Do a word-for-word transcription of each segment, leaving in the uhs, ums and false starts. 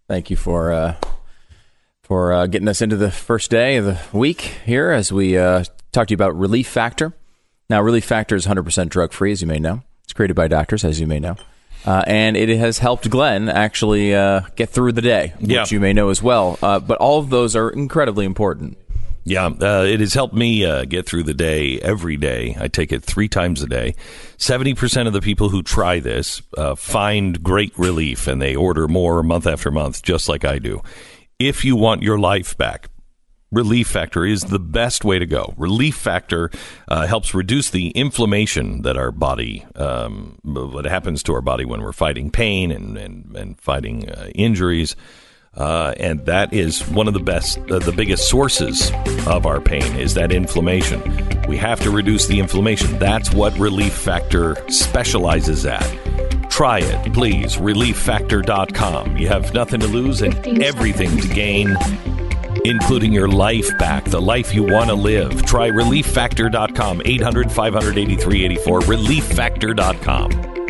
Thank you for uh, for uh, getting us into the first day of the week here as we uh, talk to you about Relief Factor. Now, Relief Factor is one hundred percent drug-free, as you may know. It's created by doctors, as you may know. Uh, and it has helped Glenn actually uh, get through the day, which yeah. you may know as well. Uh, but all of those are incredibly important. Yeah, uh, it has helped me uh, get through the day every day. I take it three times a day. seventy percent of the people who try this uh, find great relief, and they order more month after month, just like I do. If you want your life back, Relief Factor is the best way to go. Relief Factor uh, helps reduce the inflammation that our body, um, what happens to our body when we're fighting pain and, and, and fighting uh, injuries. Uh, and that is one of the best, uh, the biggest sources of our pain is that inflammation. We have to reduce the inflammation. That's what Relief Factor specializes at. Try it, please. relief factor dot com. You have nothing to lose and everything to gain, including your life back, the life you want to live. Try relief factor dot com. eight hundred, five hundred, eighty-three eighty-four. relief factor dot com.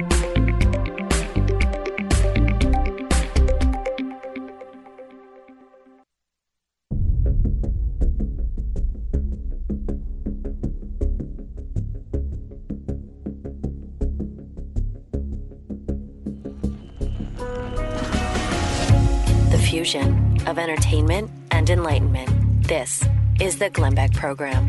Fusion of entertainment and enlightenment. This is the Glenn Beck Program.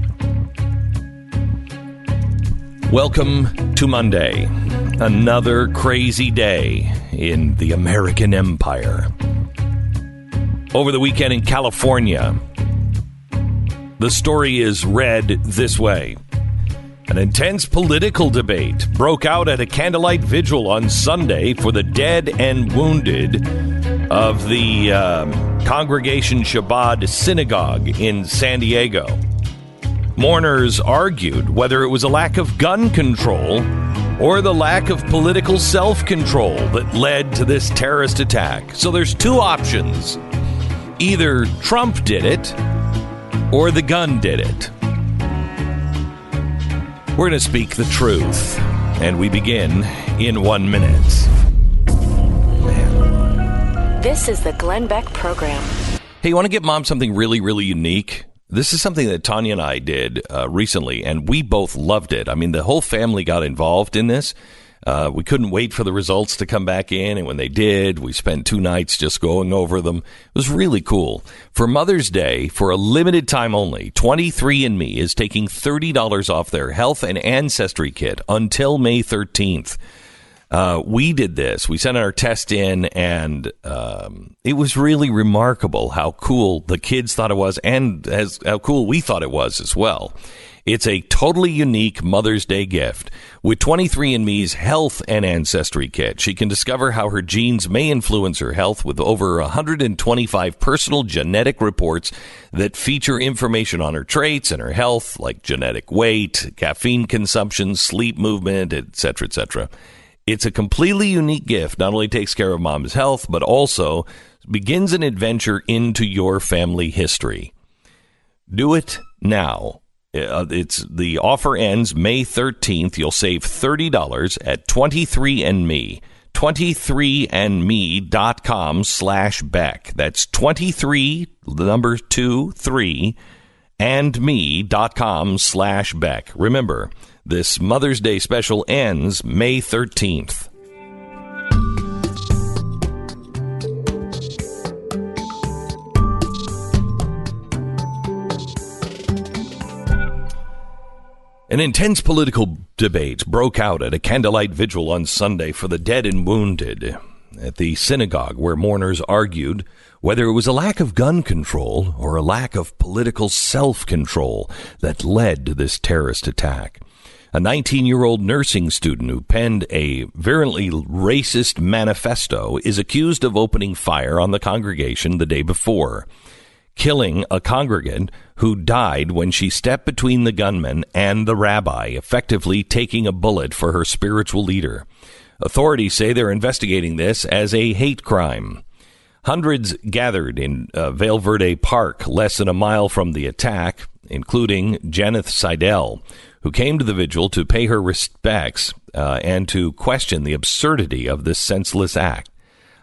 Welcome to Monday, another crazy day in the American Empire. Over the weekend in California, the story is read this way. An intense political debate broke out at a candlelight vigil on Sunday for the dead and wounded of the um, Congregation Chabad Synagogue in San Diego. Mourners argued whether it was a lack of gun control or the lack of political self-control that led to this terrorist attack. So there's two options. Either Trump did it or the gun did it. We're going to speak the truth, and we begin in one minute. This is the Glenn Beck Program. Hey, you want to get Mom something really, really unique? This is something that Tanya and I did uh, recently, and we both loved it. I mean, the whole family got involved in this. Uh, we couldn't wait for the results to come back in, and when they did, we spent two nights just going over them. It was really cool. For Mother's Day, for a limited time only, twenty-three and me is taking thirty dollars off their health and ancestry kit until May thirteenth. Uh, we did this. We sent our test in, and um, it was really remarkable how cool the kids thought it was, and as how cool we thought it was as well. It's a totally unique Mother's Day gift. With twenty-three and me's Health and Ancestry Kit, she can discover how her genes may influence her health with over one hundred twenty-five personal genetic reports that feature information on her traits and her health, like genetic weight, caffeine consumption, sleep movement, et cetera, et cetera. It's a completely unique gift. Not only takes care of Mom's health, but also begins an adventure into your family history. Do it now. Uh, it's the offer ends May thirteenth. You'll save thirty dollars at twenty-three and me. twenty-three and me dot com slash Beck. That's twenty-three, the number two, three, and me dot com slash Beck. Remember, this Mother's Day special ends May thirteenth. An intense political debate broke out at a candlelight vigil on Sunday for the dead and wounded at the synagogue, where mourners argued whether it was a lack of gun control or a lack of political self-control that led to this terrorist attack. A nineteen-year-old nursing student who penned a virulently racist manifesto is accused of opening fire on the congregation the day before, killing a congregant who died when she stepped between the gunman and the rabbi, effectively taking a bullet for her spiritual leader. Authorities say they're investigating this as a hate crime. Hundreds gathered in uh, Vail Verde Park, less than a mile from the attack, including Janeth Seidel, who came to the vigil to pay her respects uh, and to question the absurdity of this senseless act.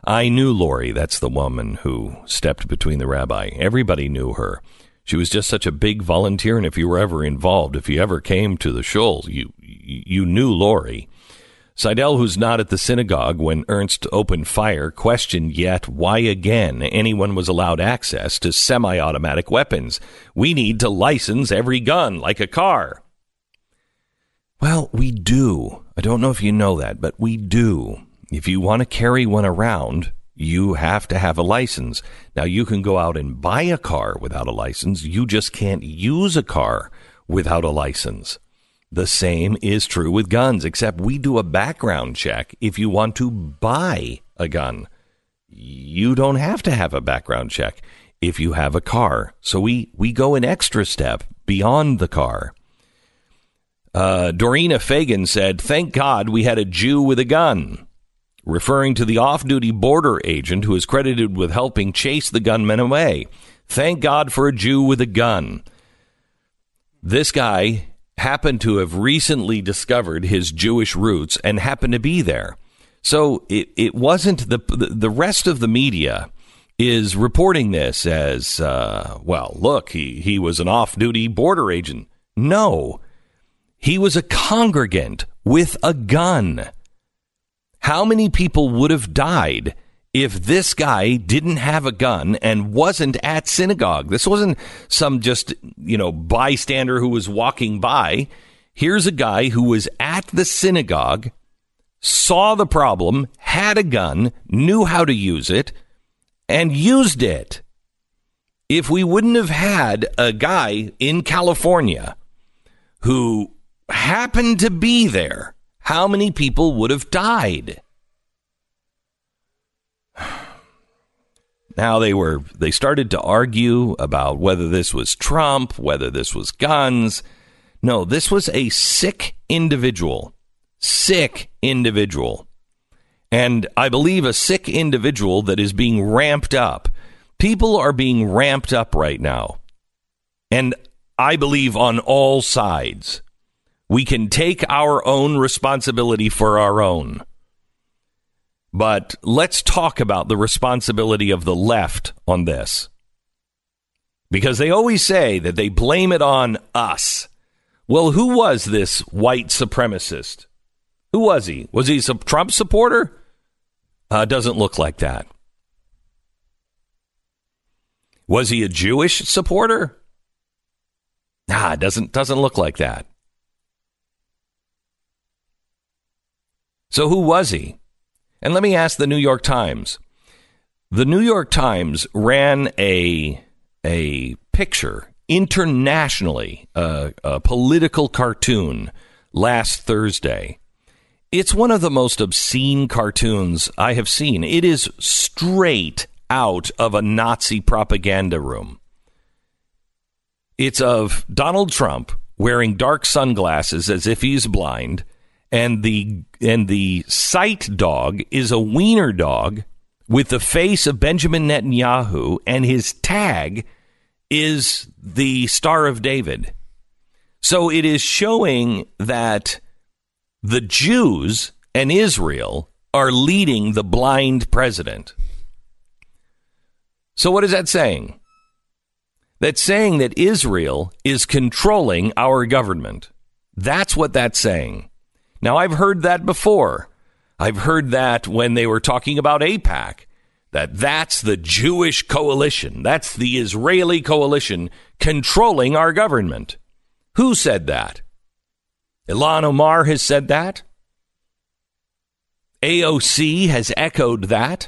I knew Lori. That's the woman who stepped between the rabbi. Everybody knew her. She was just such a big volunteer, and if you were ever involved, if you ever came to the shul, you you knew Lori. Seidel, who's not at the synagogue when Ernst opened fire, questioned yet why again anyone was allowed access to semi-automatic weapons. We need to license every gun like a car. Well, we do. I don't know if you know that, but we do. If you want to carry one around, you have to have a license. Now, you can go out and buy a car without a license. You just can't use a car without a license. The same is true with guns, except we do a background check if you want to buy a gun. You don't have to have a background check if you have a car. So we, we go an extra step beyond the car. Uh, Dorina Fagan said, "Thank God we had a Jew with a gun," referring to the off-duty border agent who is credited with helping chase the gunman away. Thank God for a Jew with a gun. This guy happened to have recently discovered his Jewish roots and happened to be there. So it, it wasn't the, the the rest of the media is reporting this as, uh, well, look, he, he was an off-duty border agent. No, he was a congregant with a gun. How many people would have died if this guy didn't have a gun and wasn't at synagogue? This wasn't some just, you know, bystander who was walking by. Here's a guy who was at the synagogue, saw the problem, had a gun, knew how to use it, and used it. If we wouldn't have had a guy in California who happened to be there, how many people would have died? Now they were they started to argue about whether this was Trump, whether this was guns. No, this was a sick individual. Sick individual. And I believe a sick individual that is being ramped up. People are being ramped up right now. And I believe on all sides. We can take our own responsibility for our own. But let's talk about the responsibility of the left on this. Because they always say that they blame it on us. Well, who was this white supremacist? Who was he? Was he a Trump supporter? Uh, doesn't look like that. Was he a Jewish supporter? Nah, doesn't doesn't look like that. So who was he? And let me ask the New York Times. The New York Times ran a a picture internationally, uh, a political cartoon last Thursday. It's one of the most obscene cartoons I have seen. It is straight out of a Nazi propaganda room. It's of Donald Trump wearing dark sunglasses as if he's blind. And the and the sight dog is a wiener dog with the face of Benjamin Netanyahu, and his tag is the Star of David. So it is showing that the Jews and Israel are leading the blind president. So what is that saying? That's saying that Israel is controlling our government. That's what that's saying. Now, I've heard that before. I've heard that when they were talking about AIPAC, that that's the Jewish coalition. That's the Israeli coalition controlling our government. Who said that? Ilhan Omar has said that. A O C has echoed that.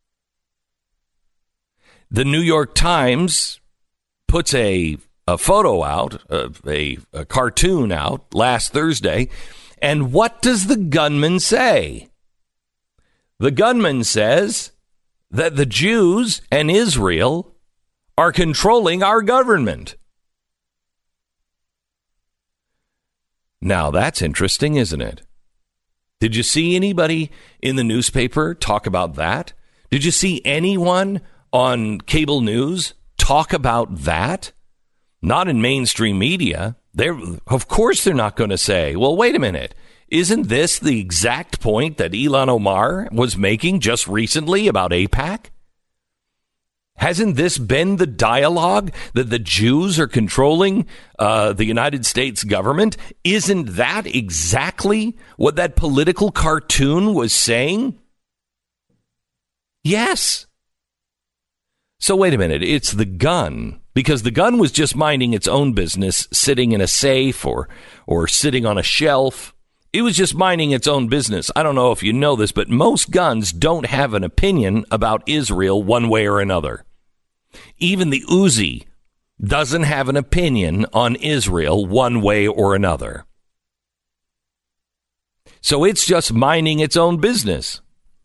The New York Times puts a, a photo out, a, a cartoon out last Thursday. And what does the gunman say? The gunman says that the Jews and Israel are controlling our government. Now, that's interesting, isn't it? Did you see anybody in the newspaper talk about that? Did you see anyone on cable news talk about that? Not in mainstream media. They're, of course they're not going to say, well, wait a minute. Isn't this the exact point that Ilhan Omar was making just recently about AIPAC? Hasn't this been the dialogue that the Jews are controlling uh, the United States government? Isn't that exactly what that political cartoon was saying? Yes. So wait a minute. It's the gun, because the gun was just minding its own business, sitting in a safe or or sitting on a shelf. It was just minding its own business. I don't know if you know this, but most guns don't have an opinion about Israel one way or another. Even the Uzi doesn't have an opinion on Israel one way or another. So it's just minding its own business.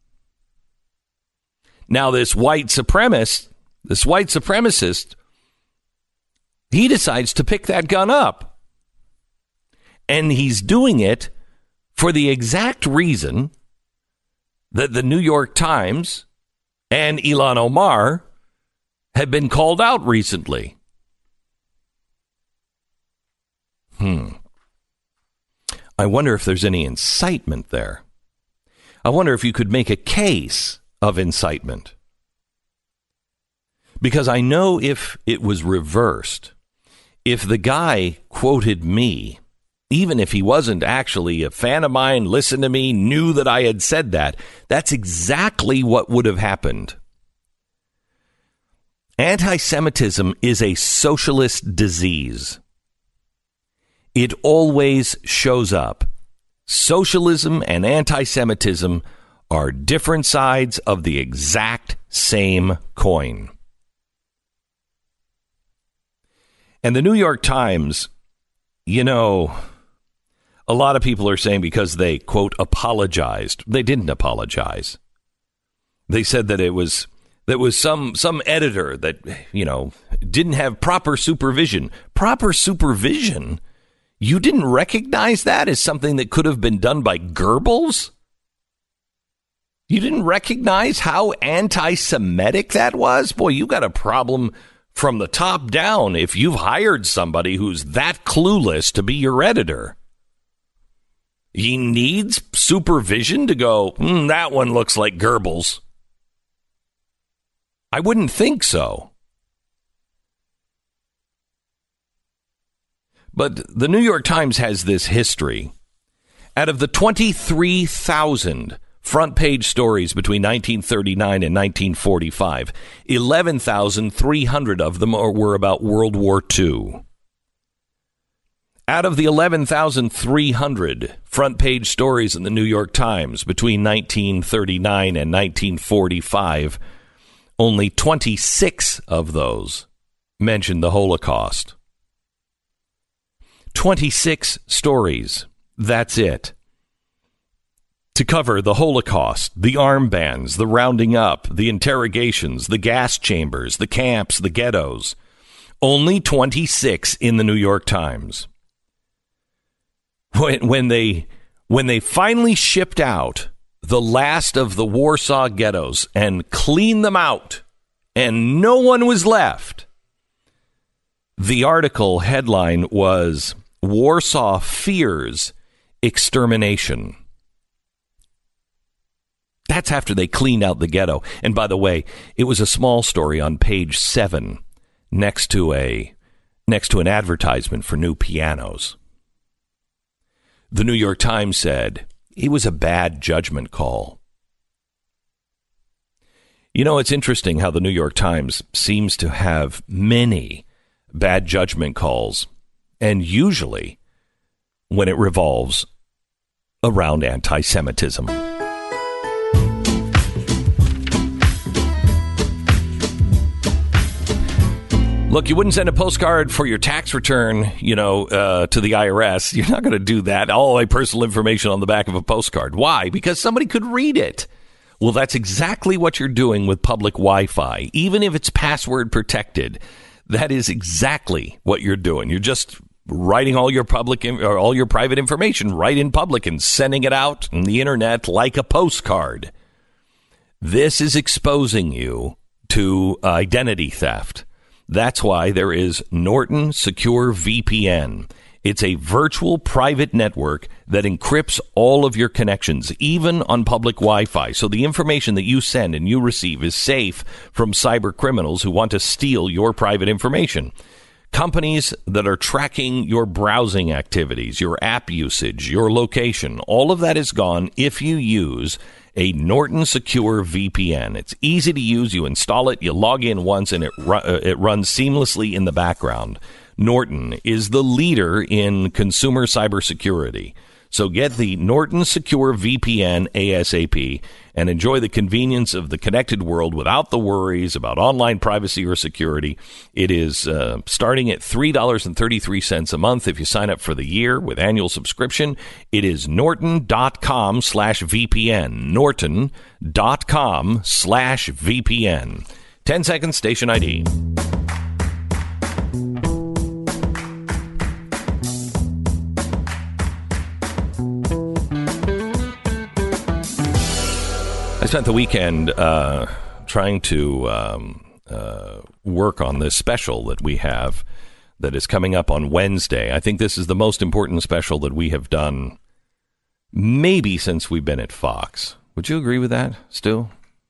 Now, this white supremacist, this white supremacist, he decides to pick that gun up. And he's doing it for the exact reason that the New York Times and Ilhan Omar have been called out recently. Hmm. I wonder if there's any incitement there. I wonder if you could make a case of incitement. Because I know if it was reversed, if the guy quoted me, even if he wasn't actually a fan of mine, listened to me, knew that I had said that, that's exactly what would have happened. Anti-Semitism is a socialist disease. It always shows up. Socialism and anti-Semitism are different sides of the exact same coin. And the New York Times, you know, a lot of people are saying because they, quote, apologized. They didn't apologize. They said that it was that was some some editor that, you know, didn't have proper supervision. Proper supervision? You didn't recognize that as something that could have been done by Goebbels? You didn't recognize how anti-Semitic that was? Boy, you got a problem from the top down if you've hired somebody who's that clueless to be your editor. He needs supervision to go, mm, that one looks like Goebbels. I wouldn't think so. But the New York Times has this history. Out of the twenty-three thousand front page stories between nineteen thirty-nine and nineteen forty-five, eleven thousand three hundred of them are, were about World War Two. Out of the eleven thousand three hundred front page stories in the New York Times between nineteen thirty-nine and nineteen forty-five, only twenty-six of those mentioned the Holocaust. twenty-six stories. That's it. To cover the Holocaust, the armbands, the rounding up, the interrogations, the gas chambers, the camps, the ghettos. Only twenty-six in the New York Times. When, when they when they finally shipped out the last of the Warsaw ghettos and cleaned them out, and no one was left, the article headline was Warsaw Fears Extermination. That's after they cleaned out the ghetto. And by the way, it was a small story on page seven next to a next to an advertisement for new pianos. The New York Times said it was a bad judgment call. You know, it's interesting how the New York Times seems to have many bad judgment calls, and usually when it revolves around anti-Semitism. Look, you wouldn't send a postcard for your tax return, you know, uh, to the I R S. You're not going to do that. All my personal information on the back of a postcard. Why? Because somebody could read it. Well, that's exactly what you're doing with public Wi-Fi. Even if it's password protected, that is exactly what you're doing. You're just writing all your public or all your private information right in public and sending it out on the internet like a postcard. This is exposing you to identity theft. That's why there is Norton Secure V P N. It's a virtual private network that encrypts all of your connections, even on public Wi-Fi. So the information that you send and you receive is safe from cyber criminals who want to steal your private information. Companies that are tracking your browsing activities, your app usage, your location, all of that is gone if you use a Norton Secure V P N. It's easy to use. You install it, you log in once, and it ru- uh, it runs seamlessly in the background. Norton is the leader in consumer cybersecurity. So get the Norton Secure V P N ASAP and enjoy the convenience of the connected world without the worries about online privacy or security. It is uh, starting at three dollars and thirty-three cents a month if you sign up for the year with annual subscription. It is norton.com slash VPN. Norton.com slash VPN. ten seconds, station I D. I spent the weekend uh, trying to um, uh, work on this special that we have that is coming up on Wednesday. I think this is the most important special that we have done maybe since we've been at Fox. Would you agree with that, Stu?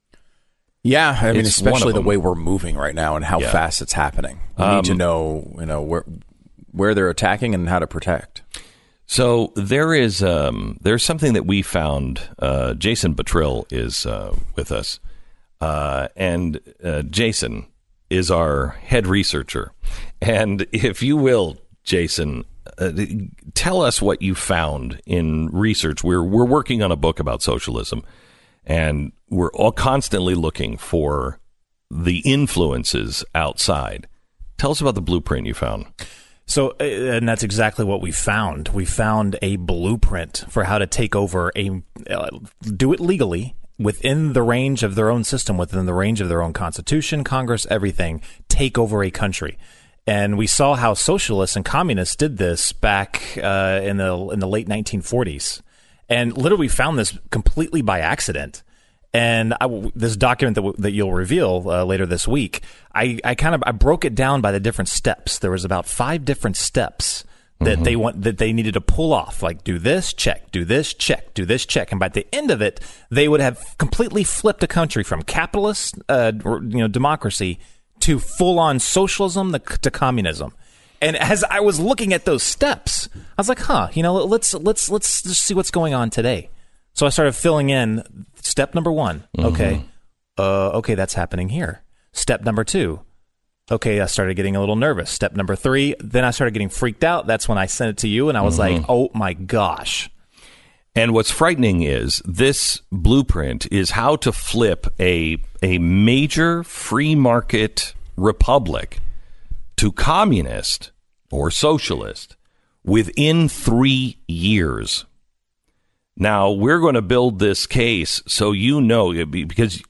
Yeah, I mean, It's especially one the of way them. we're moving right now and how Yeah. fast it's happening. We Um, need to know, you know, where where they're attacking and how to protect. So there is um, there's something that we found. Uh, Jason Buttrill is uh, with us, uh, and uh, Jason is our head researcher. And if you will, Jason, uh, tell us what you found in research. We're we're working on a book about socialism, and we're all constantly looking for the influences outside. Tell us about the blueprint you found. So, uh, and that's exactly what we found. We found a blueprint for how to take over a, uh, do it legally within the range of their own system, within the range of their own constitution, Congress, everything, take over a country. And we saw how socialists and communists did this back uh, in the in the late nineteen forties. And literally found this completely by accident. And I, this document that, w- that you'll reveal uh, later this week, I, I kind of I broke it down by the different steps. There was about five different steps that mm-hmm. they want that they needed to pull off. Like do this, check, do this, check, do this, check. And by the end of it, they would have completely flipped a country from capitalist, uh, you know, democracy to full on socialism to communism. And as I was looking at those steps, I was like, huh, you know, let's let's let's just see what's going on today. So I started filling in step number one. Okay. Mm-hmm. Uh, okay, that's happening here. Step number two. Okay, I started getting a little nervous. Step number three. Then I started getting freaked out. That's when I sent it to you, and I was mm-hmm. like, oh, my gosh. And what's frightening is this blueprint is how to flip a a major free market republic to communist or socialist within three years. Now, we're going to build this case so you know, because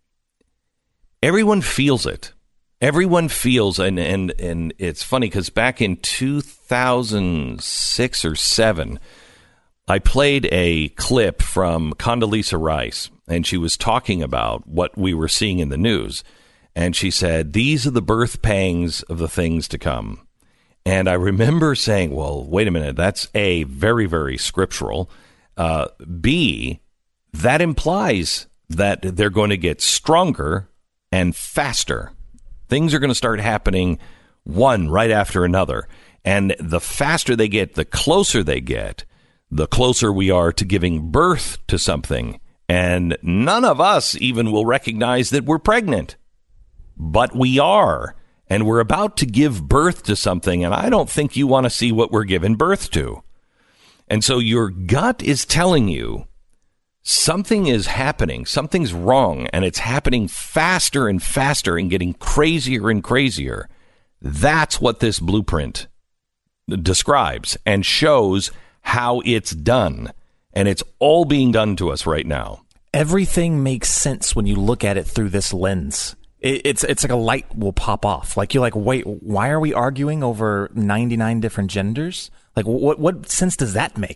everyone feels it. Everyone feels, and, and, and it's funny because back in two thousand six or seven, I played a clip from Condoleezza Rice, and she was talking about what we were seeing in the news. And she said, these are the birth pangs of the things to come. And I remember saying, well, wait a minute, that's A, very, very scriptural. Uh, B, that implies that they're going to get stronger and faster. Things are going to start happening one right after another. And the faster they get, the closer they get, the closer we are to giving birth to something. And none of us even will recognize that we're pregnant. But we are. And we're about to give birth to something. And I don't think you want to see what we're giving birth to. And so your gut is telling you something is happening, something's wrong, and it's happening faster and faster and getting crazier and crazier. That's what this blueprint describes and shows how it's done. And it's all being done to us right now. Everything makes sense when you look at it through this lens. It, it's it's like a light will pop off. Like you're like, wait, why are we arguing over ninety-nine different genders? Like, what what sense does that make?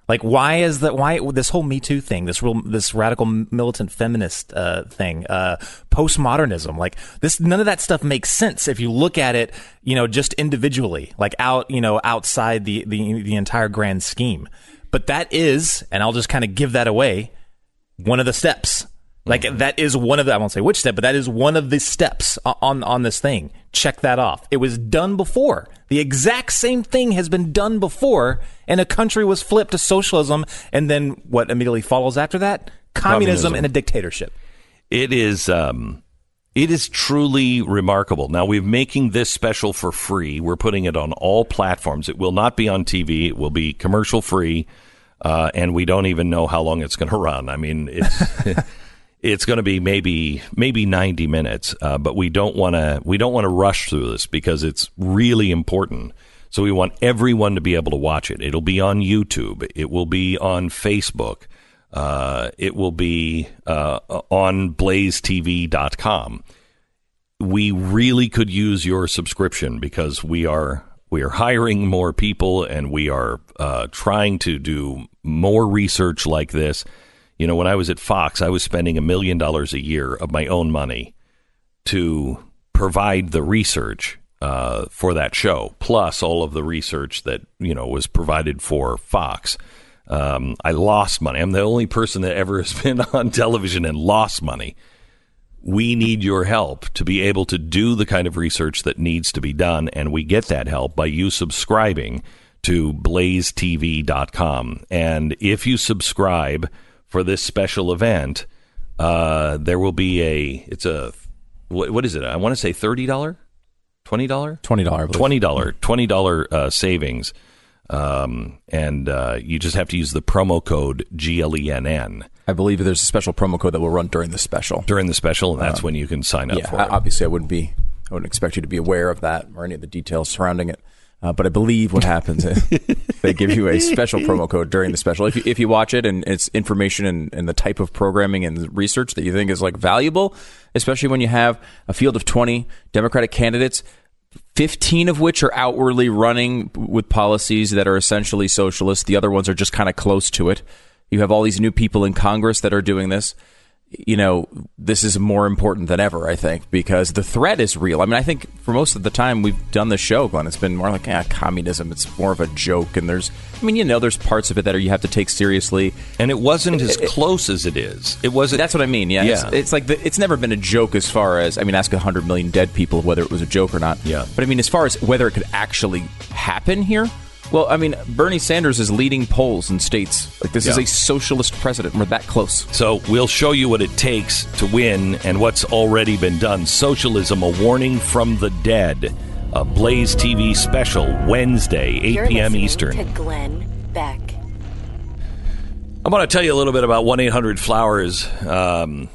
Like, why is that? Why this whole Me Too thing, this real, this radical militant feminist uh, thing, uh, postmodernism, like this, none of that stuff makes sense if you look at it, you know, just individually, like out, you know, outside the the, the entire grand scheme. But that is, and I'll just kind of give that away, one of the steps. Like mm-hmm. that is one of the, I won't say which step, but that is one of the steps on on this thing. Check that off. It was done before. The exact same thing has been done before, and a country was flipped to socialism, and then what immediately follows after that? Communism, Communism. and a dictatorship. It is, um, it is truly remarkable. Now, we're making this special for free. We're putting it on all platforms. It will not be on T V. It will be commercial free, uh, and we don't even know how long it's going to run. I mean, it's... It's going to be maybe maybe ninety minutes, uh, but we don't want to we don't want to rush through this because it's really important. So we want everyone to be able to watch it. It'll be on YouTube. It will be on Facebook. Uh, it will be uh, on blaze T V dot com. We really could use your subscription because we are we are hiring more people and we are uh, trying to do more research like this. You know, when I was at Fox, I was spending a million dollars a year of my own money to provide the research uh, for that show, plus all of the research that, you know, was provided for Fox. Um, I lost money. I'm the only person that ever has been on television and lost money. We need your help to be able to do the kind of research that needs to be done, and we get that help by you subscribing to blaze T V dot com. And if you subscribe for this special event, uh, there will be a, it's a, what, what is it? I want to say thirty dollars, twenty dollars? twenty dollars. twenty dollars, twenty dollars uh, savings. Um, and uh, you just have to use the promo code G L E N N. I believe there's a special promo code that will run during the special. During the special, and that's um, when you can sign up yeah, for it. Obviously, I wouldn't be, I wouldn't expect you to be aware of that or any of the details surrounding it. Uh, but I believe what happens is they give you a special promo code during the special. If you, if you watch it and it's information and, and the type of programming and research that you think is like valuable, especially when you have a field of twenty Democratic candidates, fifteen of which are outwardly running with policies that are essentially socialist. The other ones are just kind of close to it. You have all these new people in Congress that are doing this. You know, this is more important than ever, I think, because the threat is real. I mean, I think for most of the time we've done the show, Glenn, it's been more like, ah, communism. It's more of a joke. And there's, I mean, you know, there's parts of it that are, you have to take seriously. And it wasn't as it, close as it is. It wasn't. That's what I mean. Yeah. yeah. It's, it's like, the, it's never been a joke as far as, I mean, ask one hundred million dead people whether it was a joke or not. Yeah. But I mean, as far as whether it could actually happen here, well, I mean, Bernie Sanders is leading polls in states. Like, this yeah. is a socialist president. We're that close. So we'll show you what it takes to win and what's already been done. Socialism, a warning from the dead. A Blaze T V special, Wednesday, eight p.m. Eastern. To Glenn Beck. I'm going to tell you a little bit about one eight hundred flowers. Um,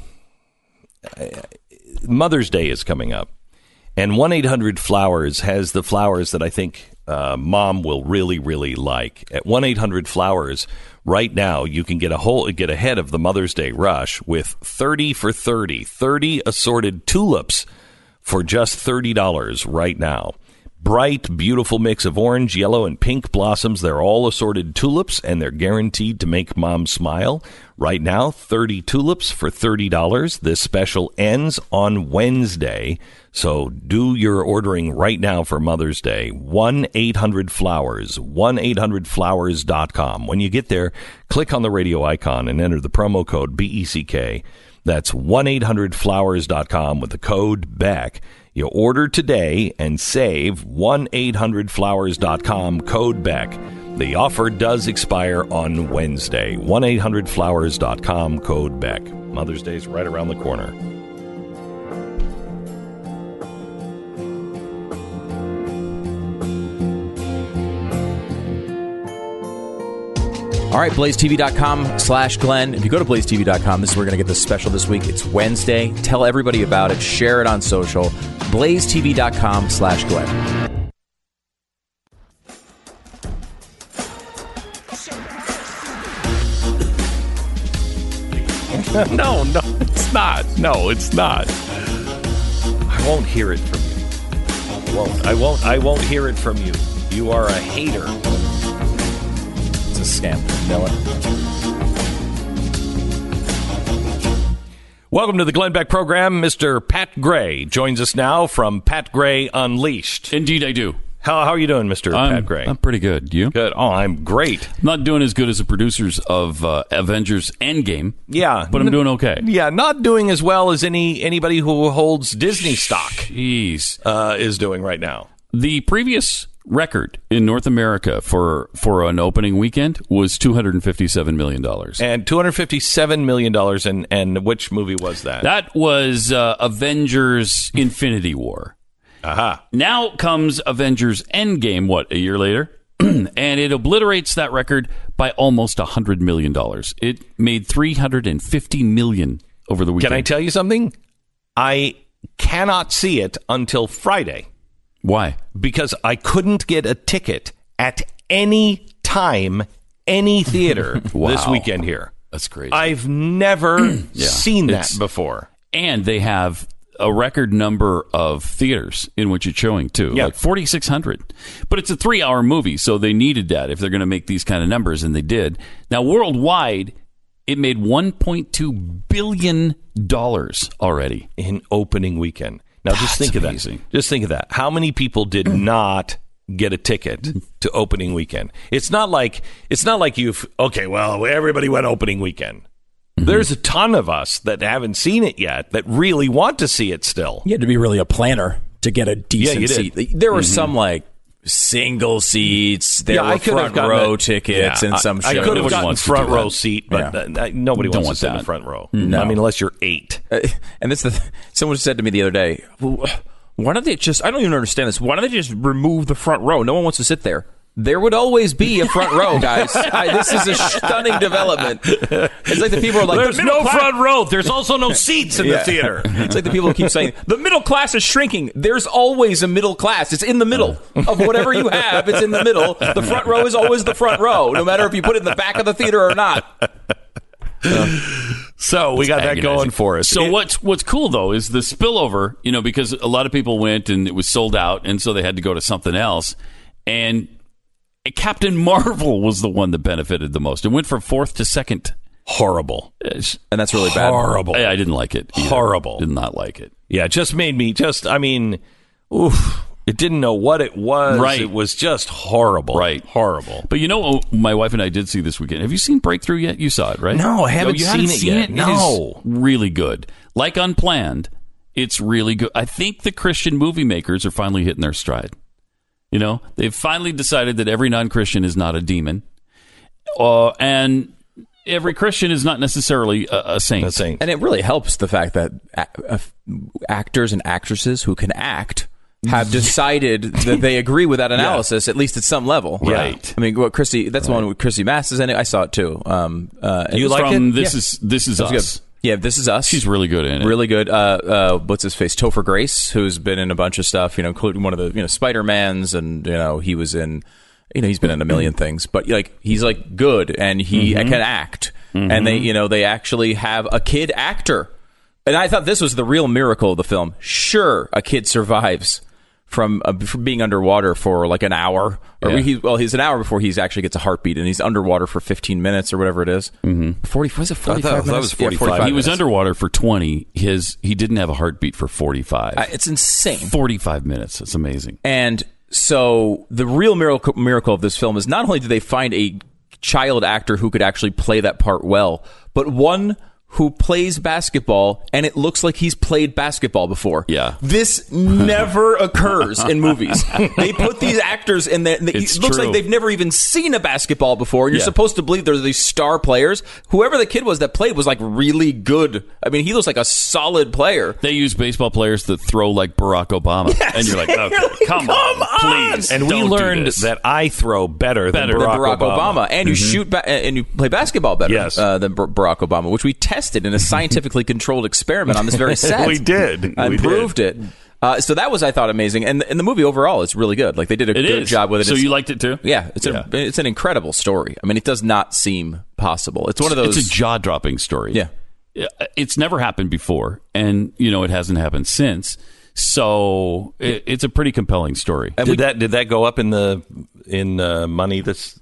Mother's Day is coming up. And one eight hundred flowers has the flowers that I think uh, Mom will really, really like. At one eight hundred flowers, right now, you can get a whole get ahead of the Mother's Day rush with thirty for thirty, thirty assorted tulips for just thirty dollars right now. Bright, beautiful mix of orange, yellow, and pink blossoms. They're all assorted tulips, and they're guaranteed to make Mom smile. Right now, thirty tulips for thirty dollars. This special ends on Wednesday, so do your ordering right now for Mother's Day. one eight hundred flowers, one eight hundred flowers dot com. When you get there, click on the radio icon and enter the promo code B E C K. That's one eight hundred flowers dot com with the code B E C K. You order today and save one eight hundred flowers dot com, code B E C K. The offer does expire on Wednesday. one eight hundred flowers dot com, code B E C K. Mother's Day is right around the corner. All right, blaze T V dot com slash Glenn. If you go to blaze T V dot com, this is where we're going to get the special this week. It's Wednesday. Tell everybody about it. Share it on social. blaze T V dot com slash Glenn. No, no, it's not. No, it's not. I won't hear it from you. I won't. I won't. I won't hear it from you. You are a hater. It's a scam. Know it. Welcome to the Glenn Beck program. Mister Pat Gray joins us now from Pat Gray Unleashed. Indeed, I do. How, how are you doing, Mister I'm, Pat Gray? I'm pretty good. You? Good. Oh, I'm great. Not doing as good as the producers of uh, Avengers Endgame. Yeah. But I'm doing okay. Yeah, not doing as well as any anybody who holds Disney stock Jeez. uh, is doing right now. The previous record in North America for, for an opening weekend was two hundred fifty-seven million dollars. And two hundred fifty-seven million dollars, and, and which movie was that? That was uh, Avengers Infinity War. Aha. Now comes Avengers Endgame, what, a year later? And it obliterates that record by almost one hundred million dollars. It made three hundred fifty million dollars over the weekend. Can I tell you something? I cannot see it until Friday. Why? Because I couldn't get a ticket at any time, any theater Wow. this weekend here. That's crazy. I've never Yeah. seen that It's- before. And they have a record number of theaters in which it's showing, too. Yeah. Like forty-six hundred. But it's a three-hour movie, so they needed that if they're going to make these kind of numbers, and they did. Now, worldwide, it made one point two billion dollars already. In opening weekend. Now, just That's think of amazing. that. Just think of that. How many people did not get a ticket to opening weekend? It's not like it's not like you've okay. Well, everybody went opening weekend. Mm-hmm. There's a ton of us that haven't seen it yet that really want to see it still. You had to be really a planner to get a decent you did. seat. There were some like single seats. There Yeah, were I could have front gotten row a- tickets Yeah, and some I, I shows. could have Nobody gotten wants to front do that. row seat, but Yeah. uh, nobody Don't wants want to sit in that. the front row. No. I mean, unless you're eight. Uh, and this the someone said to me the other day, well, why don't they just? I don't even understand this. Why don't they just remove the front row? No one wants to sit there. There would always be a front row, guys. I, this is a stunning development. It's like the people are like, There's the middle no class- front row. There's also no seats in Yeah. the theater. It's like the people who keep saying the middle class is shrinking. There's always a middle class. It's in the middle of whatever you have. It's in the middle. The front row is always the front row, no matter if you put it in the back of the theater or not. So we got that Agonizing. going for us. So It- what's what's cool though is the spillover, you know, because a lot of people went and it was sold out, and so they had to go to something else. And Captain Marvel was the one that benefited the most. It went from fourth to second. horrible. It's- And that's really bad. Horrible. I, I didn't like it. either. Horrible. Did not like it. Yeah, it just made me just, I mean, oof. It didn't know what it was. Right. It was just horrible. Right. Horrible. But you know what my wife and I did see this weekend? Have you seen Breakthrough yet? You saw it, right? No, I haven't Oh, you seen haven't it seen yet. it? No. It is really good. Like Unplanned, it's really good. I think the Christian movie makers are finally hitting their stride. You know, they've finally decided that every non-Christian is not a demon. Uh, and every Christian is not necessarily a, a saint. The Saint. And it really helps the fact that a- uh, actors and actresses who can act have decided that they agree with that analysis, at least at some level. Right. I mean, what Chrissy, that's the one with Chrissy Mass is in it. I saw it too. Um, uh, You it was like From it? This Yeah. is This is It was Us. good. Yeah, This Is Us. She's really good in it. Really good. Uh, uh, what's his face? Topher Grace, who's been in a bunch of stuff, you know, including one of the, you know, Spider-Mans, and, you know, he was in, you know, he's been in a million things, but like, he's like good, and he Mm-hmm. can act. And they, you know, they actually have a kid actor. And I thought this was the real miracle of the film. Sure, a kid survives from, uh, from being underwater for like an hour, or Yeah. he, well, he's an hour before he actually gets a heartbeat, and he's underwater for fifteen minutes or whatever it is. Mm-hmm. forty, was it forty-five that minutes? was forty-five. Yeah, He was minutes. underwater for twenty. His He didn't have a heartbeat for forty-five. Uh, it's insane. forty-five minutes. That's amazing. And so the real miracle, miracle of this film is not only did they find a child actor who could actually play that part well, but one who plays basketball, and it looks like he's played basketball before. Yeah. This never occurs in movies. They put these actors in there. It It's looks true. like they've never even seen a basketball before. And you're Yeah. supposed to believe they're these star players. Whoever the kid was that played was like really good. I mean, he looks like a solid player. They use baseball players that throw like Barack Obama. And you're like, okay, You're like, come, come on, on. please. And we don't do learned this. that I throw better, Better than than Barack, Barack Obama, and you shoot ba- and you play basketball better Yes. uh, than Bar- Barack Obama, which we tested in a scientifically controlled experiment on this very set. We did. and We proved it. Uh, so that was, I thought, amazing, and and the movie overall is really good. Like they did a It good is. job with it. So It's- you liked it too? yeah, it's Yeah. a it's an incredible story. I mean, it does not seem possible. It's one of those. It's a jaw-dropping story. Yeah. It's never happened before, and you know it hasn't happened since. So it, it's a pretty compelling story. And Did we- that did that go up in the in uh, money this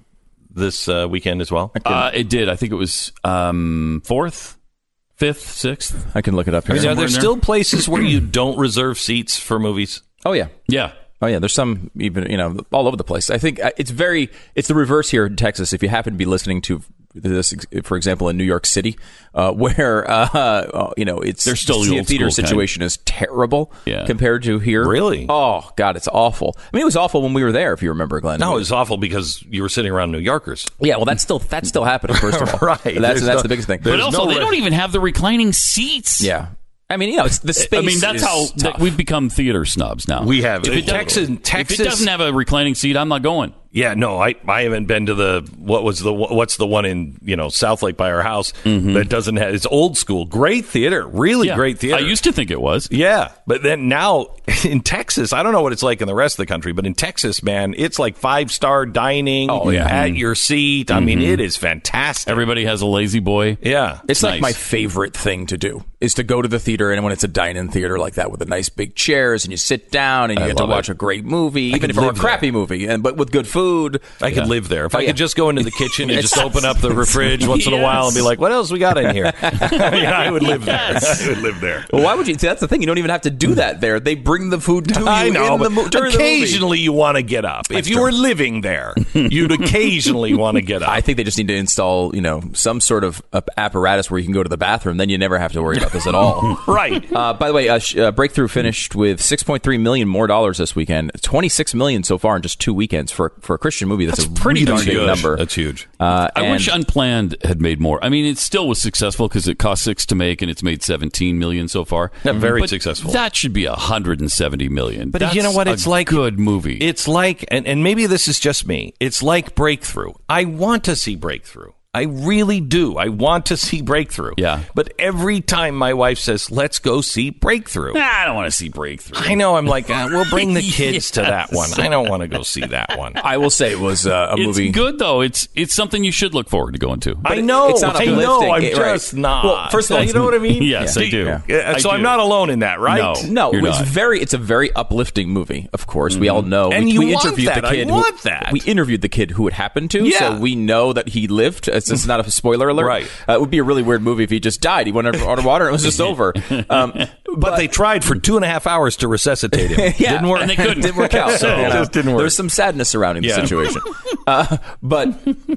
this uh, weekend as well? Uh, it did. I think it was um, fourth, fifth, sixth. I can look it up here. Are there in there? still places where you don't reserve seats for movies? Oh, yeah. Yeah. Oh, yeah. There's some even, you know, all over the place. I think it's very, it's the reverse here in Texas. If you happen to be listening to this, for example, in New York City, uh, where, uh, you know, it's There's still the the old theater school situation kind. is terrible Yeah. compared to here. Really? Oh, God, it's awful. I mean, it was awful when we were there, if you remember, Glenn. No, it was awful because you were sitting around New Yorkers. Yeah, well, that's still that's still happening, first of all. Right. That's, There's that's no- the biggest thing. But There's also, no they re- don't even have the reclining seats. Yeah. I mean, you know, it's the space. I mean, that's is how tough. that we've become theater snobs now. We have. If it, Texas- doesn't, Texas- if it doesn't have a reclining seat, I'm not going. Yeah, no, I, I haven't been to the what was the what's the one in you know South Lake by our house that doesn't have it's old school, great theater, really Yeah. great theater. I used to think it was. Yeah, but then now in Texas, I don't know what it's like in the rest of the country, but in Texas, man, it's like five star dining Oh, yeah. at your seat. I mean, it is fantastic. Everybody has a lazy boy. yeah, It's like Nice. my favorite thing to do is to go to the theater, and when it's a dine-in theater like that with the nice big chairs, and you sit down and you I get to love watch it. a great movie, even could if it's a live crappy movie, and but with good food. I could live there if Oh, I yeah. could just go into the kitchen and It's- just open up the fridge once in a while and be like, "What else we got in here?" yeah, I would live there. Yes. I would live there. Well, why would you? See, that's the thing. You don't even have to do that there. They bring the food to you. I know, in the, but mo- during the movie. occasionally you want to get up. if you true. were living there, you'd occasionally want to get up. I think they just need to install, you know, some sort of uh, apparatus where you can go to the bathroom. Then you never have to worry about this at all. right. Uh, by the way, uh, sh- uh, Breakthrough finished with six point three million more dollars this weekend. twenty-six million so far in just two weekends for for a Christian movie. That's, That's a pretty really darn big good. number. That's huge. Uh, I and- wish Unplanned had made more. I mean, it still was successful because it cost six to make, and it's made seventeen million so far. Yeah, very But successful. That should be one hundred seventy million. But That's you know what? a It's like good movie. It's like, and, and maybe this is just me. It's like Breakthrough. I want to see Breakthrough. I really do. I want to see Breakthrough. Yeah. But every time my wife says, "Let's go see Breakthrough," I don't want to see Breakthrough. I know I'm like, uh, we'll bring the kids to that Yes. one. I don't want to go see that one. I will say it was uh, a It's movie. good though. It's it's something you should look forward to going to. I know. it's not I know. uplifting. I'm It- right. just not. Well, first of all, you know what I mean? Yes, I do. Uh, I so I'm do. not alone in that, right? No. No, You're it's not. very. It's a very uplifting movie. Of course, we all know. And we, you we want interviewed that. the I kid. want who, that. We interviewed the kid who it happened to, Yeah. so we know that he lived. It's, it's not a spoiler alert. Right. Uh, it would be a really weird movie if he just died. He went under, underwater and it was just over. Um, But they tried for two and a half hours to resuscitate him. Yeah. Didn't work. And they couldn't. didn't work out. So, you it know, just didn't work. There's some sadness surrounding Yeah. the situation, uh, but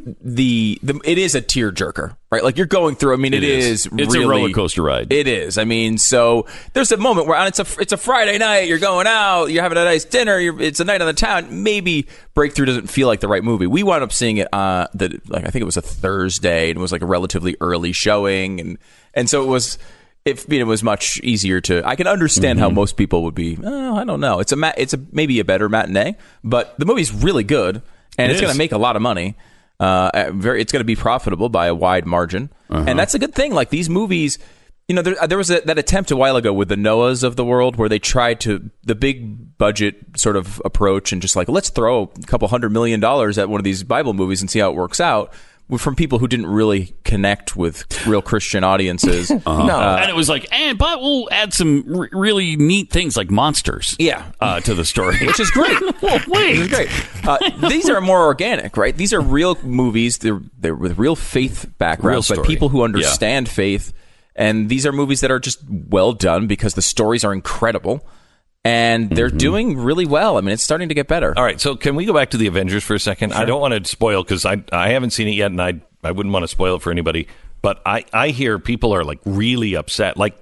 the, the it is a tearjerker, right? Like you're going through. I mean, It it is. is. It's a really, roller coaster ride. It is. I mean, so there's a moment where and it's a it's a Friday night. You're going out. You're having a nice dinner. You're, it's a night on the town. Maybe Breakthrough doesn't feel like the right movie. We wound up seeing it. Uh, the like I think it was a Thursday, and it was like a relatively early showing, and and so it was. If it was much easier to, I can understand Mm-hmm. how most people would be. Oh, I don't know. It's a ma- it's a maybe a better matinee, but the movie's really good, and It it's going is. to make a lot of money. Uh, uh, very, it's going to be profitable by a wide margin, Uh-huh. and that's a good thing. Like these movies, you know, there, there was a, that attempt a while ago with the Noahs of the world, where they tried to the big budget sort of approach and just like let's throw a couple hundred million dollars at one of these Bible movies and see how it works out. From people who didn't really connect with real Christian audiences. Uh-huh. No. and it was like, and but we'll add some r- really neat things like monsters, Yeah. uh, to the story, Which is great. well, wait, Which is great. Uh, these are more organic, right? These are real movies. They're they're with real faith backgrounds, Real but story. people who understand faith. And these are movies that are just well done because the stories are incredible, and they're Mm-hmm. doing really well. I mean, it's starting to get better. All right, so can we go back to the Avengers for a second? I don't want to spoil because I I haven't seen it yet, and I I wouldn't want to spoil it for anybody. But I I hear people are like really upset. Like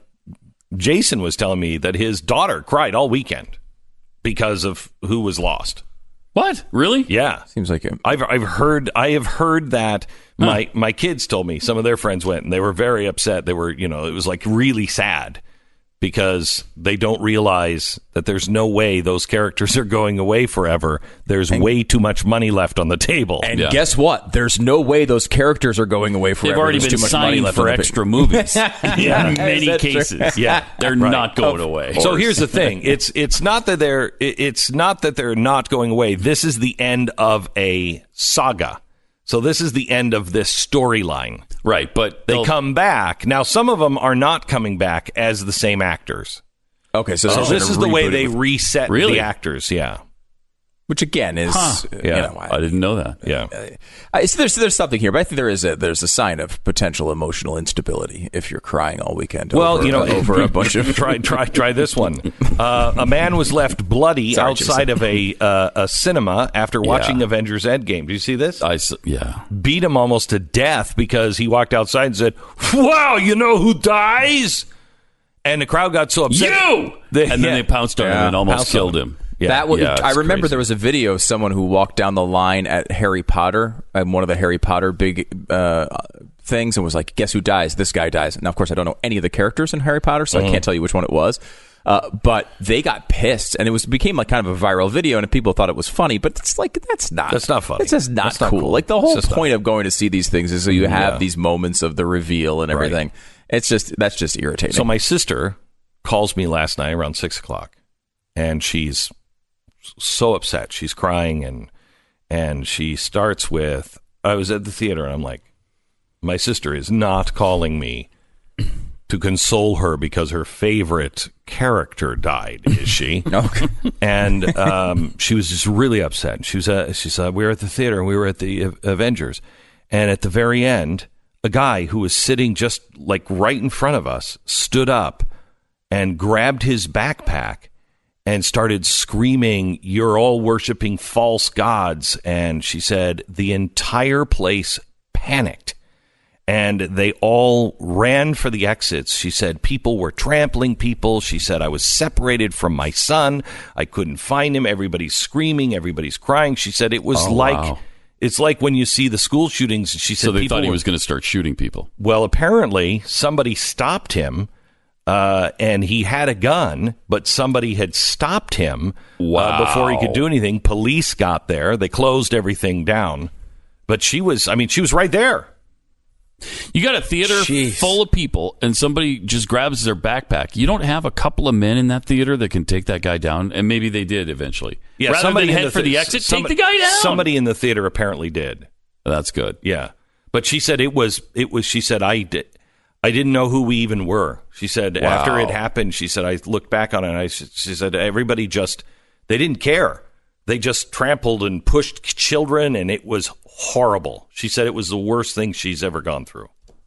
Jason was telling me that his daughter cried all weekend because of who was lost. what? Really? Yeah, Seems like it. I've I've heard I have heard that my my kids told me some of their friends went and they were very upset. They were you know it was like really sad because they don't realize that there's no way those characters are going away forever. There's way too much money left on the table. And Yeah. guess what? There's no way those characters are going away forever. They've already There's been too much money signed left for on the extra movies. Yeah. in many Is that true? cases. Yeah, they're right. not going away. So here's the thing: it's it's not that they're it- it's not that they're not going away. This is the end of a saga. So this is the end of this storyline. right, but They they'll- come back now. Some of them are not coming back as the same actors. Okay, so, So essentially this to is the way reboot it they with- reset Really? the actors. Yeah. Which again is, Huh. uh, Yeah. you know, I didn't know that. Yeah. I, so there's there's something here, but I think there is a there's a sign of potential emotional instability if you're crying all weekend. Well, over, you know, uh, over a bunch of try try try this one. Uh, a man was left bloody Sorry, outside of a uh, a cinema after watching Yeah. Avengers Endgame. Do you see this? I s- yeah. Beat him almost to death because he walked outside and said, "Wow, you know who dies?" And the crowd got so upset. You! They- and then yeah. they pounced on him Yeah, and almost pounced on killed him. him. Yeah. That was, Yeah, I it's remember crazy. there was a video of someone who walked down the line at Harry Potter, at one of the Harry Potter big uh, things, and was like, "Guess who dies? This guy dies." Now, of course, I don't know any of the characters in Harry Potter, so I can't tell you which one it was. Uh, but they got pissed, and it was became like kind of a viral video, and people thought it was funny. But it's like that's not That's not funny. It's just not, That's not cool. cool. Like the It's whole just point not. of going to see these things is so you have Yeah. these moments of the reveal and everything. It's just that's just irritating. So my sister calls me last night around six o'clock, and she's so upset. She's crying, and and she starts with, "I was at the theater," and I'm like, my sister is not calling me to console her because her favorite character died, is she? Okay. And um, she was just really upset. She was, uh, she said, "We were at the theater, and we were at the uh, Avengers, and at the very end, a guy who was sitting just like right in front of us stood up and grabbed his backpack and started screaming, 'You're all worshiping false gods.'" And she said the entire place panicked. And they all ran for the exits. She said people were trampling people. She said I was separated from my son. I couldn't find him. Everybody's screaming. Everybody's crying. She said it was Oh, like wow. it's like when you see the school shootings. She said So they people thought he were- was going to start shooting people. well, apparently somebody stopped him, uh, and he had a gun, but somebody had stopped him Wow. uh, before he could do anything. Police got there. They closed everything down. But she was, I mean, she was right there. You got a theater Jeez. full of people, and somebody just grabs their backpack. You don't have a couple of men in that theater that can take that guy down, and maybe they did eventually. Rather somebody than in head the for the thea- exit, somebody- take the guy down. Somebody in the theater apparently did. That's good. Yeah. But she said it was, it was, she said, I did. I didn't know who we even were. She said Wow. after it happened, she said, I looked back on it and I, she said, everybody just, they didn't care. They just trampled and pushed children, and it was horrible. She said it was the worst thing she's ever gone through.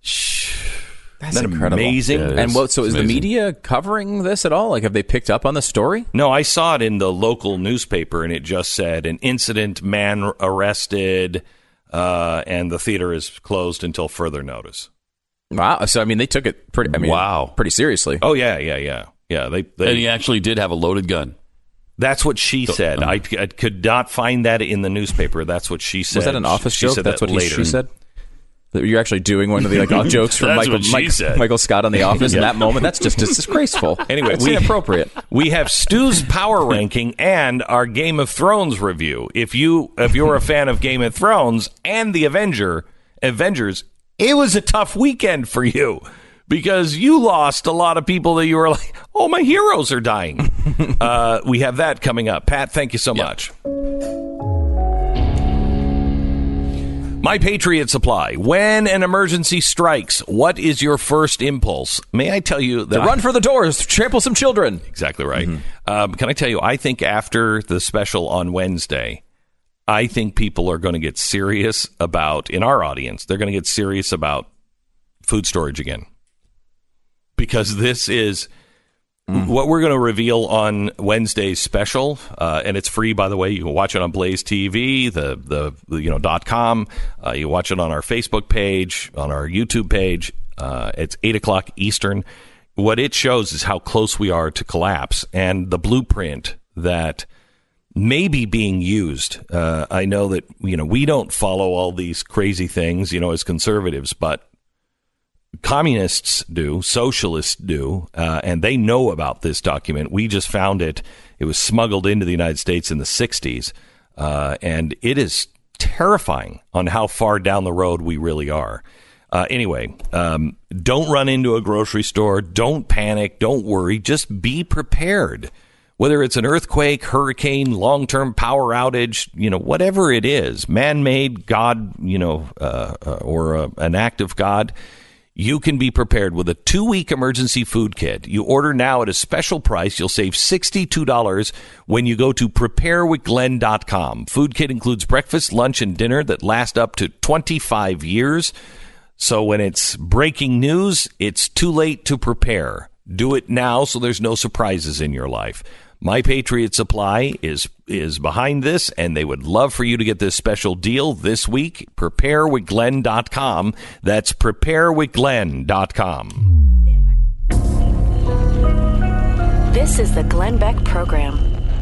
That's Isn't that incredible. amazing? Yeah, it And is. what? So It's is the amazing. media covering this at all? Like, have they picked up on the story? No, I saw it in the local newspaper, and it just said an incident, man arrested, uh, and the theater is closed until further notice. Wow. So I mean, they took it pretty. I mean, Wow. pretty seriously. Oh yeah, yeah, yeah, yeah. They, they And he actually did have a loaded gun. that's what she said. I, I could not find that in the newspaper. That's what she said. Was that an office she, joke? She said That's that what he, later. she said. That you're actually doing one of the like odd jokes from That's Michael what she Mike, said. Michael Scott on The Office in that moment. That's just disgraceful. Anyway, it's we- inappropriate. We have Stu's power ranking and our Game of Thrones review. If you if you're a fan of Game of Thrones and the Avenger Avengers, it was a tough weekend for you because you lost a lot of people that you were like, oh, my heroes are dying. uh, we have that coming up. Pat, thank you so much. My Patriot Supply. When an emergency strikes, what is your first impulse? May I tell you that To run for the doors, trample some children. Exactly right. Um, can I tell you, I think after the special on Wednesday, I think people are going to get serious about, in our audience, they're going to get serious about food storage again. Because this is what we're going to reveal on Wednesday's special, uh, and it's free, by the way. You can watch it on Blaze T V, the the, the you know dot com. Uh, you watch it on our Facebook page, on our YouTube page. Uh, it's eight o'clock Eastern. What it shows is how close we are to collapse, and the blueprint that may be being used. Uh, I know that you know we don't follow all these crazy things, you know, as conservatives, but communists do, socialists do, uh, and they know about this document. We just found it. It was smuggled into the United States in the sixties, uh, and it is terrifying on how far down the road we really are. Uh, anyway, um, don't run into a grocery store. Don't panic. Don't worry. Just be prepared. Whether it's an earthquake, hurricane, long-term power outage, you know, whatever it is, man-made, God, you know, uh, uh, or uh, an act of God, you can be prepared with a two-week emergency food kit. You order now at a special price. You'll save sixty-two dollars when you go to prepare with glenn dot com. Food kit includes breakfast, lunch, and dinner that last up to twenty-five years. So when it's breaking news, it's too late to prepare. Do it now so there's no surprises in your life. My Patriot Supply is is behind this, and they would love for you to get this special deal this week. prepare with glenn dot com. That's prepare with glenn dot com. This is the Glenn Beck Program.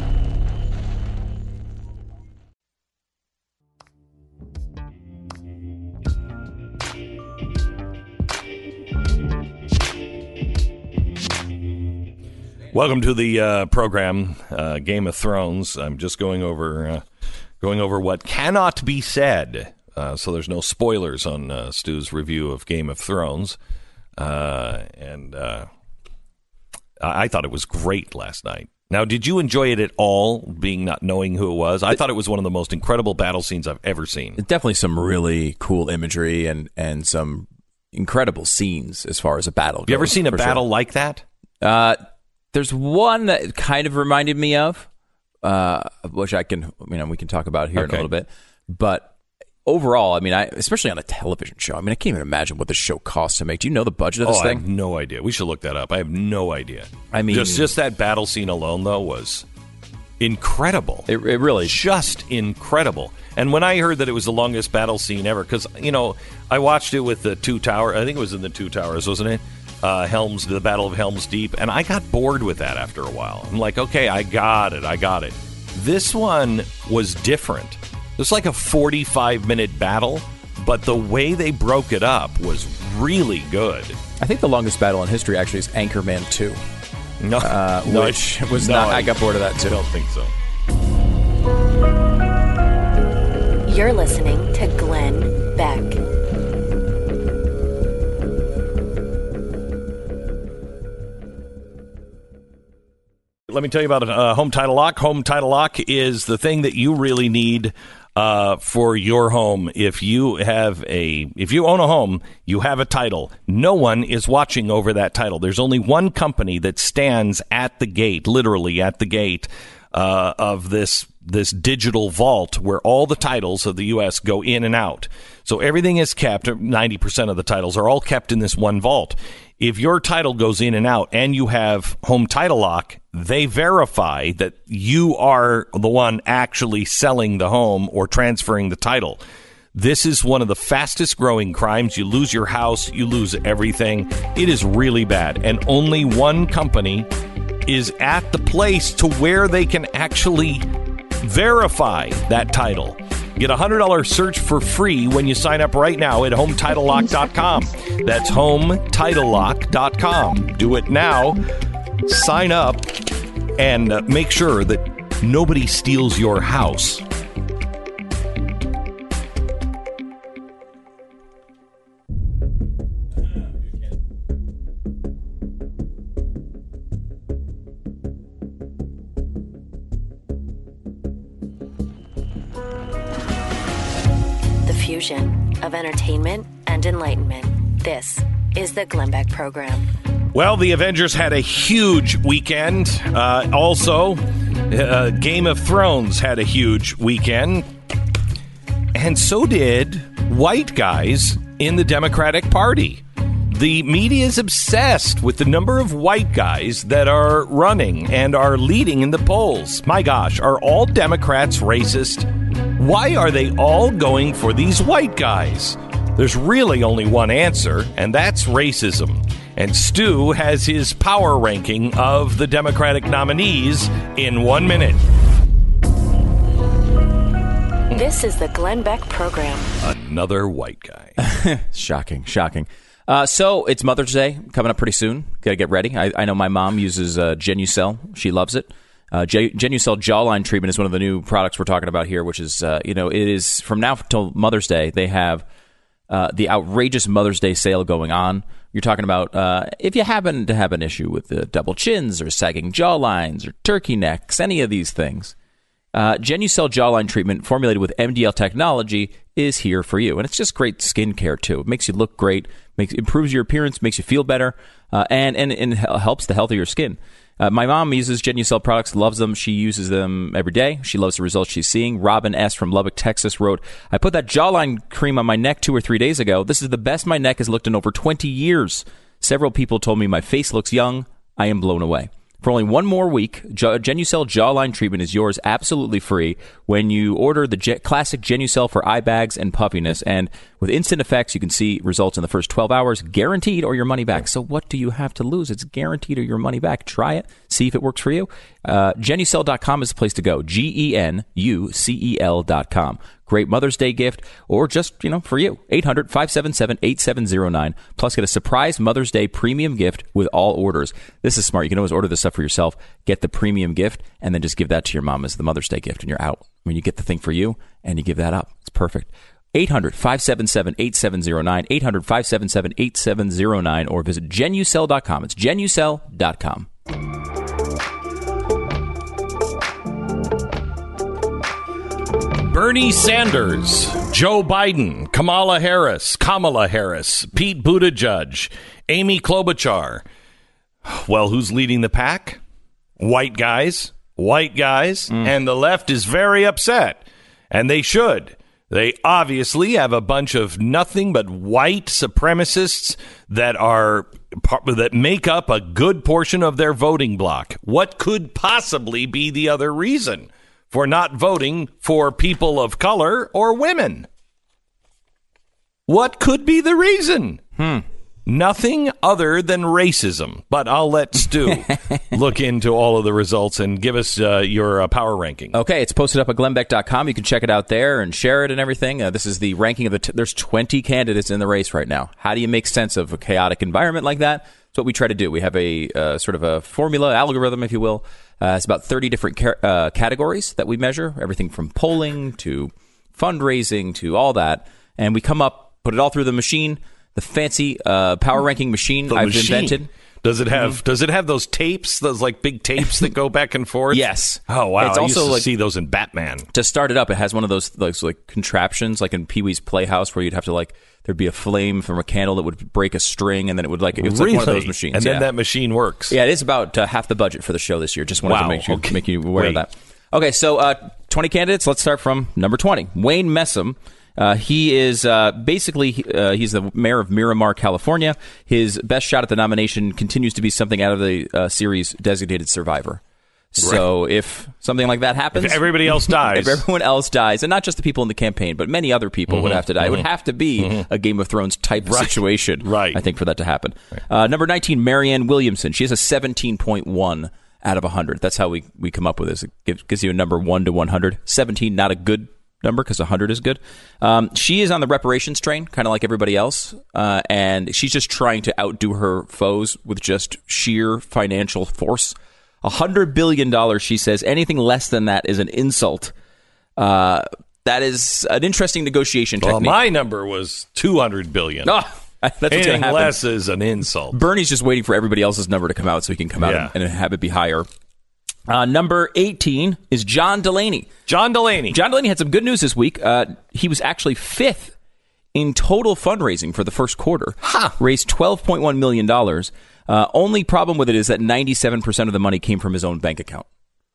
Welcome to the uh, program, uh, Game of Thrones. I'm just going over uh, going over what cannot be said, uh, so there's no spoilers on uh, Stu's review of Game of Thrones. Uh, and uh, I-, I thought it was great last night. Now, did you enjoy it at all, being not knowing who it was? I thought it was one of the most incredible battle scenes I've ever seen. Definitely some really cool imagery and, and some incredible scenes as far as a battle goes. You ever seen a for battle sure. like that? Uh There's one that kind of reminded me of, uh, which I can, you know, we can talk about here Okay. in a little bit. But overall, I mean, I especially on a television show, I mean, I can't even imagine what the show costs to make. Do you know the budget of this oh, thing? I have no idea. We should look that up. I have no idea. I mean, just just that battle scene alone, though, was incredible. It, it really, just incredible. And when I heard that it was the longest battle scene ever, because you know, I watched it with the Two Towers. I think it was in the Two Towers, wasn't it? Uh, Helms, the Battle of Helm's Deep, and I got bored with that after a while. I'm like, okay, I got it, I got it. This one was different. It was like a forty-five minute battle, but the way they broke it up was really good. I think the longest battle in history actually is Anchorman two, No, uh, no, which was no, not. I got bored of that I too. don't think so. You're listening to Glenn Beck. Let me tell you about uh, Home Title Lock. Home Title Lock is the thing that you really need uh, for your home. If you have a, if you own a home, you have a title. No one is watching over that title. There's only one company that stands at the gate, literally at the gate uh, of this this digital vault where all the titles of the U S go in and out. So everything is kept. ninety percent of the titles are all kept in this one vault. If your title goes in and out and you have Home Title Lock, they verify that you are the one actually selling the home or transferring the title. This is one of the fastest growing crimes. You lose your house, you lose everything. It is really bad. And only one company is at the place to where they can actually verify that title. Get a one hundred dollars search for free when you sign up right now at home title lock dot com. That's home title lock dot com. Do it now. Sign up and uh, make sure that nobody steals your house. Fusion of entertainment and enlightenment. This is the Glenn Beck Program. Well, the Avengers had a huge weekend. Uh, also, uh, Game of Thrones had a huge weekend. And so did white guys in the Democratic Party. The media is obsessed with the number of white guys that are running and are leading in the polls. My gosh, are all Democrats racist? Why are they all going for these white guys? There's really only one answer, and that's racism. And Stu has his power ranking of the Democratic nominees in one minute. This is the Glenn Beck Program. Another white guy. Shocking, shocking. Uh, so it's Mother's Day coming up pretty soon. Got to get ready. I, I know my mom uses uh, Genucel. She loves it. Uh, Genucel jawline treatment is one of the new products we're talking about here, which is, uh, you know, it is from now till Mother's Day. They have uh, the outrageous Mother's Day sale going on. You're talking about uh, if you happen to have an issue with the double chins or sagging jawlines or turkey necks, any of these things, Uh, Genucel jawline treatment formulated with M D L technology is here for you. And it's just great skincare, too. It makes you look great, makes improves your appearance, makes you feel better, uh, and, and, and helps the health of your skin. Uh, my mom uses Genucel products, loves them. She uses them every day. She loves the results she's seeing. Robin S. from Lubbock, Texas wrote, I put that jawline cream on my neck two or three days ago. This is the best my neck has looked in over twenty years. Several people told me my face looks young. I am blown away. For only one more week, Genucel jawline treatment is yours absolutely free when you order the Ge- classic Genucel for eye bags and puffiness. And with instant effects, you can see results in the first twelve hours, guaranteed, or your money back. So what do you have to lose? It's guaranteed or your money back. Try it. See if it works for you. Uh, Genucel dot com is the place to go. G E N U C E L dot com. Great Mother's Day gift, or just, you know, for you. eight hundred, five seven seven, eight seven zero nine. Plus, get a surprise Mother's Day premium gift with all orders. This is smart. You can always order this stuff for yourself, get the premium gift, and then just give that to your mom as the Mother's Day gift, and you're out. I mean, you get the thing for you, and you give that up. It's perfect. eight hundred, five seven seven, eight seven zero nine. eight hundred, five seven seven, eight seven zero nine, or visit Genucel dot com. It's Genucel dot com. Bernie Sanders, Joe Biden, Kamala Harris, Kamala Harris, Pete Buttigieg, Amy Klobuchar. Well, who's leading the pack? White guys, white guys, mm. and the left is very upset, and they should. They obviously have a bunch of nothing but white supremacists that are that make up a good portion of their voting bloc. What could possibly be the other reason for not voting for people of color or women? What could be the reason? Hmm. Nothing other than racism. But I'll let Stu look into all of the results and give us uh, your uh, power ranking. Okay, it's posted up at Glenn Beck dot com. You can check it out there and share it and everything. Uh, this is the ranking of the... T- there's twenty candidates in the race right now. How do you make sense of a chaotic environment like that? That's what we try to do. We have a uh, sort of a formula, algorithm, if you will. Uh, it's about thirty different ca- uh, categories that we measure, everything from polling to fundraising to all that. And we come up, put it all through the machine, the fancy uh, power ranking machine the I've machine. invented. Does it have Mm-hmm. Does it have those tapes, those like big tapes that go back and forth? Yes. Oh wow! It's I also used to like, see those in Batman. To start it up, it has one of those like, like contraptions, like in Pee Wee's Playhouse, where you'd have to like there'd be a flame from a candle that would break a string, and then it would like it's really? like one of those machines. And yeah. then that machine works. Yeah, it is about uh, half the budget for the show this year. Just wanted Wow. to make you Okay. make you aware Wait. of that. Okay, so uh, twenty candidates. Let's start from number twenty. Wayne Messam. Uh, he is uh, basically uh, he's the mayor of Miramar, California. His best shot at the nomination continues to be something out of the uh, series Designated Survivor. So right. if something like that happens, if everybody else dies, if everyone else dies, and not just the people in the campaign, but many other people mm-hmm. would have to die. Mm-hmm. It would have to be mm-hmm. a Game of Thrones type right. situation, right. I think, for that to happen. Right. Uh, number nineteen, Marianne Williamson. She has a seventeen point one out of one hundred. That's how we, we come up with this. It gives, gives you a number one to one hundred. seventeen, not a good number because one hundred is good. Um, she is on the reparations train, kind of like everybody else, uh, and she's just trying to outdo her foes with just sheer financial force. one hundred billion dollars, she says. Anything less than that is an insult. Uh, that is an interesting negotiation well, technique. My number was two hundred billion dollars. Oh, that's what's Anything going to happen. less is an insult. Bernie's just waiting for everybody else's number to come out so he can come out yeah. and, and have it be higher. Uh, number eighteen is John Delaney. John Delaney. John Delaney had some good news this week. Uh, he was actually fifth in total fundraising for the first quarter. Huh. Raised twelve point one million dollars. Uh, only problem with it is that ninety-seven percent of the money came from his own bank account.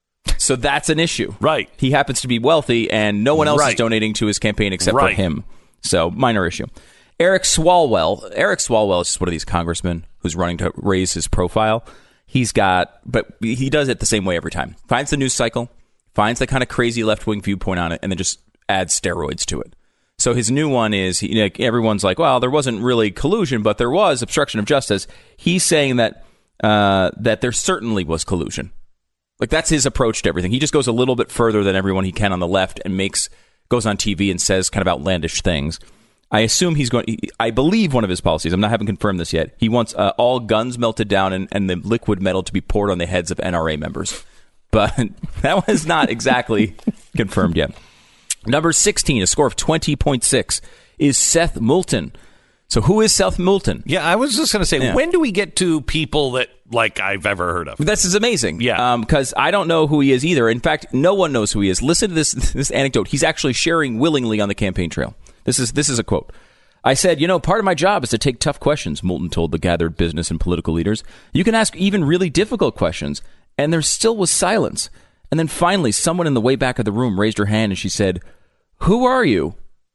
So that's an issue. Right. He happens to be wealthy, and no one else right. is donating to his campaign except right. for him. So minor issue. Eric Swalwell. Eric Swalwell is just one of these congressmen who's running to raise his profile. He's got, but he does it the same way every time. Finds the news cycle, finds the kind of crazy left-wing viewpoint on it, and then just adds steroids to it. So his new one is, he, you know, everyone's like, well, there wasn't really collusion, but there was obstruction of justice. He's saying that uh, that there certainly was collusion. Like, that's his approach to everything. He just goes a little bit further than everyone he can on the left and makes goes on T V and says kind of outlandish things. I assume he's going. I believe one of his policies, I'm not haven't confirmed this yet. He wants uh, all guns melted down and, and the liquid metal to be poured on the heads of N R A members, but that was not exactly confirmed yet. Number sixteen, a score of twenty point six, is Seth Moulton. So who is Seth Moulton? Yeah, I was just going to say, yeah. when do we get to people that like I've ever heard of. This is amazing. Yeah. Because um, I don't know who he is either. In fact, no one knows who he is. Listen to this this anecdote. He's actually sharing willingly on the campaign trail. This is this is a quote. I said, you know, part of my job is to take tough questions, Moulton told the gathered business and political leaders. You can ask even really difficult questions, and there still was silence. And then finally, someone in the way back of the room raised her hand, and she said, who are you?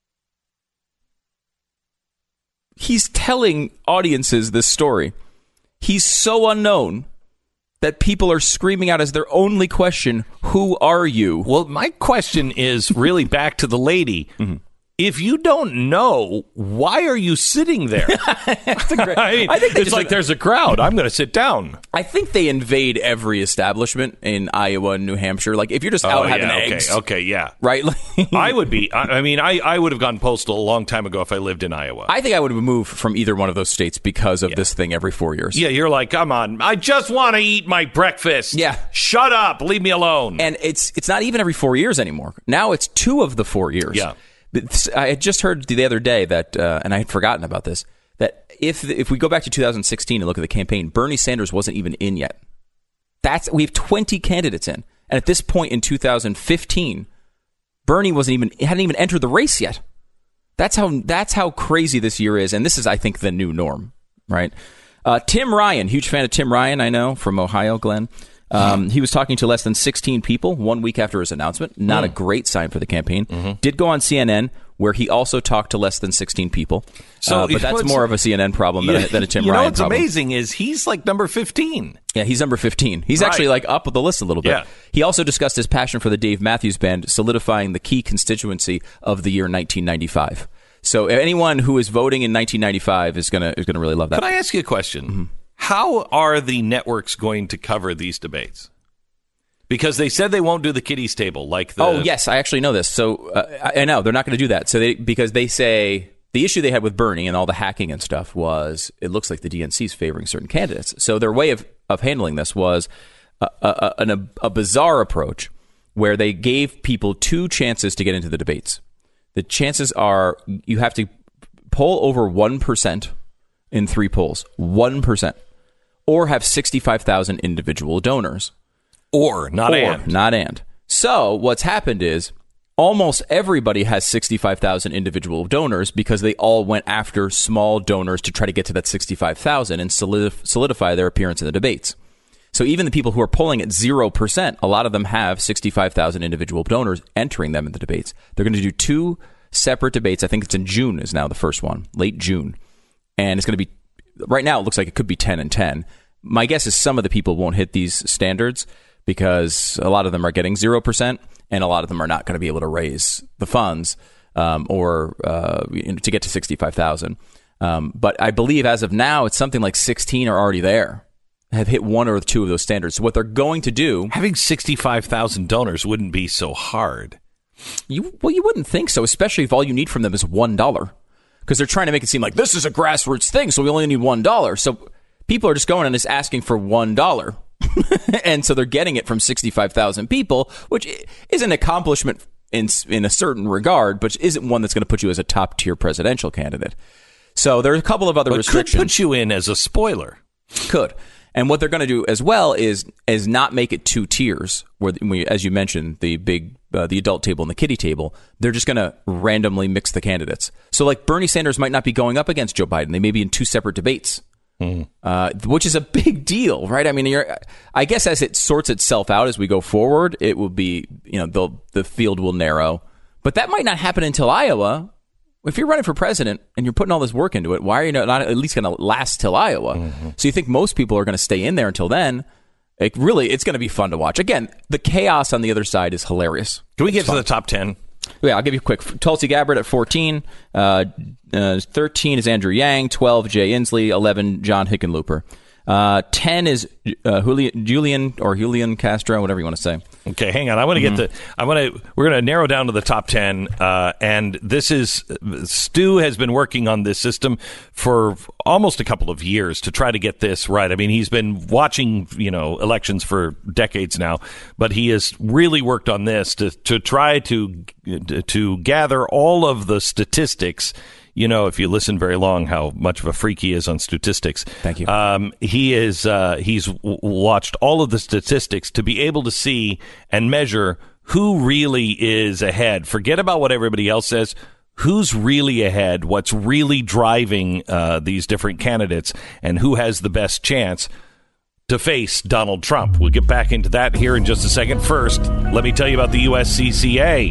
He's telling audiences this story. He's so unknown that people are screaming out as their only question, who are you? Well, my question is really back to the lady. Mm-hmm. If you don't know, why are you sitting there? That's a great, I mean, I think it's like there's a crowd. I'm going to sit down. I think they invade every establishment in Iowa and New Hampshire. Like, if you're just out oh, having yeah, eggs. Okay, okay, yeah. Right? I would be. I, I mean, I, I would have gone postal a long time ago if I lived in Iowa. I think I would have moved from either one of those states because of yeah. this thing every four years. Yeah, you're like, come on. I just want to eat my breakfast. Yeah. Shut up. Leave me alone. And it's it's not even every four years anymore. Now it's two of the four years. Yeah. I had just heard the other day that, uh, and I had forgotten about this, that if if we go back to two thousand sixteen and look at the campaign, Bernie Sanders wasn't even in yet. That's we have twenty candidates in, and at this point in two thousand fifteen, Bernie wasn't even hadn't even entered the race yet. That's how that's how crazy this year is, and this is, I think, the new norm, right? Uh, Tim Ryan, huge fan of Tim Ryan, I know, from Ohio, Glenn. Um, he was talking to less than sixteen people one week after his announcement. Not mm. a great sign for the campaign. Mm-hmm. Did go on C N N, where he also talked to less than sixteen people. So, uh, but that's more of a C N N problem than, yeah, a, than a Tim you Ryan know what's problem. amazing is he's like number fifteen. Yeah, he's number fifteen. He's right. actually like up the list a little bit. Yeah. He also discussed his passion for the Dave Matthews Band, solidifying the key constituency of the year nineteen ninety-five. So anyone who is voting in nineteen ninety-five is gonna is gonna really love that. Can I ask you a question? Mm-hmm. How are the networks going to cover these debates? Because they said they won't do the kiddies table like the... Oh, yes, I actually know this. So uh, I, I know they're not going to do that. So they because they say the issue they had with Bernie and all the hacking and stuff was it looks like the D N C is favoring certain candidates. So their way of, of handling this was a, a, a, a bizarre approach where they gave people two chances to get into the debates. The chances are you have to poll over one percent in three polls, one percent, or have sixty-five thousand individual donors. Or, not or, and. Not and. So what's happened is almost everybody has sixty-five thousand individual donors because they all went after small donors to try to get to that sixty-five thousand and solidif- solidify their appearance in the debates. So even the people who are polling at zero percent, a lot of them have sixty-five thousand individual donors entering them in the debates. They're going to do two separate debates. I think it's in June is now the first one, late June. And it's going to be, right now it looks like it could be ten and ten. My guess is some of the people won't hit these standards because a lot of them are getting zero percent and a lot of them are not going to be able to raise the funds um, or uh, to get to sixty-five thousand. Um, but I believe as of now, it's something like sixteen are already there, have hit one or two of those standards. So what they're going to do... Having sixty-five thousand donors wouldn't be so hard. You Well, you wouldn't think so, especially if all you need from them is one dollar. Because they're trying to make it seem like this is a grassroots thing, so we only need one dollar. So people are just going and just asking for one dollar. And so they're getting it from sixty-five thousand people, which is an accomplishment in in a certain regard, but isn't one that's going to put you as a top tier presidential candidate. So there are a couple of other but restrictions. Could put you in as a spoiler. Could. And what they're going to do as well is is not make it two tiers, where we, as you mentioned, the big uh, the adult table and the kiddie table. They're just going to randomly mix the candidates. So like Bernie Sanders might not be going up against Joe Biden. They may be in two separate debates. Mm. Uh, which is a big deal, right? I mean, you're, I guess as it sorts itself out as we go forward, it will be, you know, the the field will narrow. But that might not happen until Iowa. If you're running for president and you're putting all this work into it, why are you not at least going to last till Iowa? Mm-hmm. So you think most people are going to stay in there until then? It really, it's going to be fun to watch. Again, the chaos on the other side is hilarious. Can we get it's to fun. the top ten? Yeah, I'll give you a quick. Tulsi Gabbard at fourteen. Uh, uh, thirteen is Andrew Yang. twelve, Jay Inslee. eleven, John Hickenlooper. Uh, ten is uh, Julian, Julian or Julian Castro, whatever you want to say. Okay, hang on. I want to mm-hmm. get the. I want to. We're going to narrow down to the top ten, uh, and this is Stu has been working on this system for almost a couple of years to try to get this right. I mean, he's been watching, you know, elections for decades now, but he has really worked on this to to try to to gather all of the statistics you know, if you listen very long, how much of a freak he is on statistics. Thank you. Um, he is. Uh, he's w- watched all of the statistics to be able to see and measure who really is ahead. Forget about what everybody else says. Who's really ahead? What's really driving uh, these different candidates, and who has the best chance to face Donald Trump? We'll get back into that here in just a second. First, let me tell you about the U S C C A.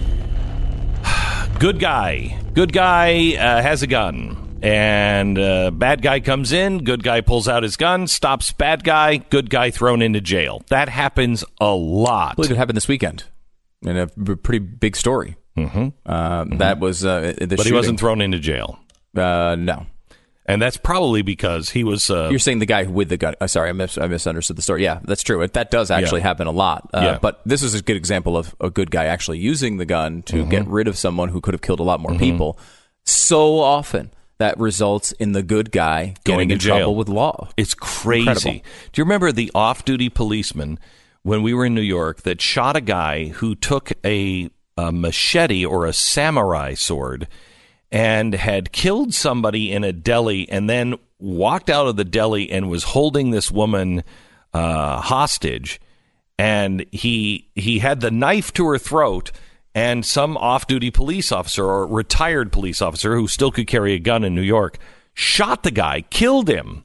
Good guy. Good guy uh, has a gun. And uh, bad guy comes in. Good guy pulls out his gun, stops bad guy. Good guy thrown into jail. That happens a lot. I believe it happened this weekend in a pretty big story. Mm-hmm. Uh, mm-hmm. That was uh, the But shooting. he wasn't thrown into jail. Uh, no. And that's probably because he was... Uh, You're saying the guy with the gun. Uh, sorry, I, mis- I misunderstood the story. Yeah, that's true. That does actually Yeah. happen a lot. Uh, Yeah. But this is a good example of a good guy actually using the gun to Mm-hmm. get rid of someone who could have killed a lot more people. So often that results in the good guy Going getting to in jail. trouble with law. It's crazy. Incredible. Do you remember the off-duty policeman when we were in New York that shot a guy who took a, a machete or a samurai sword and had killed somebody in a deli and then walked out of the deli and was holding this woman uh, hostage, and he he had the knife to her throat, and some off-duty police officer or retired police officer who still could carry a gun in New York shot the guy, killed him.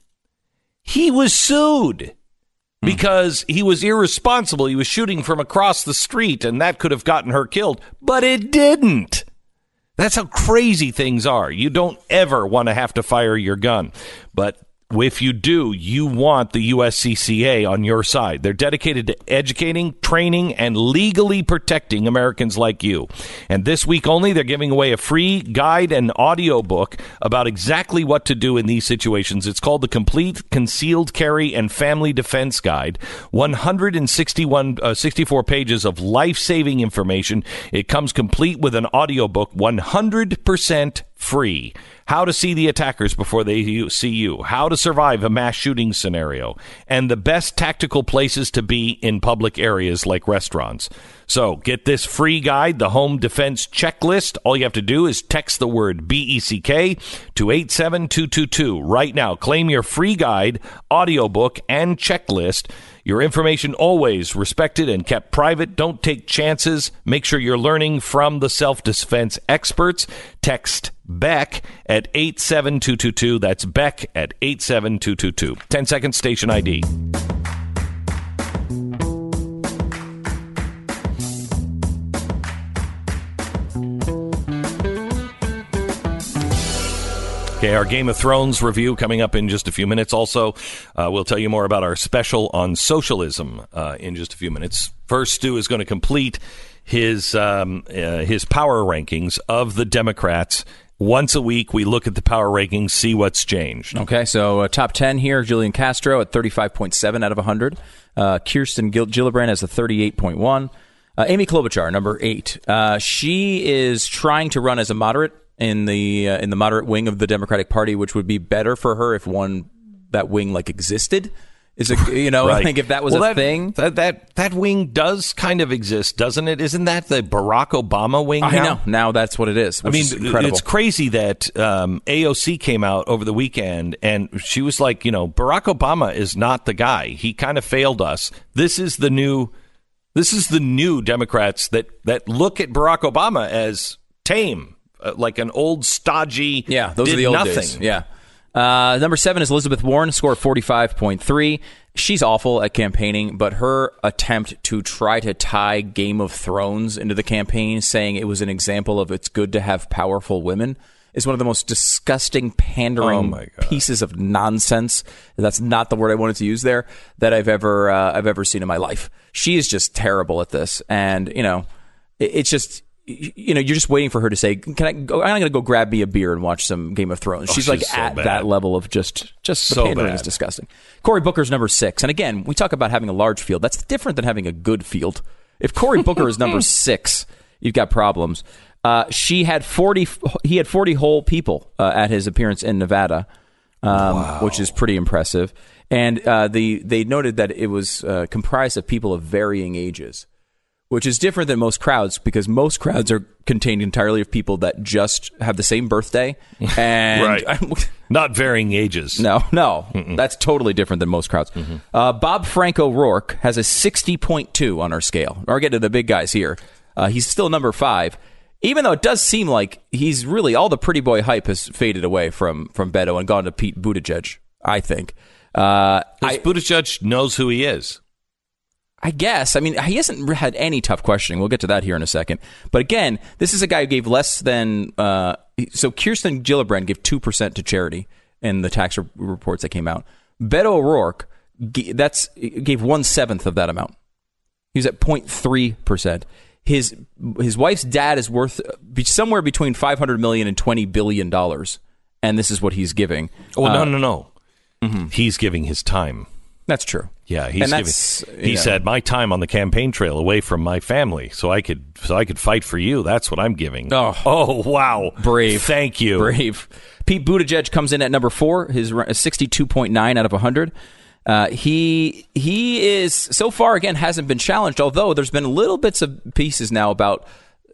He was sued because he was irresponsible. He was shooting from across the street, and that could have gotten her killed, but it didn't. That's how crazy things are. You don't ever want to have to fire your gun. But if you do, you want the U S C C A on your side. They're dedicated to educating, training, and legally protecting Americans like you. And this week only, they're giving away a free guide and audio book about exactly what to do in these situations. It's called the Complete Concealed Carry and Family Defense Guide. one hundred sixty-one, uh, sixty-four pages of life-saving information. It comes complete with an audio book, one hundred percent free. How to see the attackers before they see you. How to survive a mass shooting scenario. And the best tactical places to be in public areas like restaurants. So get this free guide, the Home Defense Checklist. All you have to do is text the word B E C K to eight seven two two two right now. Claim your free guide, audiobook, and checklist. Your information always respected and kept private. Don't take chances. Make sure you're learning from the self-defense experts. Text Beck at eight seven two two two. That's Beck at eight seven two two two. ten second station I D. Okay, our Game of Thrones review coming up in just a few minutes. Also, uh, we'll tell you more about our special on socialism uh, in just a few minutes. First, Stu is going to complete his um, uh, his power rankings of the Democrats. Once a week, we look at the power rankings, see what's changed. Okay, so uh, top ten here, Julian Castro at thirty-five point seven out of one hundred. Uh, Kirsten Gil- Gillibrand has a thirty-eight point one. Uh, Amy Klobuchar, number eight. Uh, she is trying to run as a moderate in the uh, in the moderate wing of the Democratic Party, which would be better for her if one that wing like existed. Is it, you know, Right. I think if that was well, a that, thing. That, that that wing does kind of exist, doesn't it? Isn't that the Barack Obama wing I now? know. Now that's what it is. I Which mean, is incredible. it's crazy that um, A O C came out over the weekend and she was like, you know, Barack Obama is not the guy. He kind of failed us. This is the new, this is the new Democrats that that look at Barack Obama as tame, uh, like an old stodgy. Yeah, those did are the old nothing. days. Yeah. Uh, number seven is Elizabeth Warren, score forty-five point three. She's awful at campaigning, but her attempt to try to tie Game of Thrones into the campaign, saying it was an example of it's good to have powerful women, is one of the most disgusting, pandering Oh my God. pieces of nonsense. That's not the word I wanted to use there that I've ever uh, I've ever seen in my life. She is just terrible at this, and you know, it, it's just. You know, you're just waiting for her to say, "Can I go? I'm going to go grab me a beer and watch some Game of Thrones." Oh, she's like she's so at bad. that level of just, just the So pandering bad. is disgusting. Cory Booker's number six, and again, we talk about having a large field. That's different than having a good field. If Cory Booker is number six, you've got problems. Uh, she had forty. He had forty whole people uh, at his appearance in Nevada, um, Wow. which is pretty impressive. And uh, the they noted that it was uh, comprised of people of varying ages, which is different than most crowds because most crowds are contained entirely of people that just have the same birthday. And right. Not varying ages. No, no. Mm-mm. That's totally different than most crowds. Mm-hmm. Uh, Bob Frank O'Rourke has a sixty point two on our scale. Or get to the big guys here. Uh, he's still number five. Even though it does seem like he's really, all the pretty boy hype has faded away from, from Beto and gone to Pete Buttigieg, I think. Uh, I, Buttigieg knows who he is. I guess. I mean, he hasn't had any tough questioning. We'll get to that here in a second. But again, this is a guy who gave less than... Uh, so Kirsten Gillibrand gave two percent to charity in the tax re- reports that came out. Beto O'Rourke that's gave one-seventh of that amount. He was at zero point three percent. His his wife's dad is worth somewhere between five hundred million dollars and twenty billion dollars. And this is what he's giving. Oh, uh, no, no, no. Mm-hmm. He's giving his time. That's true. Yeah, he's giving. He yeah. said, "My time on the campaign trail away from my family, so I could, so I could fight for you. That's what I'm giving." Oh, oh, wow, brave! Thank you, brave. Pete Buttigieg comes in at number four. His sixty-two point nine out of one hundred. Uh, he he is so far again hasn't been challenged. Although there's been little bits of pieces now about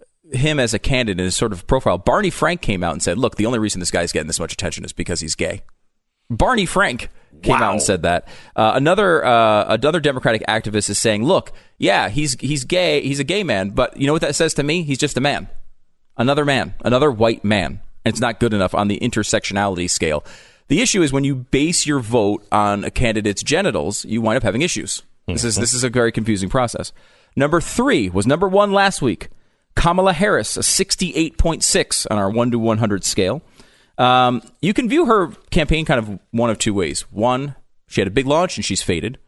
him as a candidate and his sort of profile. Barney Frank came out and said, "Look, the only reason this guy's getting this much attention is because he's gay." Barney Frank came wow. out and said that. Uh, another uh, another Democratic activist is saying, "Look, yeah, he's he's gay, he's a gay man, but you know what that says to me? He's just a man, another man, another white man. And it's not good enough on the intersectionality scale." The issue is when you base your vote on a candidate's genitals, you wind up having issues. This is this is a very confusing process. Number three was number one last week. Kamala Harris, a sixty-eight point six on our one to one hundred scale. Um, you can view her campaign kind of one of two ways. One, she had a big launch and she's faded.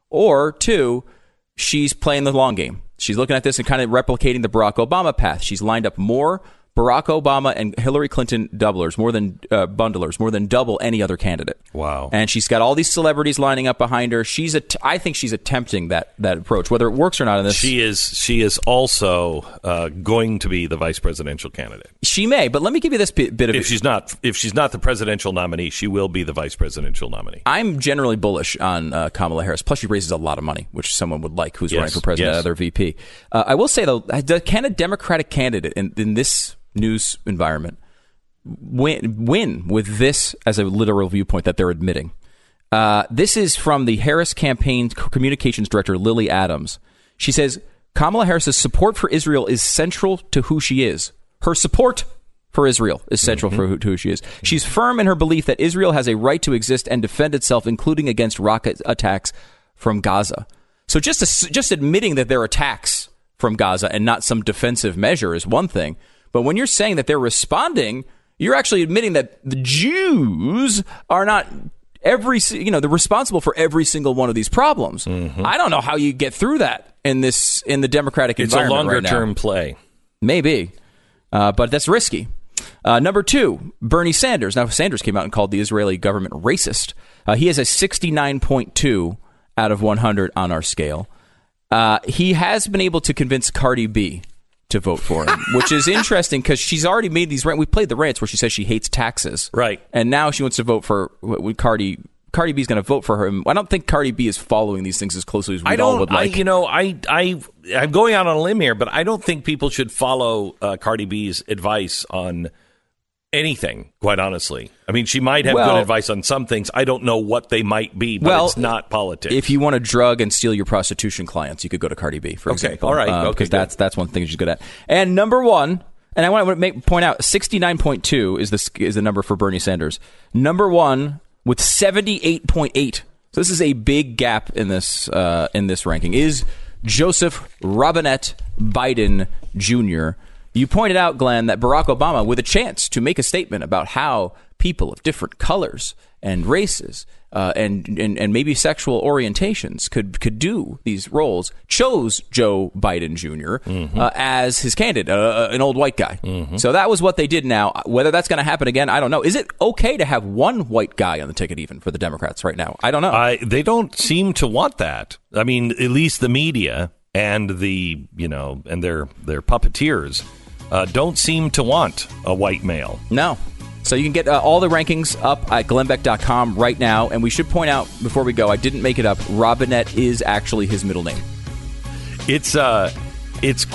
Or two, she's playing the long game. She's looking at this and kind of replicating the Barack Obama path. She's lined up more Barack Obama and Hillary Clinton doublers, more than uh, bundlers, more than double any other candidate. Wow. And she's got all these celebrities lining up behind her. She's a, I think she's attempting that that approach, whether it works or not in this. She is she is also uh, going to be the vice presidential candidate. She may, but let me give you this bit, bit of if she's not if she's not the presidential nominee, she will be the vice presidential nominee. I'm generally bullish on uh, Kamala Harris. Plus, she raises a lot of money, which someone would like who's yes, running for president, yes. other V P. Uh, I will say though, can a Democratic candidate in, in this news environment win win with this as a literal viewpoint that they're admitting? Uh, this is from the Harris campaign communications director, Lily Adams. She says, Kamala Harris's support for Israel is central to who she is. Her support for Israel is central mm-hmm. for who, to who she is. She's firm in her belief that Israel has a right to exist and defend itself, including against rocket attacks from Gaza. So just to, just admitting that there are attacks from Gaza and not some defensive measure is one thing. But when you're saying that they're responding, you're actually admitting that the Jews are not every, you know, they're responsible for every single one of these problems. Mm-hmm. I don't know how you get through that in this, in the Democratic it's environment. It's a longer right now. term play. Maybe. Uh, but that's risky. Uh, number two, Bernie Sanders. Now, Sanders came out and called the Israeli government racist. Uh, he has a sixty-nine point two out of one hundred on our scale. Uh, he has been able to convince Cardi B to vote for him, which is interesting because she's already made these rants. We played the rants where she says she hates taxes. Right. And now she wants to vote for Cardi. Cardi B is going to vote for her. I don't think Cardi B is following these things as closely as we all would like. I, you know, I, I, I'm going out on a limb here, but I don't think people should follow uh, Cardi B's advice on anything, quite honestly. I mean, she might have well, good advice on some things. I don't know what they might be, but well, it's not politics. If you want to drug and steal your prostitution clients, you could go to Cardi B, for okay, example. All right. Uh, okay, because that's, that's one thing she's good at. And number one, and I want to make, point out, sixty-nine point two is the, is the number for Bernie Sanders. Number one with seventy-eight point eight. So this is a big gap in this uh, in this ranking, is Joseph Robinette Biden Junior You pointed out, Glenn, that Barack Obama, with a chance to make a statement about how people of different colors and races uh, and, and and maybe sexual orientations could could do these roles, chose Joe Biden Junior Mm-hmm. Uh, as his candidate, uh, an old white guy. Mm-hmm. So that was what they did. Now, whether that's going to happen again, I don't know. Is it okay to have one white guy on the ticket even for the Democrats right now? I don't know. I, they don't seem to want that. I mean, at least the media and the, you know, and their their puppeteers Uh, don't seem to want a white male. No. So you can get uh, all the rankings up at glenn beck dot com right now. And we should point out before we go, I didn't make it up, Robinette is actually his middle name. It's uh, it's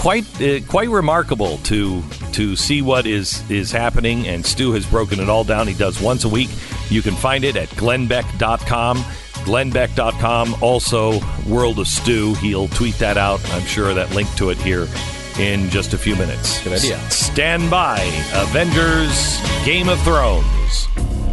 quite uh, quite remarkable to to see what is is happening. And Stu has broken it all down. He does once a week. You can find it at glenn beck dot com. glenn beck dot com. Also, World of Stu. He'll tweet that out. I'm sure that link to it here in just a few minutes. Good idea. S- stand by. Avengers, Game of Thrones.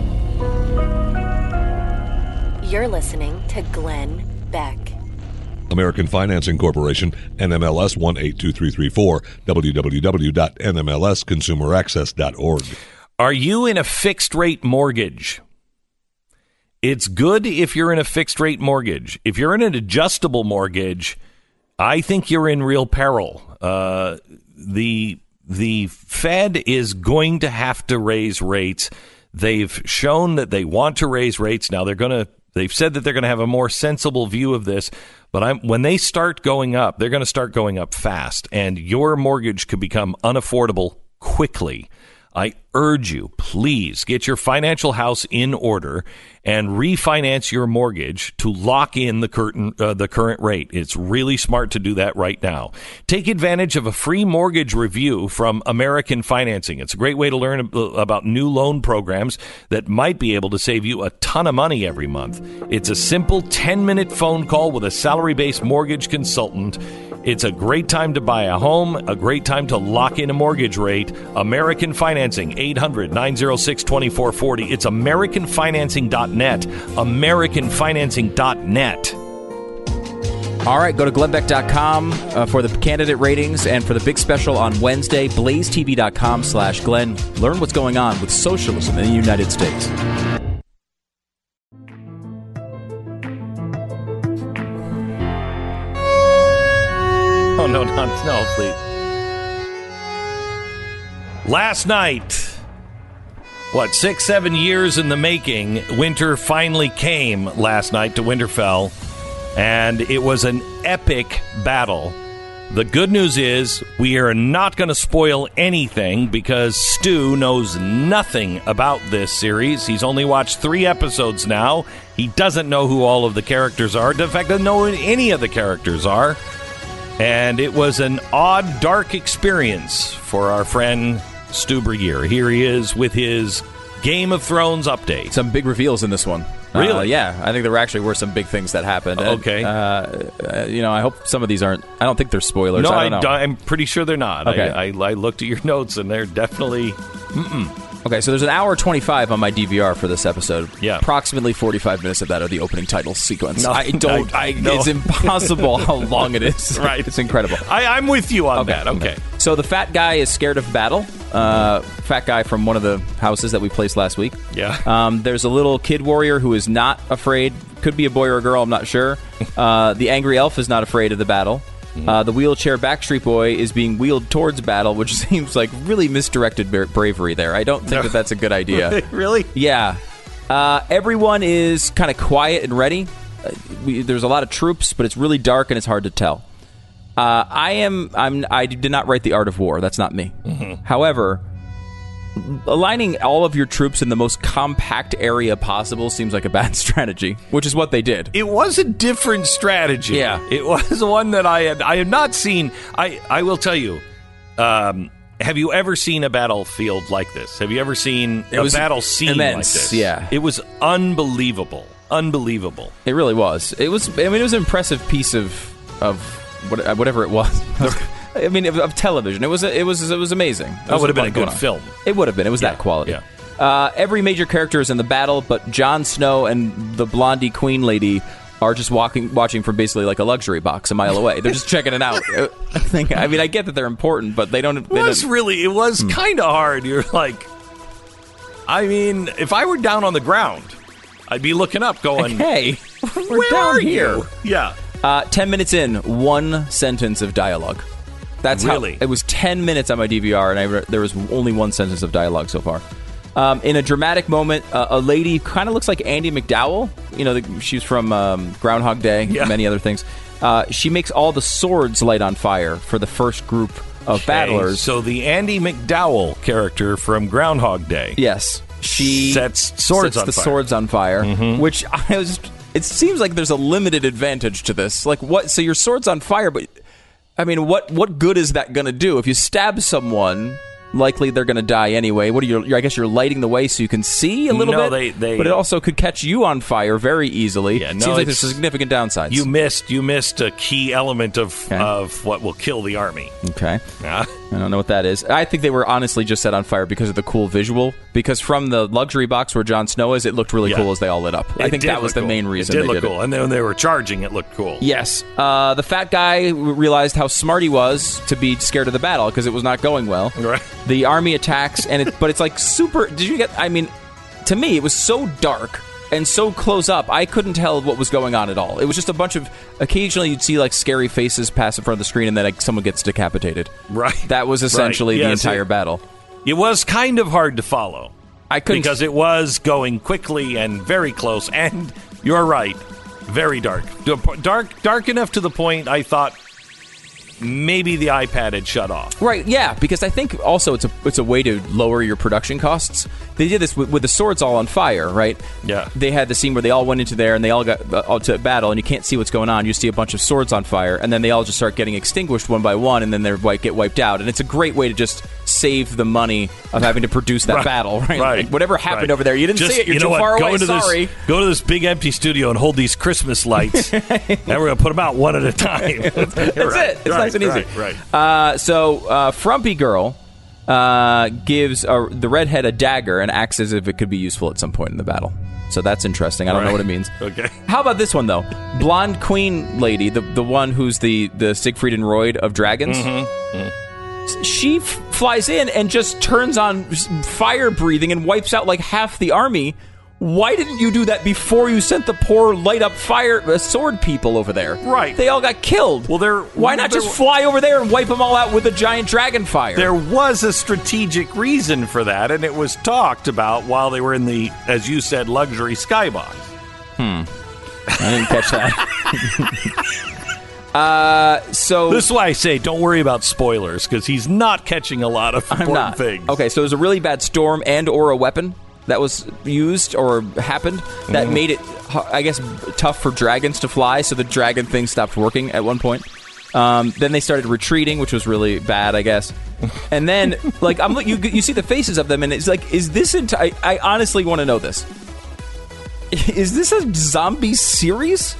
You're listening to Glenn Beck. American Financing Corporation, N M L S one eight two three three four, w w w dot n m l s consumer access dot org. Are you in a fixed-rate mortgage? It's good if you're in a fixed-rate mortgage. If you're in an adjustable mortgage, I think you're in real peril. Uh, the the Fed is going to have to raise rates. They've shown that they want to raise rates. Now they're going to. They've said that they're going to have a more sensible view of this. But I'm, when they start going up, they're going to start going up fast, and your mortgage could become unaffordable quickly. I urge you, please get your financial house in order and refinance your mortgage to lock in the curtain, uh, the current rate. It's really smart to do that right now. Take advantage of a free mortgage review from American Financing. It's a great way to learn about new loan programs that might be able to save you a ton of money every month. It's a simple ten-minute phone call with a salary-based mortgage consultant. It's a great time to buy a home, a great time to lock in a mortgage rate. American Financing, eight hundred, nine oh six, two four four oh. It's american financing dot net. american financing dot net. All right, go to glenn beck dot com uh, for the candidate ratings and for the big special on Wednesday, blaze t v dot com slash Glenn. Learn what's going on with socialism in the United States. Oh, no, no, no, please. Last night, what, six, seven years in the making, winter finally came last night to Winterfell, and it was an epic battle. The good news is we are not going to spoil anything because Stu knows nothing about this series. He's only watched three episodes now. He doesn't know who all of the characters are. In fact, doesn't know who any of the characters are. And it was an odd, dark experience for our friend Stu Burguiere. Here he is with his Game of Thrones update. Some big reveals in this one. Really? Uh, yeah, I think there actually were some big things that happened. And, Okay. uh, uh, you know, I hope some of these aren't. I don't think they're spoilers. No, I I don't know. I'm pretty sure they're not. Okay. I, I, I looked at your notes, and they're definitely... Okay, so there's an hour twenty-five on my D V R for this episode. Yeah. Approximately forty-five minutes of that are the opening title sequence. No, I don't. I, I- no. It's impossible how long it is. Right. It's incredible. I, I'm with you on that. Okay. So the fat guy is scared of battle. Uh, fat guy from one of the houses that we placed last week. Yeah. Um, there's a little kid warrior who is not afraid. Could be a boy or a girl. I'm not sure. Uh, the angry elf is not afraid of the battle. Uh, the wheelchair Backstreet Boy is being wheeled towards battle, which seems like really misdirected bra- bravery there. I don't think that that's a good idea. Really? Yeah. Uh, everyone is kind of quiet and ready. Uh, we, there's a lot of troops, but it's really dark and it's hard to tell. Uh, I am. I'm. I did not write The Art of War. That's not me. Mm-hmm. However, aligning all of your troops in the most compact area possible seems like a bad strategy, which is what they did. It was a different strategy. Yeah. It was one that I had I had not seen. I, I will tell you, um, have you ever seen a battlefield like this? Have you ever seen It a was battle scene immense, like this? yeah. It was unbelievable. Unbelievable. It really was. It was. I mean, it was an impressive piece of of what, whatever it was. I mean, of, of television. It was. It was. It was amazing. There That was would have been lot a going good on. film. It would have been. It was Yeah, that quality. yeah. Uh, every major character is in the battle, but Jon Snow and the blondie queen lady are just walking, watching from basically like a luxury box a mile away. They're just checking it out. I think. I mean, I get that they're important, but they don't. It They was don't really, it was Hmm. kind of hard. You're like, I mean, if I were down on the ground, I'd be looking up going, hey, we're where down are here. you? Yeah. Uh, ten minutes in, one sentence of dialogue. That's Really? how it was. Ten minutes on my D V R, and I re- there was only one sentence of dialogue so far. Um, in a dramatic moment, uh, a lady kind of looks like Andie MacDowell. You know, the, she's from um, Groundhog Day, Yeah. and many other things. Uh, she makes all the swords light on fire for the first group of Okay, battlers. So the Andie MacDowell character from Groundhog Day. Yes, she Sets swords sets on the fire. Mm-hmm. swords on fire, which I was. It seems like there's a limited advantage to this. Like what? So your sword's on fire, but I mean, what what good is that going to do? If you stab someone, likely they're going to die anyway. What are you? I guess you're lighting the way so you can see a little no, bit. They, they, but it also could catch you on fire very easily. Yeah, no, Seems like there's significant downsides. You missed. You missed a key element of Okay. of what will kill the army. Okay. Yeah. I don't know what that is. I think they were honestly just set on fire because of the cool visual. Because from the luxury box where Jon Snow is, it looked really Yeah. cool as they all lit up. I It think did that was look the cool. main reason It did they look did cool, it. and then when they were charging, it looked cool. Yes. Uh, the fat guy realized how smart he was to be scared of the battle because it was not going well. Right. The army attacks, and it, but it's like super. Did you get? I mean, to me, it was so dark and so close up. I couldn't tell what was going on at all. It was just a bunch of. Occasionally, you'd see like scary faces pass in front of the screen, and then like someone gets decapitated. Right. That was essentially Right. the Yes, entire it- battle. It was kind of hard to follow. I couldn't because it was going quickly and very close. And you're right, very dark, dark, dark enough to the point I thought maybe the iPad had shut off. Right, yeah, because I think also it's a it's a way to lower your production costs. They did this with, with the swords all on fire, right? Yeah. They had the scene where they all went into there and they all got uh, all to battle, and you can't see what's going on. You see a bunch of swords on fire, and then they all just start getting extinguished one by one, and then they wipe, get wiped out. And it's a great way to just save the money of having to produce that Right, battle, right? right, Like, whatever happened right. over there, you didn't Just, see it. You're you know too what? far go away. Into Sorry. This, go to this big empty studio and hold these Christmas lights, and we're going to put them out one at a time. That's That's it. It's nice and easy. Right, right. Uh, so, uh, Frumpy Girl uh, gives uh, the redhead a dagger and acts as if it could be useful at some point in the battle. So that's interesting. I don't know Right. what it means. Okay. How about this one, though? Blonde Queen lady, the the one who's the, the Siegfried and Roy of dragons. Mm-hmm. She f- flies in and just turns on s- fire breathing and wipes out like half the army. Why didn't you do that before you sent the poor light up fire uh, sword people over there? Right. They all got killed. Well, they're- why not they're- just fly over there and wipe them all out with a giant dragon fire? There was a strategic reason for that, and it was talked about while they were in the, as you said, luxury skybox. I didn't catch that. uh, so This is why I say don't worry about spoilers, because he's not catching a lot of I'm important not. things. Okay, so it was a really bad storm and or a weapon that was used or happened that made it, I guess, tough for dragons to fly. So the dragon thing stopped working at one point. Um, then they started retreating, which was really bad, I guess. And then, like, I'm you you see the faces of them, and it's like, is this entire? I honestly want to know this. Is this a zombie series?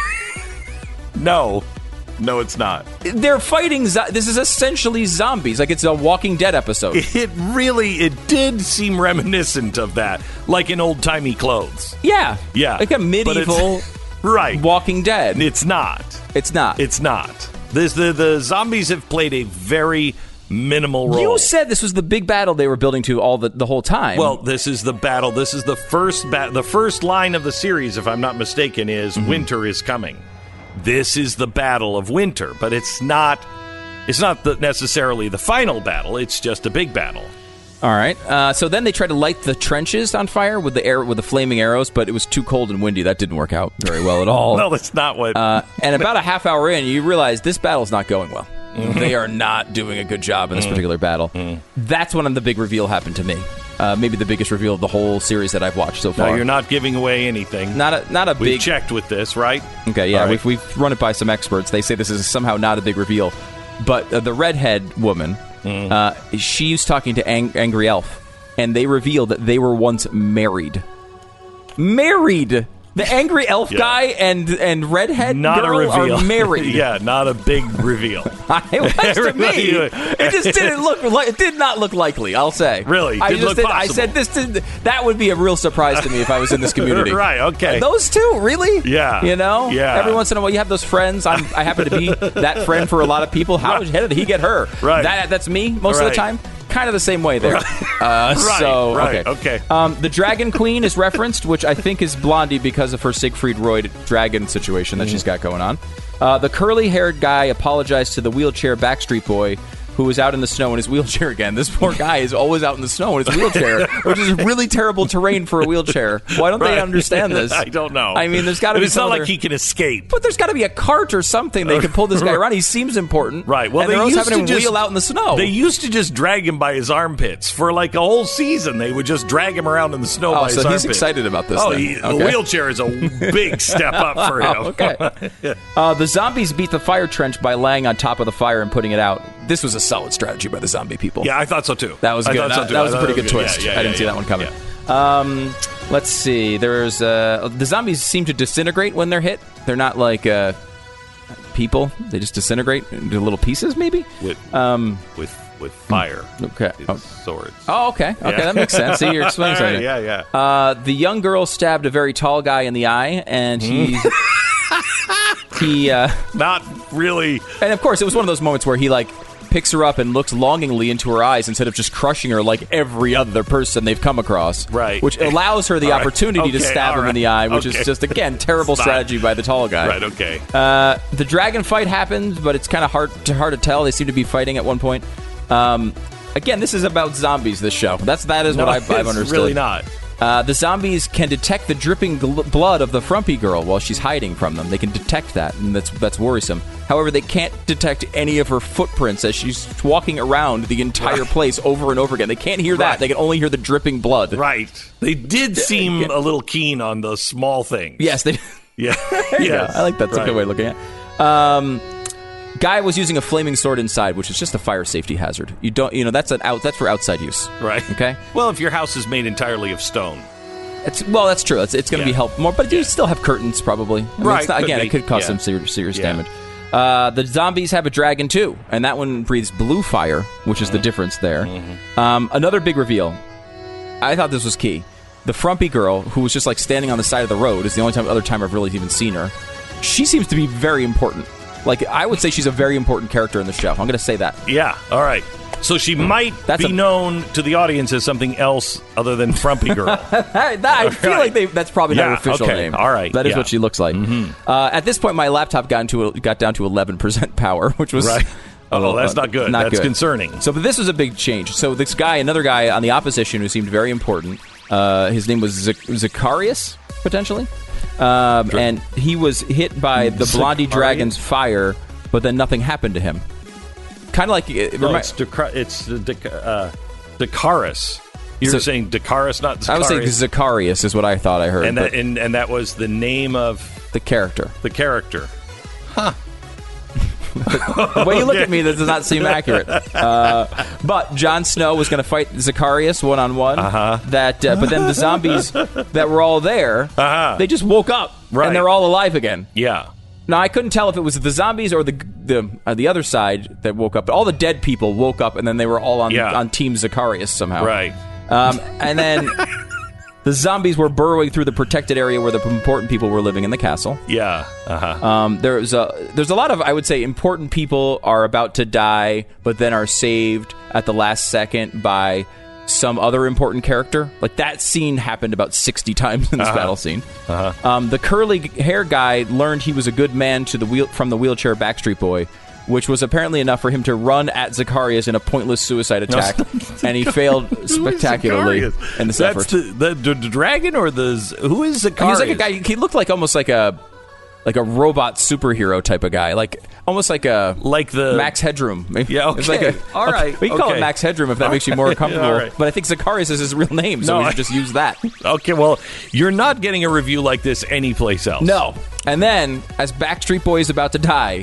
No. No, it's not. They're fighting. Zo- this is essentially zombies. Like it's a Walking Dead episode. It really, it did seem reminiscent of that, like in old-timey clothes. Yeah, Yeah. like a But it's- medieval Right. Walking Dead. It's not. It's not. It's not. This, the, the zombies have played a very minimal role. You said this was the big battle they were building to all the, the whole time. Well, this is the battle. This is the first ba- the first line of the series, if I'm not mistaken, is Mm-hmm. winter is coming. This is the battle of winter, but it's not it's not the, necessarily the final battle. It's just a big battle. all right. Uh, so then they tried to light the trenches on fire with the air with the flaming arrows, but it was too cold and windy. That didn't work out very well at all. No, that's not what. Uh, and about a half hour in, you realize this battle's not going well. Mm-hmm. They are not doing a good job in this particular battle. Mm-hmm. That's when the big reveal happened to me. Uh, maybe the biggest reveal of the whole series that I've watched so far. no, you're not giving away anything. Not a not a We've big. checked with this, right? Okay, yeah, All right. we've, we've run it by some experts. They say this is somehow not a big reveal. But uh, the redhead woman, Mm. uh, she's talking to Ang- Angry Elf, and they reveal that they were once married. Married! The Angry Elf Yeah. guy and and redhead Not girl a reveal. are married. Yeah, not a big reveal. It was to Everybody- me. It just didn't look like it did not look likely. I'll say. Really? I Didn't just look did, I possible. said this. Did, that would be a real surprise to me if I was in this community. Right, okay. Those two, really? Yeah. You know. Yeah. Every once in a while, you have those friends. I'm, I happen to be that friend for a lot of people. How, Right. how did he get her? Right. That that's me most of the Right. time. Kind of the same way there. Uh, Right, so right, okay. okay. Um, the Dragon Queen is referenced, which I think is Blondie because of her Siegfried Roy dragon situation that she's got going on. Uh, the curly-haired guy apologized to the wheelchair Backstreet Boy who is out in the snow in his wheelchair again. This poor guy is always out in the snow in his wheelchair, which is really terrible terrain for a wheelchair. Why don't Right. they understand this? I don't know. I mean, there's got to But be it's some not other- like he can escape. But there's got to be a cart or something they can pull this guy around. He seems important. Right. Well, and they they're always used having him to just, wheel out in the snow. They used to just drag him by his armpits for like a whole season. They would just drag him around in the snow Oh, by so his he's armpits. excited about this Oh, then. he, the Okay. wheelchair is a big step up for him. Okay. Uh, the zombies beat the fire trench by laying on top of the fire and putting it out. This was a solid strategy by the zombie people. Yeah, I thought so too. That was I good. thought That, so too. that was I a thought pretty that good was twist. Yeah, yeah, I didn't yeah, see yeah. that one coming. Yeah. Um, let's see. There's uh, the zombies seem to disintegrate when they're hit. They're not like uh, people. They just disintegrate into little pieces, maybe. With Um, with with fire. Okay. His Oh. swords. Oh, okay. Okay, Yeah. that makes sense. See, you're explaining All right, something. yeah, yeah. Uh, the young girl stabbed a very tall guy in the eye, and he he uh, Not really. and of course it was one of those moments where he like picks her up and looks longingly into her eyes instead of just crushing her like every other person they've come across. Right. Which allows her the All right. opportunity to Okay, stab all him in the right. eye, which Okay. is just again terrible Stop. strategy by the tall guy. Right. Okay. Uh, the dragon fight happens, but it's kind of hard to hard to tell. They seem to be fighting at one point. Um, again, this is about zombies. This show. That's that is No, what I've, I've it's understood. really not. Uh, the zombies can detect the dripping gl- blood of the frumpy girl while she's hiding from them. They can detect that, and that's that's worrisome. However, they can't detect any of her footprints as she's walking around the entire Right. place over and over again. They can't hear that. Right. They can only hear the dripping blood. Right. They did seem a little keen on the small things. Yes, they. Yeah. Yeah, Yes. I like that's a Right. good way of looking at it. Um, guy was using a flaming sword inside, which is just a fire safety hazard. You don't, you know, that's an out. That's for outside use. Right. Okay. Well, if your house is made entirely of stone. It's, well, that's true. It's, it's going to Yeah. be help more, but you still have curtains probably. I mean, Right, it's not- could again, be. it could cause Yeah. some serious, serious Yeah. damage. Uh, the zombies have a dragon too, and that one breathes blue fire, which is the difference there. Mm-hmm. Um, another big reveal. I thought this was key. The frumpy girl, who was just like standing on the side of the road, is the only time, other time I've really even seen her. She seems to be very important. Like, I would say she's a very important character in the show. I'm going to say that. Yeah. All right. So she might That's be a- known to the audience as something else other than Frumpy Girl. I, I feel Right. like they, that's probably not Yeah, her official okay. name. All right. That is Yeah. what she looks like. Uh, at this point, my laptop got, into a, got down to eleven percent power, which was... Right. a Oh, little- that's not good. Not That's good. concerning. So, but this was a big change. So this guy, another guy on the opposition who seemed very important, uh, his name was Zac- Zacharias, potentially. Um, and he was hit by the Blondie Zacharias? Dragon's fire, but then nothing happened to him. Kind of like... It No, remi- it's Deca- it's the Dec- uh, Decaris. You So- were saying Decaris, not Zacharias. I was saying Zacharias is what I thought I heard. and but that and, and that was the name of the character. the character. The way you look at me, that does not seem accurate. Uh, but Jon Snow was going to fight Zacharias one on one. Uh-huh. That, uh, but then the zombies that were all there, Uh-huh. they just woke up Right. and they're all alive again. Yeah. Now I couldn't tell if it was the zombies or the the uh, the other side that woke up. But all the dead people woke up and then they were all on Yeah. on Team Zacharias somehow. Right. Um, and then the zombies were burrowing through the protected area where the important people were living in the castle. Yeah. Uh-huh. Um, there's a there's a lot of, I would say, important people are about to die, but then are saved at the last second by some other important character. Like that scene happened about sixty times in this Uh-huh. battle scene. Uh-huh. Um, the curly hair guy learned he was a good man to the wheel from the wheelchair Backstreet Boy, which was apparently enough for him to run at Zacharias in a pointless suicide attack, and he failed spectacularly Zacharias? in this That's effort. the, the, the dragon or the z- who is He Zacharias? was like a guy. He looked like almost like a like a robot superhero type of guy, like almost like a Like the Max Headroom. Maybe. Yeah, It's like okay. a, All right, We can call okay. it Max Headroom if that makes you more comfortable. all right. But I think Zacharias is his real name, so No, we should I- just use that. Okay, well, you're not getting a review like this anyplace else. No. And then, as Backstreet Boy is about to die,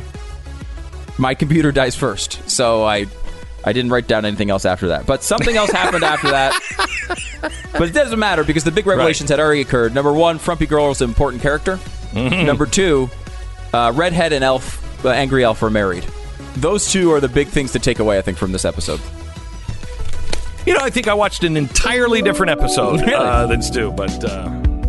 my computer dies first. So I I didn't write down anything else after that. But something else happened after that. But it doesn't matter because the big revelations had already occurred. Number one, Frumpy Girl is an important character. Mm-hmm. Number two, uh, Redhead and Elf, uh, Angry Elf are married. Those two are the big things to take away, I think, from this episode. You know, I think I watched an entirely different episode Really? uh, than Stu, but uh,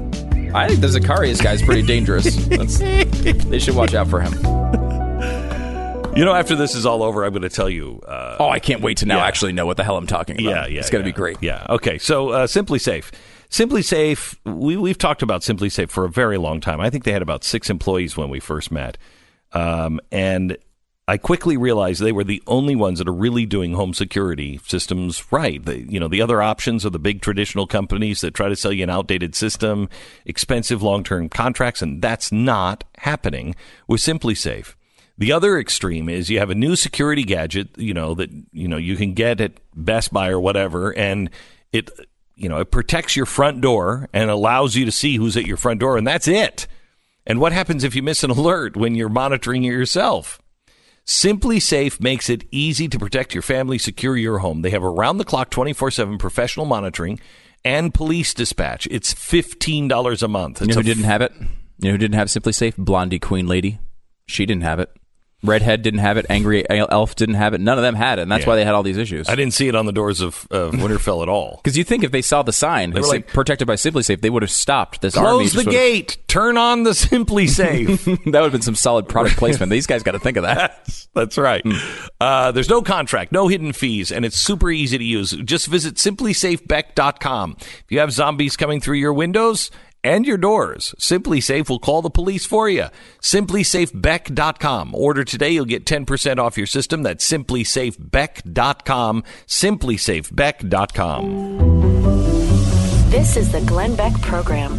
I think the Zacharias guy is pretty dangerous. That's, they should watch out for him. you know, after this is all over, I'm going to tell you. Uh, Oh, I can't wait to now Yeah. actually know what the hell I'm talking about. yeah, yeah, It's going to yeah. be great. Yeah. Okay. So, uh, Simply Safe. Simply Safe. We we've talked about Simply Safe for a very long time. I think they had about six employees when we first met, um, and I quickly realized they were the only ones that are really doing home security systems right. The, you know, the other options are the big traditional companies that try to sell you an outdated system, expensive long-term contracts, and that's not happening with SimpliSafe. The other extreme is you have a new security gadget, you know, that, you know, you can get at Best Buy or whatever, and it, you know, it protects your front door and allows you to see who's at your front door, and that's it. And what happens if you miss an alert when you're monitoring it yourself? SimpliSafe makes it easy to protect your family, secure your home. They have around-the-clock, twenty-four seven professional monitoring and police dispatch. It's fifteen dollars a month. It's you know who f- didn't have it? You know who didn't have SimpliSafe? Blondie Queen Lady. She didn't have it. Redhead didn't have it. Angry Elf didn't have it. None of them had it, and that's Yeah. why they had all these issues. I didn't see it on the doors of, of Winterfell at all. Because you think if they saw the sign, They they were say, like, protected by SimpliSafe, they would have stopped this army. Close just the would've- gate. Turn on the SimpliSafe. That would have been some solid product placement. These guys got to think of that. That's, that's right. Uh, there's no contract, no hidden fees, and it's super easy to use. Just visit simply safe beck dot com. If you have zombies coming through your windows and your doors, SimpliSafe will call the police for you. simply safe beck dot com. Order today, you'll get ten percent off your system. That's simply safe beck dot com. simply safe beck dot com. This is the Glenn Beck Program.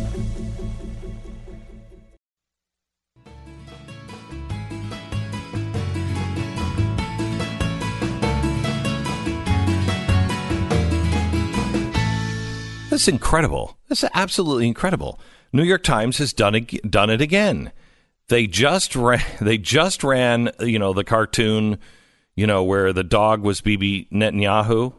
This is incredible. This is absolutely incredible. New York Times has done it, done it again. They just ran, they just ran, you know, the cartoon, you know, where the dog was Bibi Netanyahu,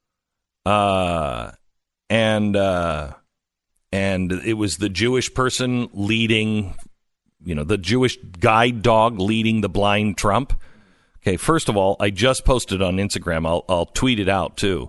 uh, and uh, and it was the Jewish person leading, you know, the Jewish guide dog leading the blind Trump. Okay, first of all, I just posted on Instagram. I'll I'll tweet it out too.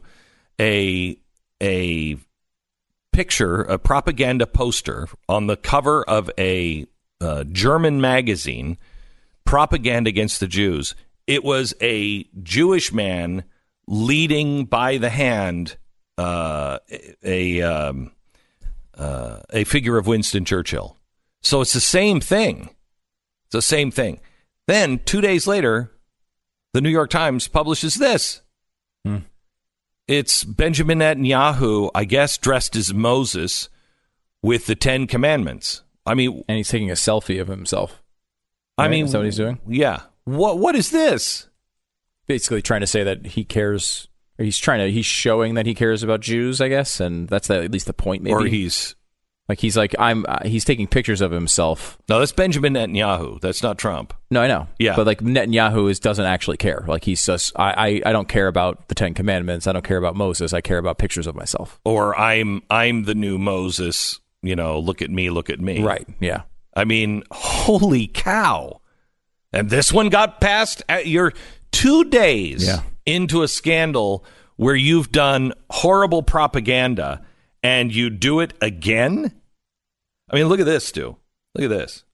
A a picture, a propaganda poster on the cover of a uh, German magazine, propaganda against the Jews. It was a Jewish man leading by the hand uh, a um, uh, a figure of Winston Churchill. So it's the same thing. It's the same thing. Then two days later, the New York Times publishes this. Hmm. It's Benjamin Netanyahu, I guess, dressed as Moses with the Ten Commandments. I mean, And he's taking a selfie of himself. I Right? mean, Is that what he's doing? Yeah. What What is this? Basically trying to say that he cares, or he's trying to, he's showing that he cares about Jews, I guess, and that's the, at least the point, maybe. Or he's like, he's like, I'm, uh, he's taking pictures of himself. no, that's Benjamin Netanyahu. That's not Trump. No, I know. Yeah. But like Netanyahu is doesn't actually care. Like he's just, I, I, I don't care about the Ten Commandments. I don't care about Moses. I care about pictures of myself. Or I'm I'm the new Moses. You know, look at me, look at me. Right. Yeah. I mean, holy cow! And this one got passed. At, you're two days Yeah. into a scandal where you've done horrible propaganda, and you do it again. I mean, look at this, Stu. Look at this.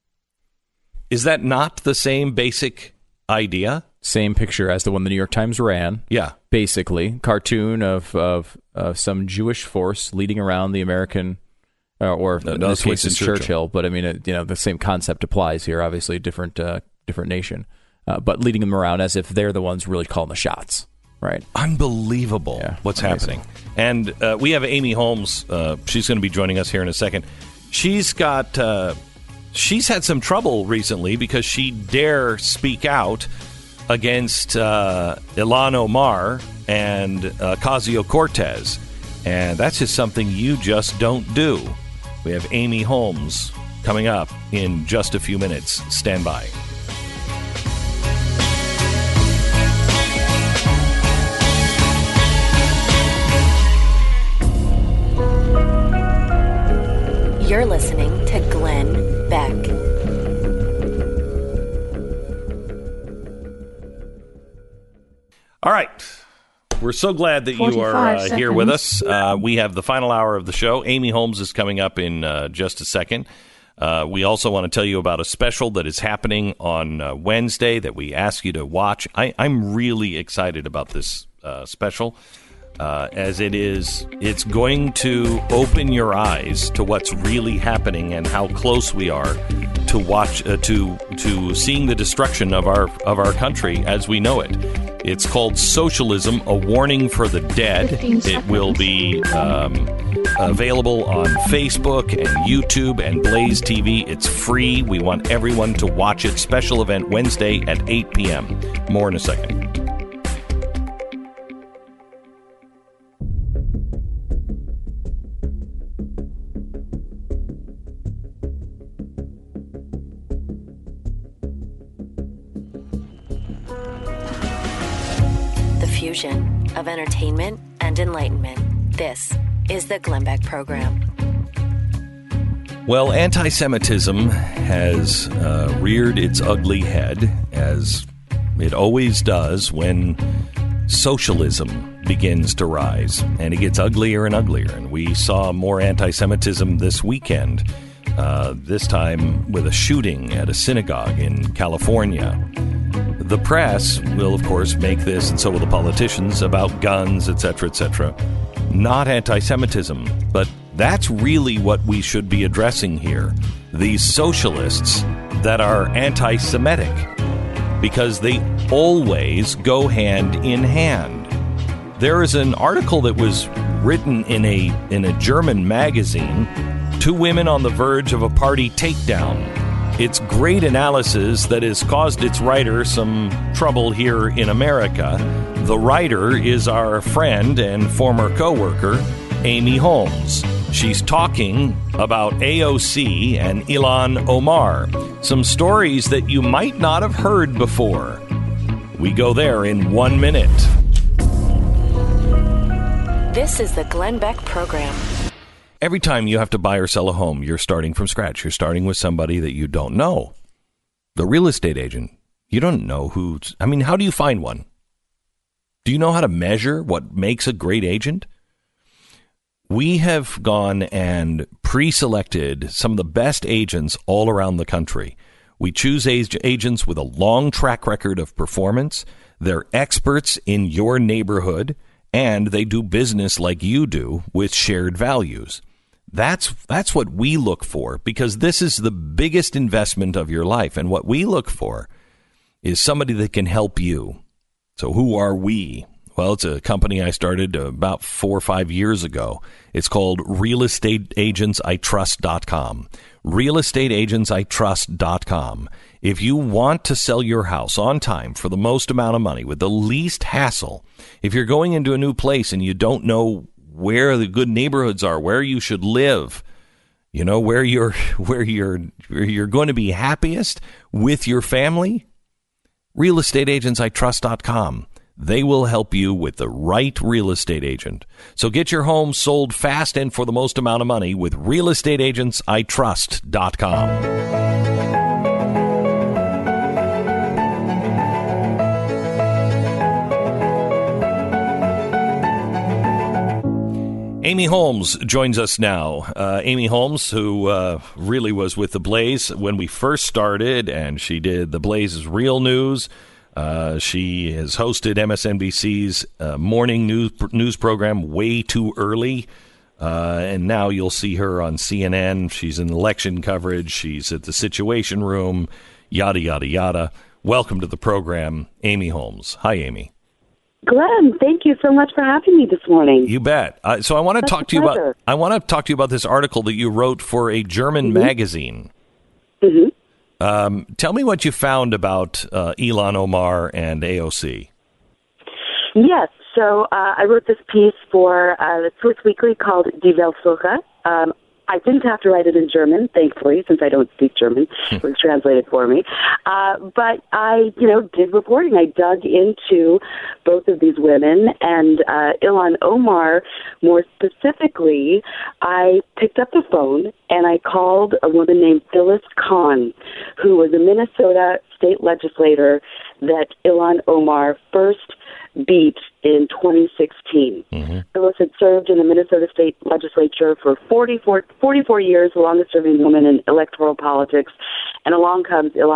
Is that not the same basic idea? Same picture as the one the New York Times ran. Yeah. Basically, cartoon of of, of some Jewish force leading around the American, uh, or No, in no, this it's case, Winston it's Churchill. Churchill. But I mean, it, you know, the same concept applies here. Obviously, different uh, different nation, uh, but leading them around as if they're the ones really calling the shots. Right. Unbelievable Yeah, what's amazing. happening. And uh, we have Amy Holmes. Uh, she's going to be joining us here in a second. She's got, uh, she's had some trouble recently because she dare speak out against uh, Ilhan Omar and uh, Ocasio-Cortez. And that's just something you just don't do. We have Amy Holmes coming up in just a few minutes. Stand by. You're listening to Glenn Beck. All right. We're so glad that you are uh, here with us. Uh, we have the final hour of the show. Amy Holmes is coming up in uh, just a second. Uh, we also want to tell you about a special that is happening on uh, Wednesday that we ask you to watch. I, I'm really excited about this uh, special, uh, as it is, it's going to open your eyes to what's really happening and how close we are to watch uh, to to seeing the destruction of our of our country as we know it. It's called Socialism: A Warning for the Dead. It will be um, available on Facebook and YouTube and Blaze T V. It's free. We want everyone to watch it. Special event Wednesday at eight p.m. More in a second. Fusion of entertainment and enlightenment. This is the Glenn Beck Program. Well, anti-Semitism has uh, reared its ugly head, as it always does when socialism begins to rise. And it gets uglier and uglier. And we saw more anti-Semitism this weekend, uh, this time with a shooting at a synagogue in California. The press will, of course, make this, and so will the politicians, about guns, et cetera, et cetera. Not anti-Semitism, but that's really what we should be addressing here. These socialists that are anti-Semitic, because they always go hand in hand. There is an article that was written in a in a German magazine, Two Women on the Verge of a Party Takedown. It's great analysis that has caused its writer some trouble here in America. The writer is our friend and former co-worker, Amy Holmes. She's talking about A O C and Ilhan Omar, some stories that you might not have heard before. We go there in one minute. This is the Glenn Beck Program. Every time you have to buy or sell a home, you're starting from scratch. You're starting with somebody that you don't know. The real estate agent, you don't know who's... I mean, how do you find one? Do you know how to measure what makes a great agent? We have gone and pre-selected some of the best agents all around the country. We choose ag- agents with a long track record of performance. They're experts in your neighborhood, and they do business like you do with shared values. That's that's what we look for, because this is the biggest investment of your life. And what we look for is somebody that can help you. So who are we? Well, it's a company I started about four or five years ago. It's called real estate agents I trust dot com. real estate agents I trust dot com. If you want to sell your house on time for the most amount of money with the least hassle, if you're going into a new place and you don't know where the good neighborhoods are, where you should live, you know, where you're where you're where you're going to be happiest with your family, real estate agents I trust dot com. They will help you with the right real estate agent. So get your home sold fast and for the most amount of money with real estate agents I trust dot com. Amy Holmes joins us now. Uh, Amy Holmes, who uh, really was with The Blaze when we first started, and she did The Blaze's Real News. Uh, she has hosted M S N B C's uh, morning news news program, Way Too Early. Uh, and now you'll see her on C N N. She's in election coverage. She's at the Situation Room, yada, yada, yada. Welcome to the program, Amy Holmes. Hi, Amy. Glenn, thank you so much for having me this morning. You bet. Uh, so I want to That's talk to you about I want to talk to you about this article that you wrote for a German mm-hmm. magazine. Mm-hmm. Um, tell me what you found about uh, Ilhan Omar and A O C. Yes. So uh, I wrote this piece for uh, the Swiss Weekly called Die Weltwoche. Um, I didn't have to write it in German, thankfully, since I don't speak German. It was translated for me. Uh, but I, you know, did reporting. I dug into both of these women, and uh, Ilhan Omar, more specifically, I picked up the phone and I called a woman named Phyllis Kahn, who was a Minnesota state legislator that Ilhan Omar first beat in twenty sixteen. Mm-hmm. Phyllis had served in the Minnesota State Legislature for forty-four, forty-four years, the longest-serving woman in electoral politics. And along comes Ilhan Omar.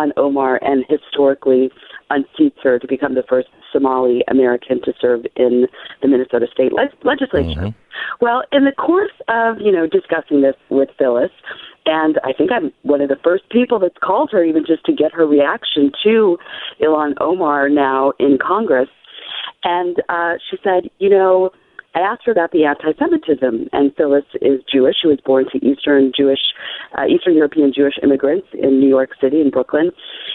Omar and historically unseats her to become the first Somali American to serve in the Minnesota state le- legislature. Mm-hmm. Well, in the course of, you know, discussing this with Phyllis, and I think I'm one of the first people that's called her even just to get her reaction to Ilhan Omar now in Congress, and uh, she said, you know, I asked her about the anti-Semitism, and Phyllis is Jewish. She was born to Eastern Jewish, uh, Eastern European Jewish immigrants in New York City, in Brooklyn.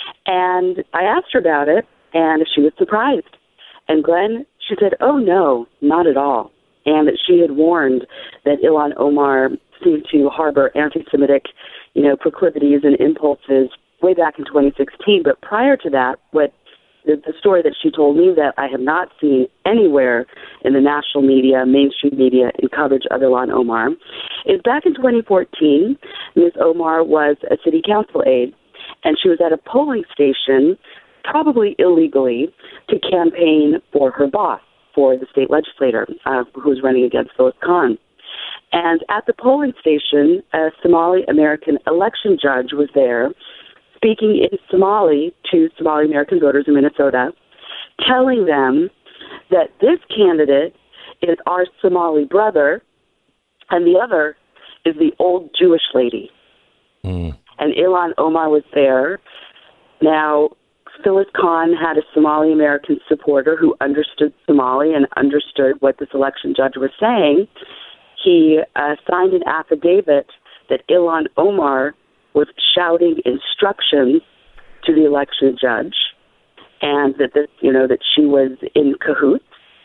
And I asked her about it, and she was surprised. And Glenn, she said, oh, no, not at all. And that she had warned that Ilhan Omar seemed to harbor anti-Semitic, you know, proclivities and impulses way back in twenty sixteen. But prior to that, what The, the story that she told me that I have not seen anywhere in the national media, mainstream media, in coverage of Ilhan Omar, is back in twenty fourteen, Miz Omar was a city council aide, and she was at a polling station, probably illegally, to campaign for her boss, for the state legislator, uh, who was running against Phyllis Khan. And at the polling station, a Somali-American election judge was there, speaking in Somali to Somali American voters in Minnesota, telling them that this candidate is our Somali brother, and the other is the old Jewish lady. Mm. And Ilhan Omar was there. Now, Phyllis Khan had a Somali American supporter who understood Somali and understood what this election judge was saying. He uh, signed an affidavit that Ilhan Omar was shouting instructions to the election judge, and that this, you know, that she was in cahoots.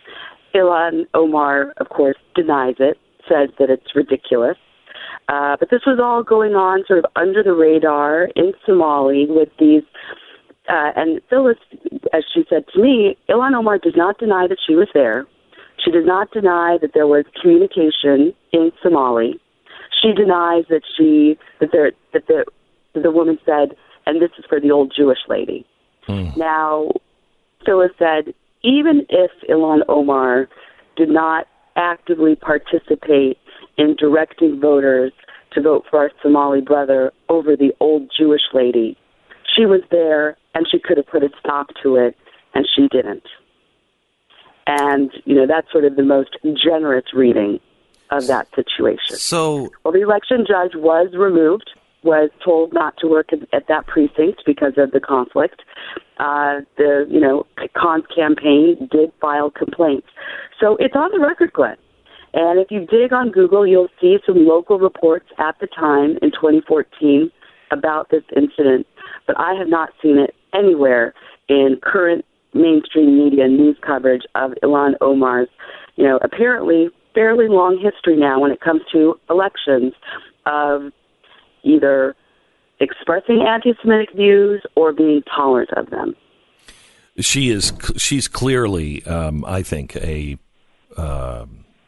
Ilhan Omar, of course, denies it, says that it's ridiculous. Uh, but this was all going on sort of under the radar in Somali with these, uh, and Phyllis, as she said to me, Ilhan Omar does not deny that she was there. She does not deny that there was communication in Somali. She denies that she that there that the that the woman said, and this is for the old Jewish lady. Mm. Now, Phyllis said, even if Ilhan Omar did not actively participate in directing voters to vote for our Somali brother over the old Jewish lady, she was there and she could have put a stop to it, and she didn't. And, you know, that's sort of the most generous reading of that situation. So, well, the election judge was removed, was told not to work at, at that precinct because of the conflict. Uh, the, you know, Khan's campaign did file complaints. So it's on the record, Glenn. And if you dig on Google, you'll see some local reports at the time in twenty fourteen about this incident. But I have not seen it anywhere in current mainstream media news coverage of Ilhan Omar's, you know, apparently fairly long history now when it comes to elections of either expressing anti-Semitic views or being tolerant of them. She is, she's clearly, um, I think, a, uh,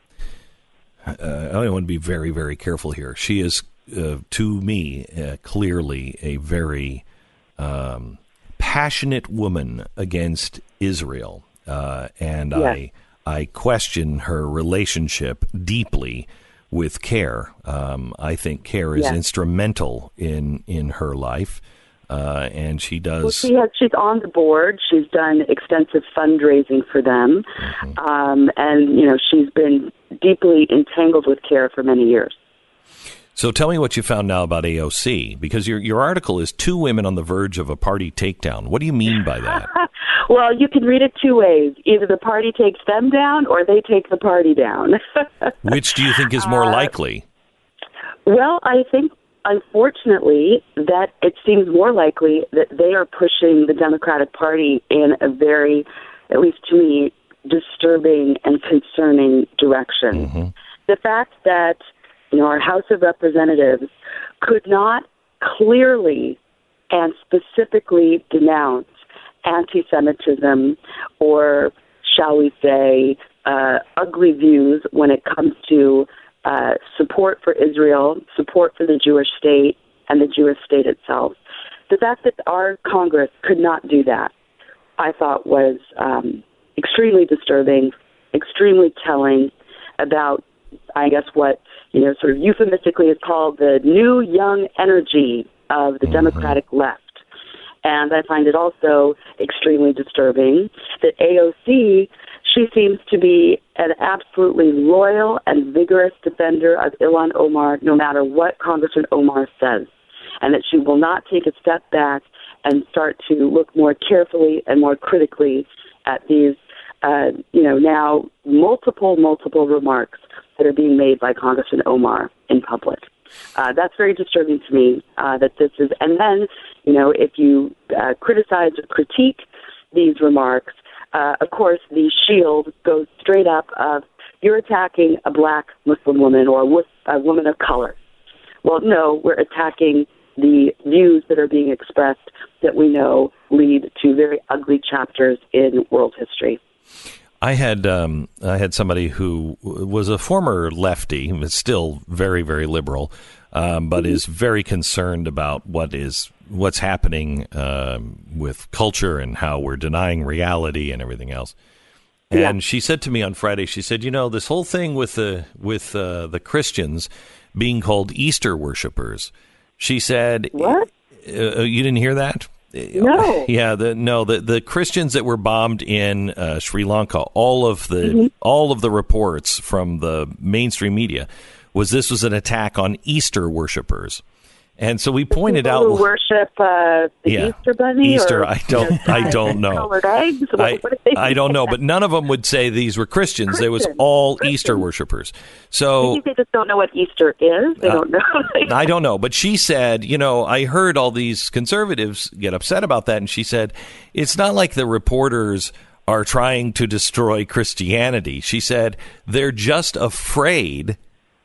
uh, I want to be very, very careful here. She is, uh, to me, uh, clearly a very um, passionate woman against Israel. Uh, and yes. I I question her relationship deeply with CARE. Um, I think CARE is yes. instrumental in, in her life, uh, and she does. Well, she has, she's on the board. She's done extensive fundraising for them, mm-hmm. um, and you know she's been deeply entangled with CARE for many years. So tell me what you found now about A O C, because your your article is two women on the verge of a party takedown. What do you mean by that? Well, you can read it two ways. Either the party takes them down or they take the party down. Which do you think is more uh, likely? Well, I think, unfortunately, that it seems more likely that they are pushing the Democratic Party in a very, at least to me, disturbing and concerning direction. Mm-hmm. The fact that, you know, our House of Representatives could not clearly and specifically denounce anti-Semitism or, shall we say, uh, ugly views when it comes to uh, support for Israel, support for the Jewish state, and the Jewish state itself. The fact that our Congress could not do that, I thought was um, extremely disturbing, extremely telling about, I guess, what, you know, sort of euphemistically is called the new young energy of the mm-hmm. Democratic left. And I find it also extremely disturbing that A O C, she seems to be an absolutely loyal and vigorous defender of Ilhan Omar, no matter what Congressman Omar says, and that she will not take a step back and start to look more carefully and more critically at these, uh, you know, now multiple, multiple remarks that are being made by Congressman Omar in public. Uh, that's very disturbing to me, uh, that this is, and then, you know, if you uh, criticize or critique these remarks, uh, of course, the shield goes straight up of, you're attacking a black Muslim woman or a woman of color. Well, no, we're attacking the views that are being expressed that we know lead to very ugly chapters in world history. I had um, I had somebody who was a former lefty, was still very, very liberal, um, but mm-hmm. is very concerned about what is what's happening um, with culture and how we're denying reality and everything else. And yeah. she said to me on Friday, she said, you know, this whole thing with the with uh, the Christians being called Easter worshipers. She said, what? Uh, you didn't hear that? No. Yeah, the no the, the Christians that were bombed in uh, Sri Lanka, all of the mm-hmm. all of the reports from the mainstream media was this was an attack on Easter worshipers. And so we pointed out, who worship uh, the yeah, Easter bunny. Easter, or, I don't, you know, I don't know. Colored eggs. What, I, what they I don't know, but none of them would say these were Christians. Christian. They was all Christian. Easter worshipers. So maybe they just don't know what Easter is. They uh, don't know. I don't know, but she said, you know, I heard all these conservatives get upset about that, and she said, it's not like the reporters are trying to destroy Christianity. She said they're just afraid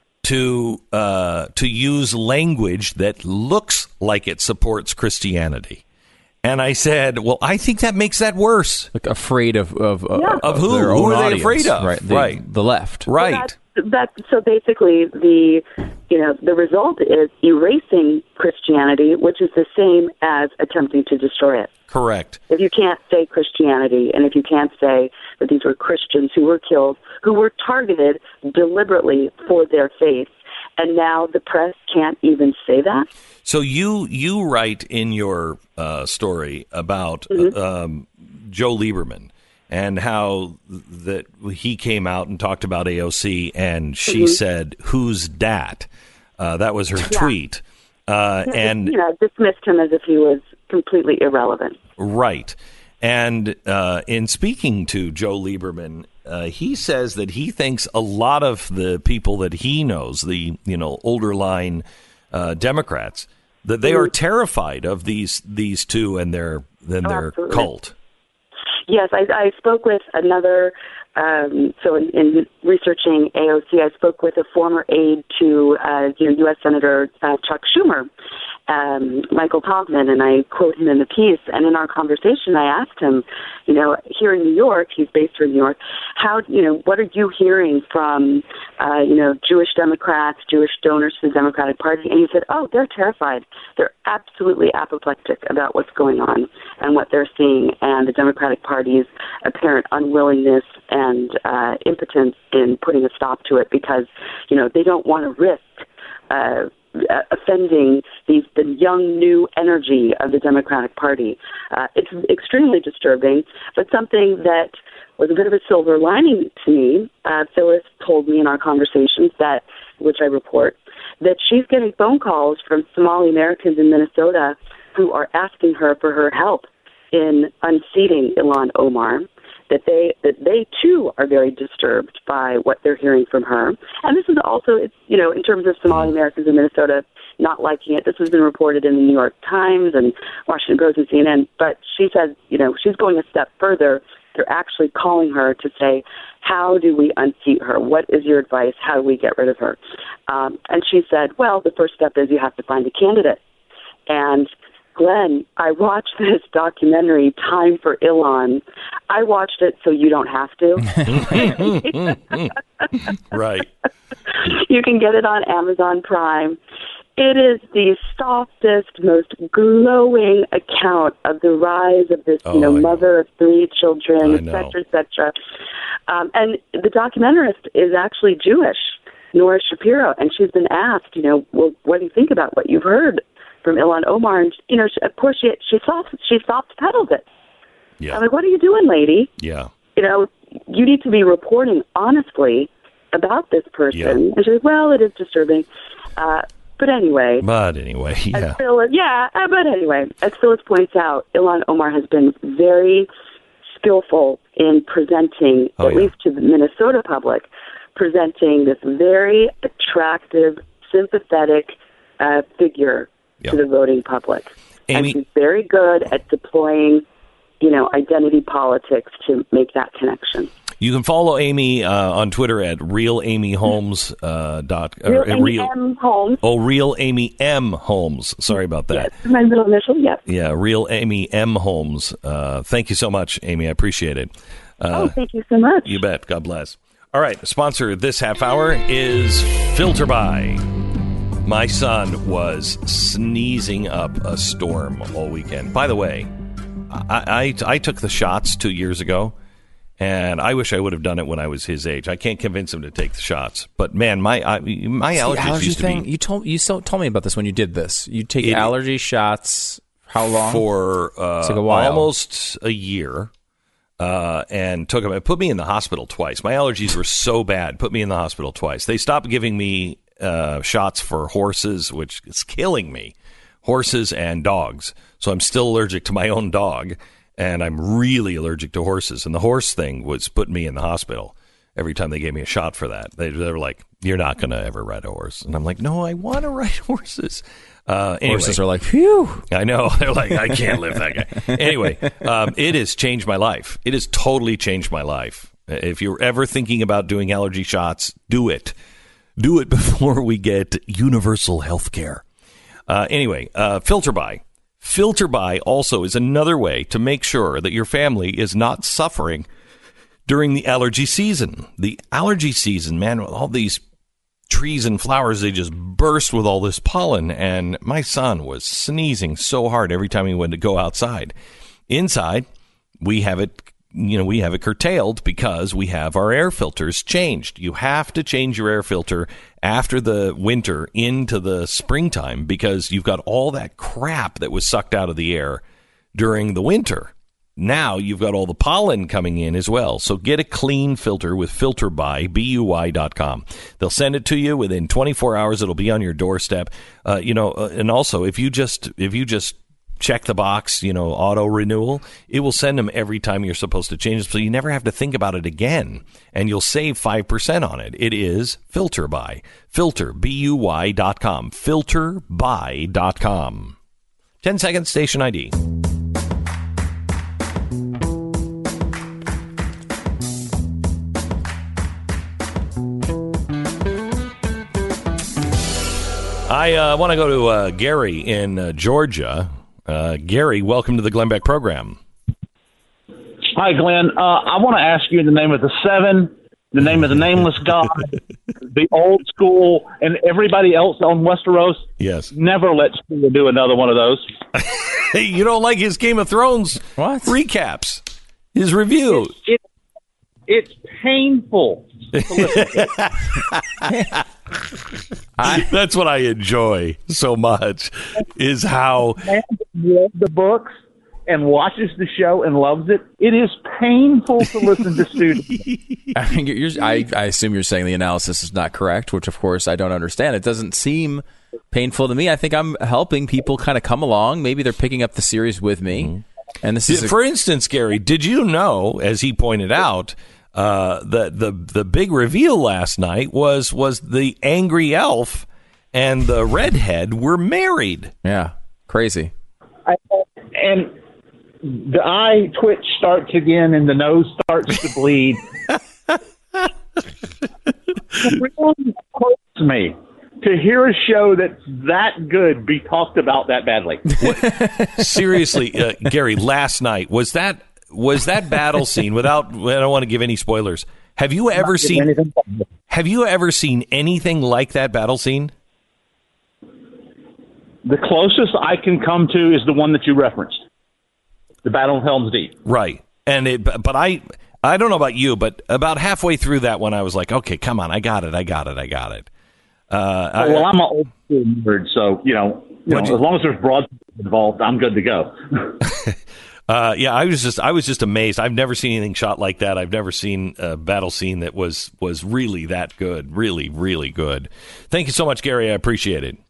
to uh, to use language that looks like it supports Christianity. And I said, well, I think that makes that worse. Like afraid of of, yeah. of who? Their Who own are they audience, afraid of? Right, the, right. the left. Right. Well, that's, that's so basically the you know the result is erasing Christianity, which is the same as attempting to destroy it. Correct. If you can't say Christianity, and if you can't say that these were Christians who were killed, who were targeted deliberately for their faith, and now the press can't even say that. So you you write in your uh, story about mm-hmm. uh, um, Joe Lieberman and how that he came out and talked about A O C, and she mm-hmm. said, "Who's dat?" Uh, that was her yeah. tweet, uh, and you know, dismissed him as if he was completely irrelevant. Right. And uh, in speaking to Joe Lieberman, uh, he says that he thinks a lot of the people that he knows, the you know older line uh, Democrats, that they are terrified of these these two and their and their Absolutely. cult. Yes, I, I spoke with another. Um, so in, in researching A O C, I spoke with a former aide to uh, you know, U S Senator uh, Chuck Schumer, um, Michael Taubman, and I quote him in the piece. And in our conversation, I asked him, you know, here in New York, he's based here in New York, how, you know, what are you hearing from, uh, you know, Jewish Democrats, Jewish donors to the Democratic Party? And he said, oh, they're terrified. They're absolutely apoplectic about what's going on and what they're seeing, and the Democratic Party's apparent unwillingness and uh, impotence in putting a stop to it, because, you know, they don't want to risk uh, offending these, the young, new energy of the Democratic Party. Uh, it's extremely disturbing, but something that was a bit of a silver lining to me. Uh, Phyllis told me in our conversations that, which I report, that she's getting phone calls from Somali Americans in Minnesota who are asking her for her help in unseating Ilhan Omar, that they that they too are very disturbed by what they're hearing from her. And this is also, it's, you know, in terms of Somali Americans in Minnesota not liking it, this has been reported in the New York Times and Washington Post and C N N, but she said, you know, she's going a step further. They're actually calling her to say, how do we unseat her? What is your advice? How do we get rid of her? Um, and she said, well, the first step is you have to find a candidate. And Glenn, I watched this documentary, Time for Ilhan. I watched it so you don't have to. Right. You can get it on Amazon Prime. It is the softest, most glowing account of the rise of this, oh, you know, I, mother of three children, I et know. cetera, et cetera. Um, and the documentarist is actually Jewish, Nora Shapiro, and she's been asked, you know, well, what do you think about what you've heard from Ilhan Omar, and you know, she, of course, she she soft she soft pedaled it. Yeah. I'm like, what are you doing, lady? Yeah. You know, you need to be reporting honestly about this person. Yeah. And she's like, well, it is disturbing. Uh, but anyway. But anyway, yeah. As Phyllis, yeah, uh, but anyway, as Phyllis points out, Ilhan Omar has been very skillful in presenting, Oh, at yeah. least to the Minnesota public, presenting this very attractive, sympathetic uh, figure Yeah. to the voting public. Amy- And she's very good at deploying, you know, identity politics to make that connection. You can follow Amy uh, on Twitter at real amy holmes uh, dot Real or, uh, Amy real M. Holmes. oh real Amy M Holmes. Sorry about that. Yes, my middle initial, yep. Yeah, real Amy M Holmes. Uh, thank you so much, Amy. I appreciate it. Uh, oh, thank you so much. You bet. God bless. All right. Sponsor this half hour is Filter By. My son was sneezing up a storm all weekend. By the way, I, I, I took the shots two years ago, and I wish I would have done it when I was his age. I can't convince him to take the shots. But, man, my I, my It's the allergies allergy used thing. to be... You told you so, told me about this when you did this. You take It- allergy shots. How long? For uh, like a while. almost a year. Uh, and took him. It put me in the hospital twice. My allergies were so bad. Put me in the hospital twice. They stopped giving me uh, shots for horses, which is killing me. Horses and dogs. So I'm still allergic to my own dog, and I'm really allergic to horses. And the horse thing was putting me in the hospital every time they gave me a shot for that. They, they were like, "You're not going to ever ride a horse," and I'm like, "No, I want to ride horses." Uh, anyway. Horses are like, phew. I know. They're like, I can't live that guy. Anyway, um, it has changed my life. It has totally changed my life. If you're ever thinking about doing allergy shots, do it. Do it before we get universal health care. Uh, anyway, uh, Filter By. Filter By also is another way to make sure that your family is not suffering during the allergy season. The allergy season, man, all these trees and flowers, they just burst with all this pollen, and my son was sneezing so hard every time he went to go outside. Inside, we have it, you know, we have it curtailed because we have our air filters changed. You have to change your air filter after the winter into the springtime because you've got all that crap that was sucked out of the air during the winter. Now you've got all the pollen coming in as well. So get a clean filter with Filter By, B U Y dot com. They'll send it to you within twenty-four hours. It'll be on your doorstep. Uh, you know, uh, and also if you just if you just check the box, you know, auto renewal, it will send them every time you're supposed to change it. So you never have to think about it again, and you'll save five percent on it. It is Filter By. Filter, B U Y dot com. Filter By dot com. ten seconds, station I D. I uh, want to go to uh, Gary in uh, Georgia. Uh, Gary, welcome to the Glenn Beck program. Hi, Glenn. Uh, I want to ask you in the name of the seven, the name of the nameless God, the old school, and everybody else on Westeros. Yes. Never let Steele do another one of those. Hey, you don't like his Game of Thrones What? recaps, his review. It, it, it's painful to listen to. I, that's what I enjoy so much, is how... Man read the books and watches the show and loves it. It is painful to listen to students. I, think you're, I, I assume you're saying the analysis is not correct, which of course I don't understand. It doesn't seem painful to me. I think I'm helping people kind of come along. Maybe they're picking up the series with me. Mm-hmm. And this is, a- for instance, Gary, did you know, as he pointed out, uh, the the the big reveal last night was was the angry elf and the redhead were married. yeah, crazy. I, and the eye twitch starts again and the nose starts to bleed. It really hurts me to hear a show that's that good be talked about that badly. Seriously, uh, Gary, last night, was that was that battle scene, without, I don't want to give any spoilers, have you ever seen have you ever seen anything like that battle scene? The closest I can come to is the one that you referenced, the Battle of Helm's Deep. Right. And it, but I, I don't know about you, but about halfway through that one, I was like, okay, come on, I got it, I got it, I got it. Uh, well, I'm an old school nerd, so, you know, you know, you, as long as there's broad involved, I'm good to go. uh, yeah, I was just I was just amazed. I've never seen anything shot like that. I've never seen a battle scene that was was really that good. Really, really good. Thank you so much, Gary. I appreciate it.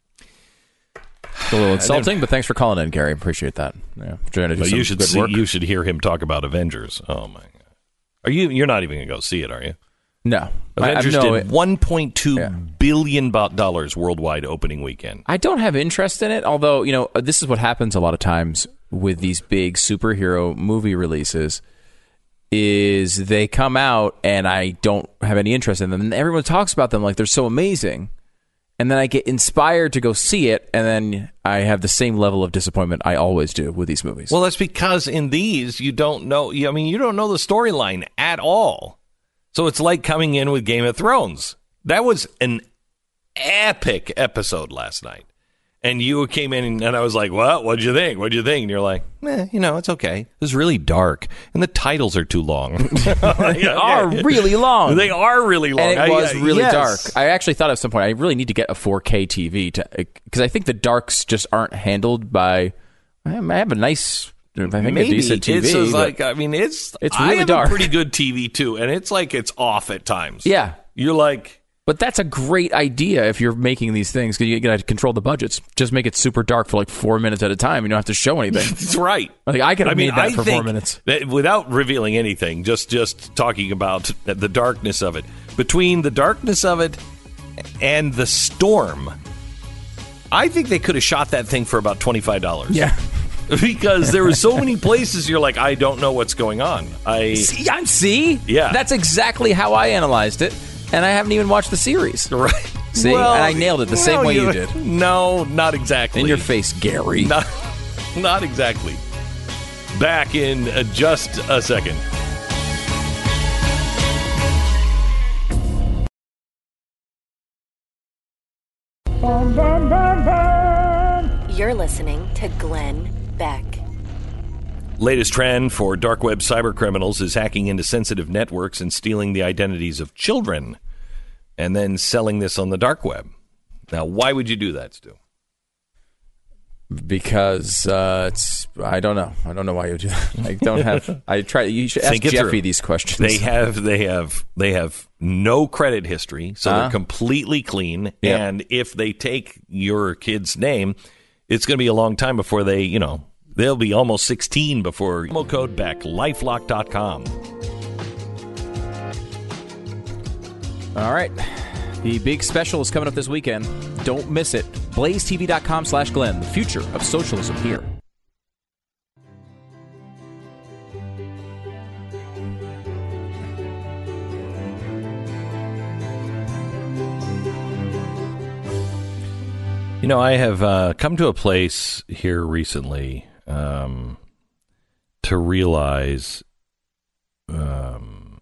A little insulting, but thanks for calling in, Gary. Appreciate that. Yeah, trying to do Well, some you should good see, work. you should hear him talk about Avengers. Oh my god! Are you? You're not even gonna go see it, are you? No, Avengers I, I, no, did one point two yeah. billion dollars worldwide opening weekend. I don't have interest in it, although, you know, this is what happens a lot of times with these big superhero movie releases, is they come out and I don't have any interest in them. And everyone talks about them like they're so amazing. And then I get inspired to go see it, and then I have the same level of disappointment I always do with these movies. Well, that's because in these, you don't know, I mean, you don't know the storyline at all. So it's like coming in with Game of Thrones. That was an epic episode last night. And you came in and I was like, well, what'd you think? What'd you think? And you're like, eh, you know, it's okay. It was really dark. And the titles are too long. They are really long. They are really long. And it was I, really yes. dark. I actually thought at some point I really need to get a four K T V to, because I think the darks just aren't handled by. I have a nice, I think Maybe. a decent T V. It's just but like, I mean, it's it's I really have dark. a pretty good T V too, and it's like it's off at times. Yeah, you're like. But that's a great idea if you're making these things, because you got to control the budgets. Just make it super dark for like four minutes at a time. You don't have to show anything. That's right. I think I could have I mean, made that I for think four minutes. That without revealing anything, just just talking about the darkness of it. Between the darkness of it and the storm, I think they could have shot that thing for about twenty-five dollars. Yeah. Because there were so many places you're like, I don't know what's going on. I See, I'm see? Yeah. That's exactly how I analyzed it. And I haven't even watched the series. Right. See? Well, and I nailed it the same no, way you you did. No, not exactly. In your face, Gary. Not, not exactly. Back in uh, just a second. You're listening to Glenn Beck. Latest trend for dark web cyber criminals is hacking into sensitive networks and stealing the identities of children and then selling this on the dark web. Now, why would you do that, Stu? Because uh, it's, I don't know. I don't know why you would do that. I don't have, I try, you should ask Think it Jeffy through. these questions. They have, they have, they have no credit history, so Uh-huh. they're completely clean. Yeah. And if they take your kid's name, it's going to be a long time before they, you know, they'll be almost sixteen before. Promo code Beck, lifelock dot com. All right. The big special is coming up this weekend. Don't miss it. blaze t v dot com slash Glenn. The future of socialism here. You know, I have uh, come to a place here recently um, to realize um,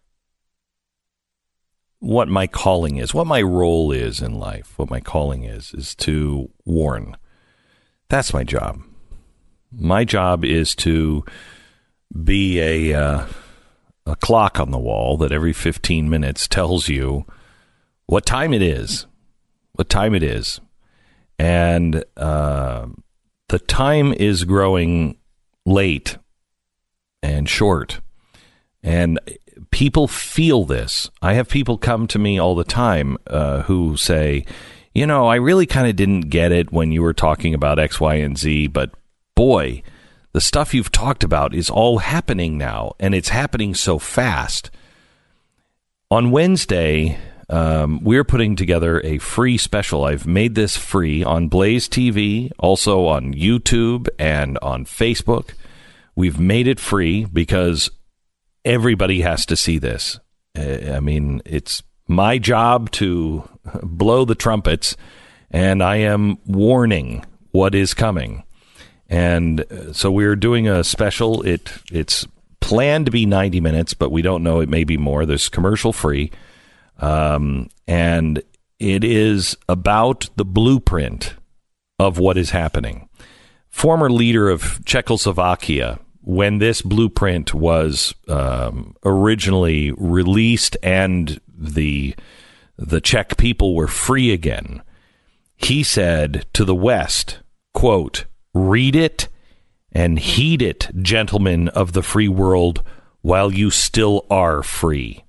what my calling is, what my role is in life, what my calling is, is to warn. That's my job. My job is to be a uh, a clock on the wall that every fifteen minutes tells you what time it is, what time it is. And uh, the time is growing late and short. And people feel this. I have people come to me all the time uh, who say, you know, I really kind of didn't get it when you were talking about X, Y, and Z, but boy, the stuff you've talked about is all happening now, and it's happening so fast. On Wednesday, Um, we're putting together a free special. I've made this free on Blaze T V, also on YouTube and on Facebook. We've made it free because everybody has to see this. Uh, I mean, it's my job to blow the trumpets, and I am warning what is coming. And so we're doing a special. It It's planned to be ninety minutes, but we don't know. It may be more. There's commercial free. Um, and it is about the blueprint of what is happening. Former leader of Czechoslovakia, when this blueprint was um, originally released and the the Czech people were free again, he said to the West, quote, read it and heed it, gentlemen of the free world, while you still are free.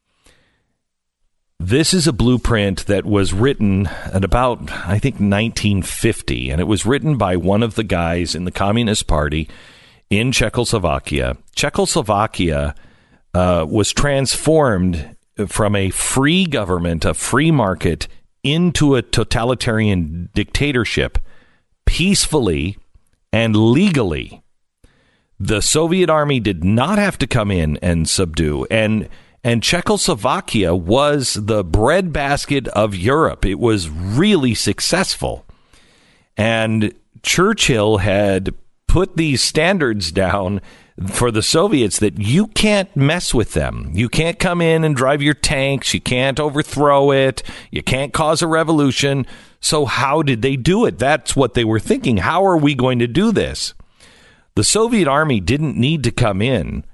This is a blueprint that was written at about, I think, nineteen fifty, and it was written by one of the guys in the Communist Party in Czechoslovakia. Czechoslovakia uh, was transformed from a free government, a free market, into a totalitarian dictatorship peacefully and legally. The Soviet army did not have to come in and subdue, and And Czechoslovakia was the breadbasket of Europe. It was really successful. And Churchill had put these standards down for the Soviets that you can't mess with them. You can't come in and drive your tanks. You can't overthrow it. You can't cause a revolution. So how did they do it? That's what they were thinking. How are we going to do this? The Soviet army didn't need to come in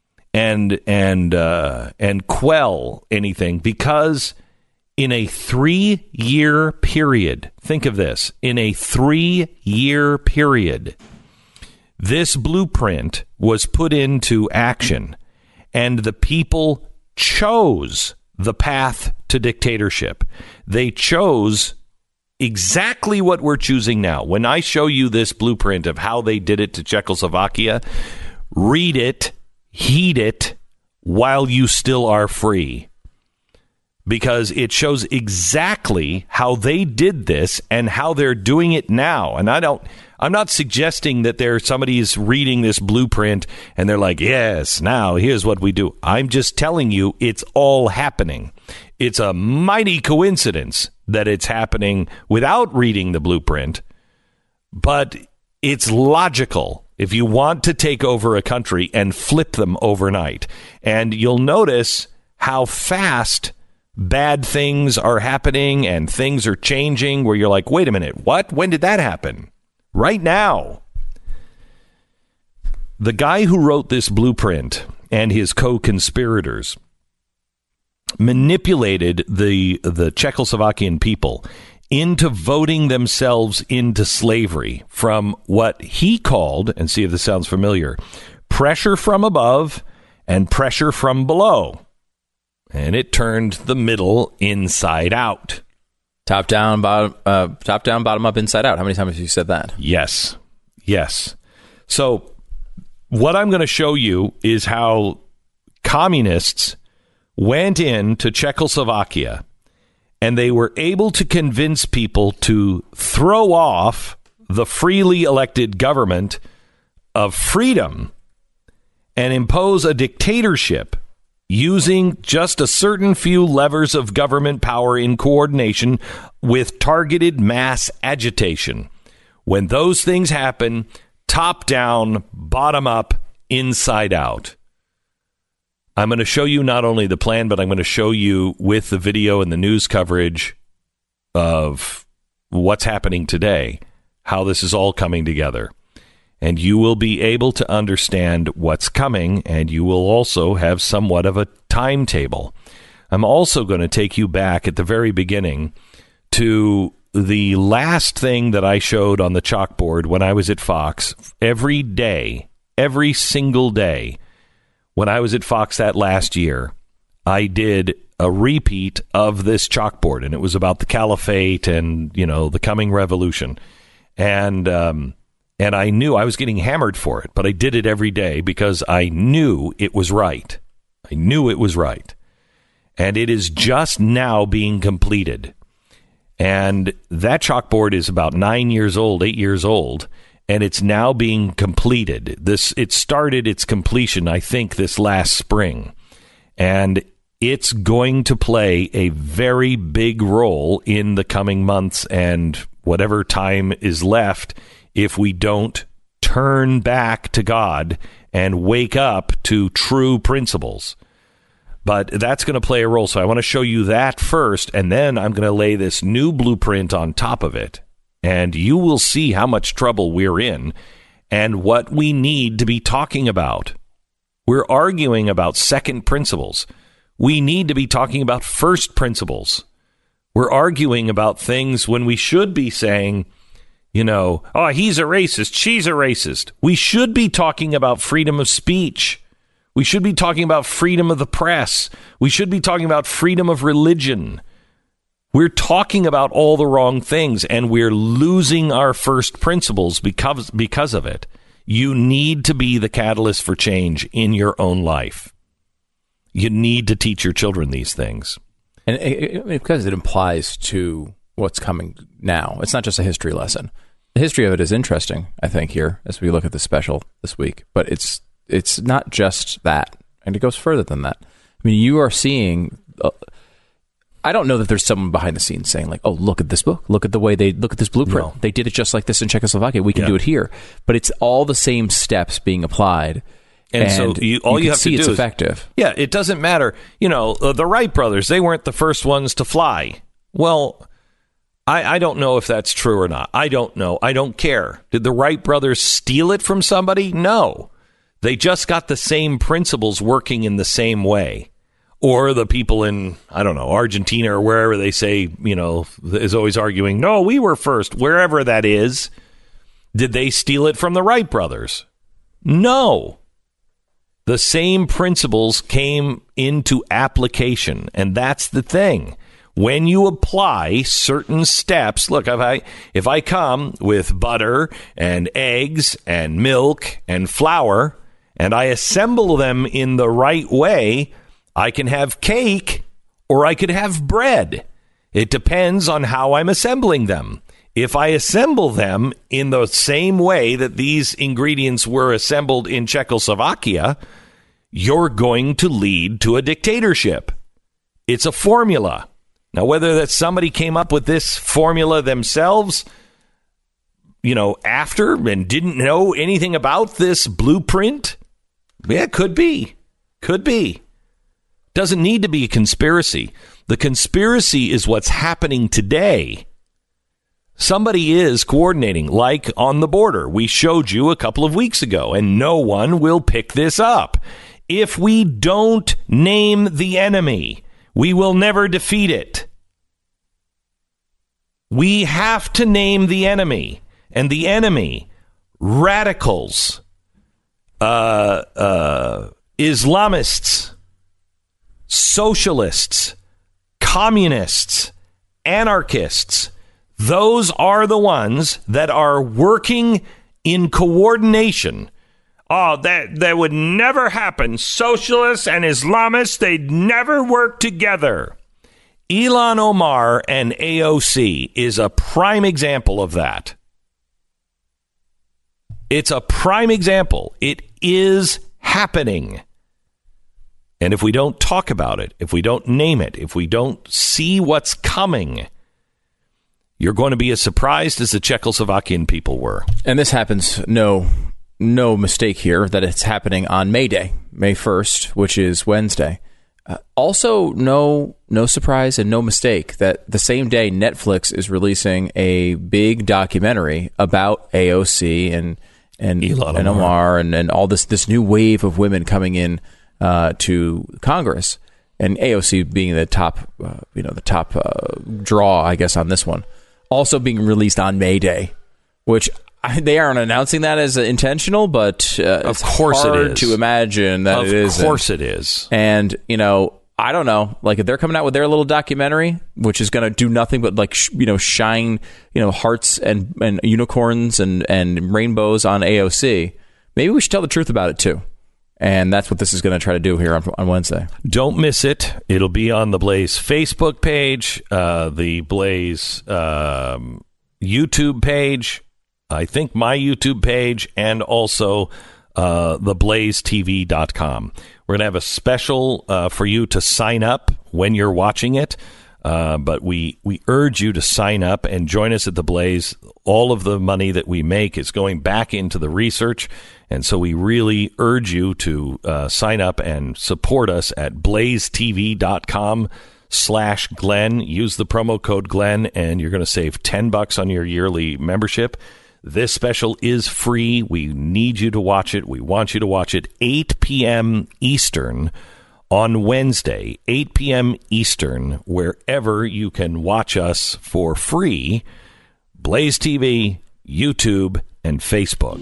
and and uh, and quell anything, because in a three-year period, think of this, in a three-year period, this blueprint was put into action, and the people chose the path to dictatorship. They chose exactly what we're choosing now. When I show you this blueprint of how they did it to Czechoslovakia, read it, heed it, while you still are free, because it shows exactly how they did this and how they're doing it now. And I don't, I'm not suggesting that there somebody's reading this blueprint and they're like, yes, now here's what we do. I'm just telling you it's all happening. It's a mighty coincidence that it's happening without reading the blueprint, but it's logical if you want to take over a country and flip them overnight. And you'll notice how fast bad things are happening and things are changing, where you're like, wait a minute, what? When did that happen? Right now. The guy who wrote this blueprint and his co-conspirators manipulated the the Czechoslovakian people into voting themselves into slavery from what he called, and see if this sounds familiar, pressure from above and pressure from below. And it turned the middle inside out. Top down, bottom, uh, top down, bottom up, inside out. How many times have you said that? Yes. Yes. So what I'm going to show you is how communists went into Czechoslovakia, and they were able to convince people to throw off the freely elected government of freedom and impose a dictatorship using just a certain few levers of government power in coordination with targeted mass agitation. When those things happen, top down, bottom up, inside out. I'm going to show you not only the plan, but I'm going to show you with the video and the news coverage of what's happening today, how this is all coming together. And you will be able to understand what's coming, and you will also have somewhat of a timetable. I'm also going to take you back at the very beginning to the last thing that I showed on the chalkboard when I was at Fox. Every day, every single day, when I was at Fox that last year, I did a repeat of this chalkboard, and it was about the caliphate and, you know, the coming revolution. And um, and I knew I was getting hammered for it, but I did it every day because I knew it was right. I knew it was right. And it is just now being completed. And that chalkboard is about nine years old, eight years old. And it's now being completed. This it started its completion, I think, this last spring. And it's going to play a very big role in the coming months and whatever time is left if we don't turn back to God and wake up to true principles. But that's going to play a role. So I want to show you that first, and then I'm going to lay this new blueprint on top of it. And you will see how much trouble we're in and what we need to be talking about. We're arguing about second principles. We need to be talking about first principles. We're arguing about things when we should be saying, You know, oh, he's a racist. She's a racist. We should be talking about freedom of speech. We should be talking about freedom of the press. We should be talking about freedom of religion. We're talking about all the wrong things, and we're losing our first principles because, because of it. You need to be the catalyst for change in your own life. You need to teach your children these things. And it, it, because it implies to what's coming now. It's not just a history lesson. The history of it is interesting, I think, here as we look at the special this week. But it's it's not just that, and it goes further than that. I mean, you are seeing. Uh, I don't know that there's someone behind the scenes saying like, "Oh, look at this book. Look at the way they look at this blueprint. No. They did it just like this in Czechoslovakia. We can Yeah. do it here." But it's all the same steps being applied. And, And so you, all you you, can have see to do it's is effective. Yeah, it doesn't matter. You know, uh, the Wright brothers, they weren't the first ones to fly. Well, I, I don't know if that's true or not. I don't know. I don't care. Did the Wright brothers steal it from somebody? No. They just got the same principles working in the same way. Or the people in, I don't know, Argentina or wherever they say, you know, is always arguing, no, we were first, wherever that is. Did they steal it from the Wright brothers? No. The same principles came into application, and that's the thing. When you apply certain steps, look, if I if I come with butter and eggs and milk and flour, and I assemble them in the right way, I can have cake or I could have bread. It depends on how I'm assembling them. If I assemble them in the same way that these ingredients were assembled in Czechoslovakia, you're going to lead to a dictatorship. It's a formula. Now, whether that somebody came up with this formula themselves, you know, after and didn't know anything about this blueprint, yeah, could be. Could be. Doesn't need to be a conspiracy. The conspiracy is what's happening today. Somebody is coordinating, like on the border. We showed you a couple of weeks ago, and no one will pick this up. If we don't name the enemy, we will never defeat it. We have to name the enemy. And the enemy, radicals, uh, uh, Islamists, socialists, communists, anarchists, those are the ones that are working in coordination. Oh, that, that would never happen. Socialists and Islamists, they'd never work together. Ilhan Omar and A O C is a prime example of that. It's a prime example. It is happening. And if we don't talk about it, if we don't name it, if we don't see what's coming, you're going to be as surprised as the Czechoslovakian people were. And this happens, no no mistake here, that it's happening on May Day, May first, which is Wednesday. Uh, also, no no surprise and no mistake that the same day Netflix is releasing a big documentary about A O C and and, Ilhan and Omar. Omar and, and all this, this new wave of women coming in uh, to Congress, and A O C being the top, uh, you know, the top uh, draw, I guess, on this one. Also being released on May Day, which I, they aren't announcing that as intentional, but uh, Of it's course it hard is. to imagine that Of it is. course it is. And, you know, I don't know, like if they're coming out with their little documentary, which is going to do nothing but like, sh- you know, shine, you know, hearts and, and unicorns and, and rainbows on A O C, maybe we should tell the truth about it too. And that's what this is going to try to do here on, on Wednesday. Don't miss it. It'll be on the Blaze Facebook page, uh, the Blaze um, YouTube page, I think my YouTube page, and also uh, the blaze T V dot com. We're going to have a special uh, for you to sign up when you're watching it. Uh, but we, we urge you to sign up and join us at the Blaze. All of the money that we make is going back into the research. And so we really urge you to uh, sign up and support us at blaze T V dot com slash Glenn. Use the promo code Glenn, and you're going to save ten bucks on your yearly membership. This special is free. We need you to watch it. We want you to watch it eight p.m. Eastern on Wednesday, eight p.m. Eastern, wherever you can watch us for free. Blaze T V, YouTube, and Facebook.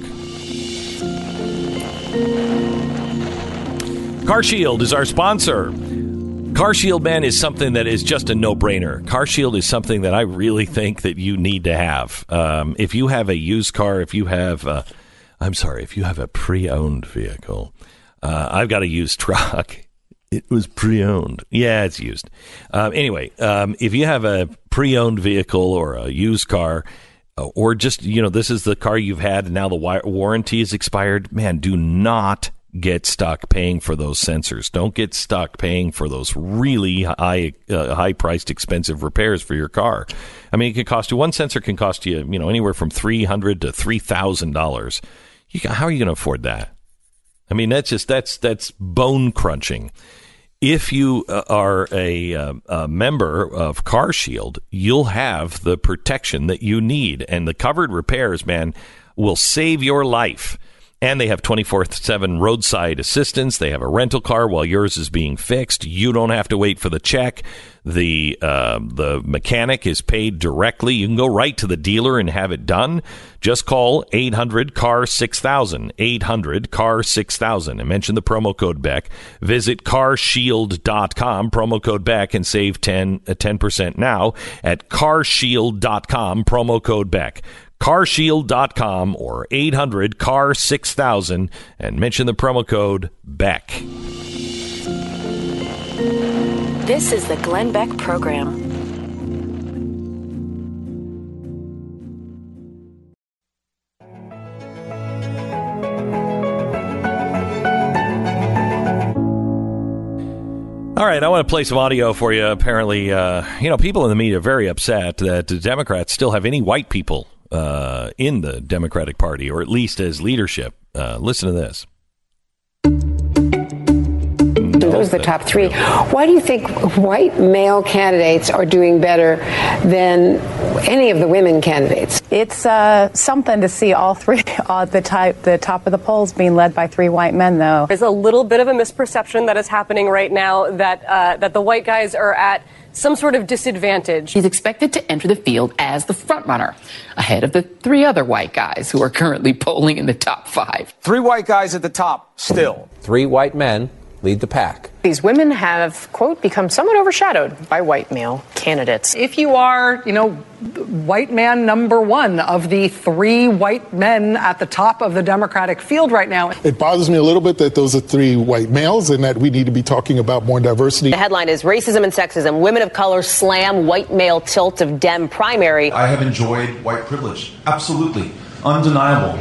CarShield is our sponsor. CarShield, man, is something that is just a no-brainer. CarShield is something that I really think that you need to have. Um, if you have a used car, if you have, uh, I'm sorry, if you have a pre-owned vehicle, uh, I've got a used truck. It was pre-owned. Yeah, it's used. Um, anyway, um, if you have a pre-owned vehicle or a used car, uh, or just, you know, this is the car you've had and now the wi- warranty is expired, man, do not get stuck paying for those sensors. Don't get stuck paying for those really high, uh, high-priced, expensive repairs for your car. I mean, it could cost you, one sensor can cost you, you know, anywhere from three hundred dollars to three thousand dollars. You, how are you going to afford that? I mean, that's just, that's, that's bone crunching. If you are a, a member of CarShield, you'll have the protection that you need. And the covered repairs, man, will save your life. And they have twenty-four seven roadside assistance. They have a rental car while yours is being fixed. You don't have to wait for the check. The uh, the mechanic is paid directly. You can go right to the dealer and have it done. Just call eight hundred C A R six thousand, eight hundred C A R six thousand, and mention the promo code Beck. Visit car shield dot com, promo code Beck, and save ten, uh, ten percent now at car shield dot com, promo code Beck. car shield dot com or eight hundred C A R six thousand and mention the promo code Beck. This is the Glenn Beck Program. All right, I want to play some audio for you. Apparently, uh, you know, people in the media are very upset that the Democrats still have any white people uh, in the Democratic Party, or at least as leadership. Uh, listen to this. Those are the top three. Why do you think white male candidates are doing better than any of the women candidates? It's uh, something to see all three at the, type, the top of the polls being led by three white men, though. There's a little bit of a misperception that is happening right now that uh, that the white guys are at some sort of disadvantage. He's expected to enter the field as the frontrunner, ahead of the three other white guys who are currently polling in the top five. Three white guys at the top, still. Three white men lead the pack. These women have, quote, become somewhat overshadowed by white male candidates. If you are, you know, white man number one of the three white men at the top of the Democratic field right now. It bothers me a little bit that those are three white males and that we need to be talking about more diversity. The headline is Racism and Sexism. Women of color slam white male tilt of Dem primary. I have enjoyed white privilege. Absolutely. Undeniable.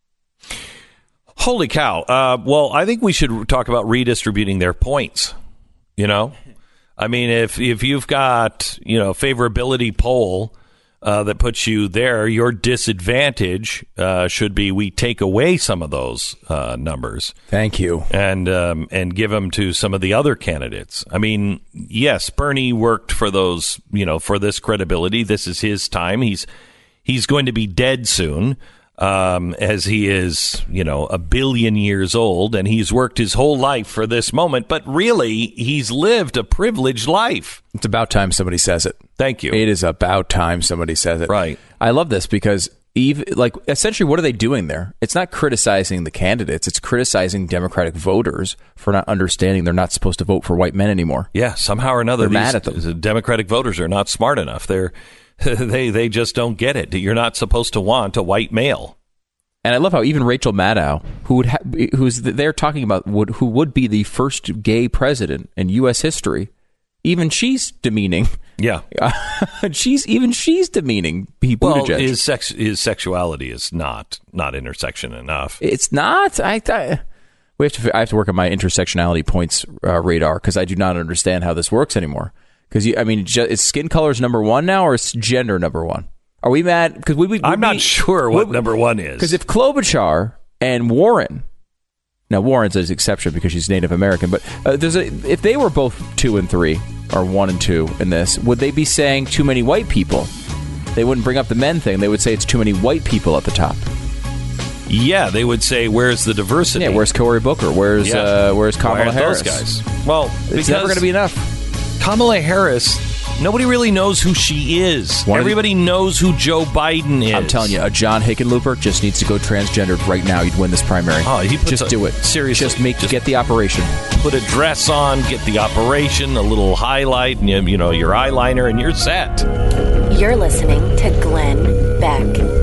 Holy cow. Uh, well, I think we should talk about redistributing their points. You know, I mean, if if you've got, you know, favorability poll uh, that puts you there, your disadvantage uh, should be we take away some of those uh, numbers. Thank you. And um, and give them to some of the other candidates. I mean, yes, Bernie worked for those, you know, for this credibility. This is his time. He's he's going to be dead soon. Um, as he is, you know, a billion years old, and he's worked his whole life for this moment. But really, he's lived a privileged life. It's about time somebody says it. Thank you. It is about time somebody says it. Right. I love this because, even, like, essentially, what are they doing there? It's not criticizing the candidates. It's criticizing Democratic voters for not understanding they're not supposed to vote for white men anymore. Yeah, somehow or another, they're these, mad at them. The Democratic voters are not smart enough. They're they they just don't get it. You're not supposed to want a white male. And I love how even Rachel Maddow, who would ha- who's they're talking about, would, who would be the first gay president in U S history, even she's demeaning. Yeah, she's even she's demeaning Pete Buttigieg. Well, his sex his sexuality is not not intersection enough. It's not. I, I we have to. I have to work on my intersectionality points uh, radar because I do not understand how this works anymore. Because I mean, is skin color's number one now, or is gender number one? Are we mad? Because we, we, I'm not we, sure what we, number one is. Because if Klobuchar and Warren, now Warren's an exception because she's Native American, but uh, there's a, if they were both two and three or one and two in this, would they be saying too many white people? They wouldn't bring up the men thing. They would say it's too many white people at the top. Yeah, they would say, "Where's the diversity? Yeah, where's Cory Booker? Where's yeah. uh, where's Kamala Why Harris? Those guys. Well, it's never going to be enough. Kamala Harris Nobody really knows who she is. One of Everybody knows who Joe Biden is. I'm telling you, a John Hickenlooper just needs to go transgendered right now. You'd win this primary. Oh, he puts just a- do it. seriously, Just make just- get the operation. Put a dress on, get the operation, a little highlight, and you, you know, your eyeliner, and you're set. You're listening to Glenn Beck.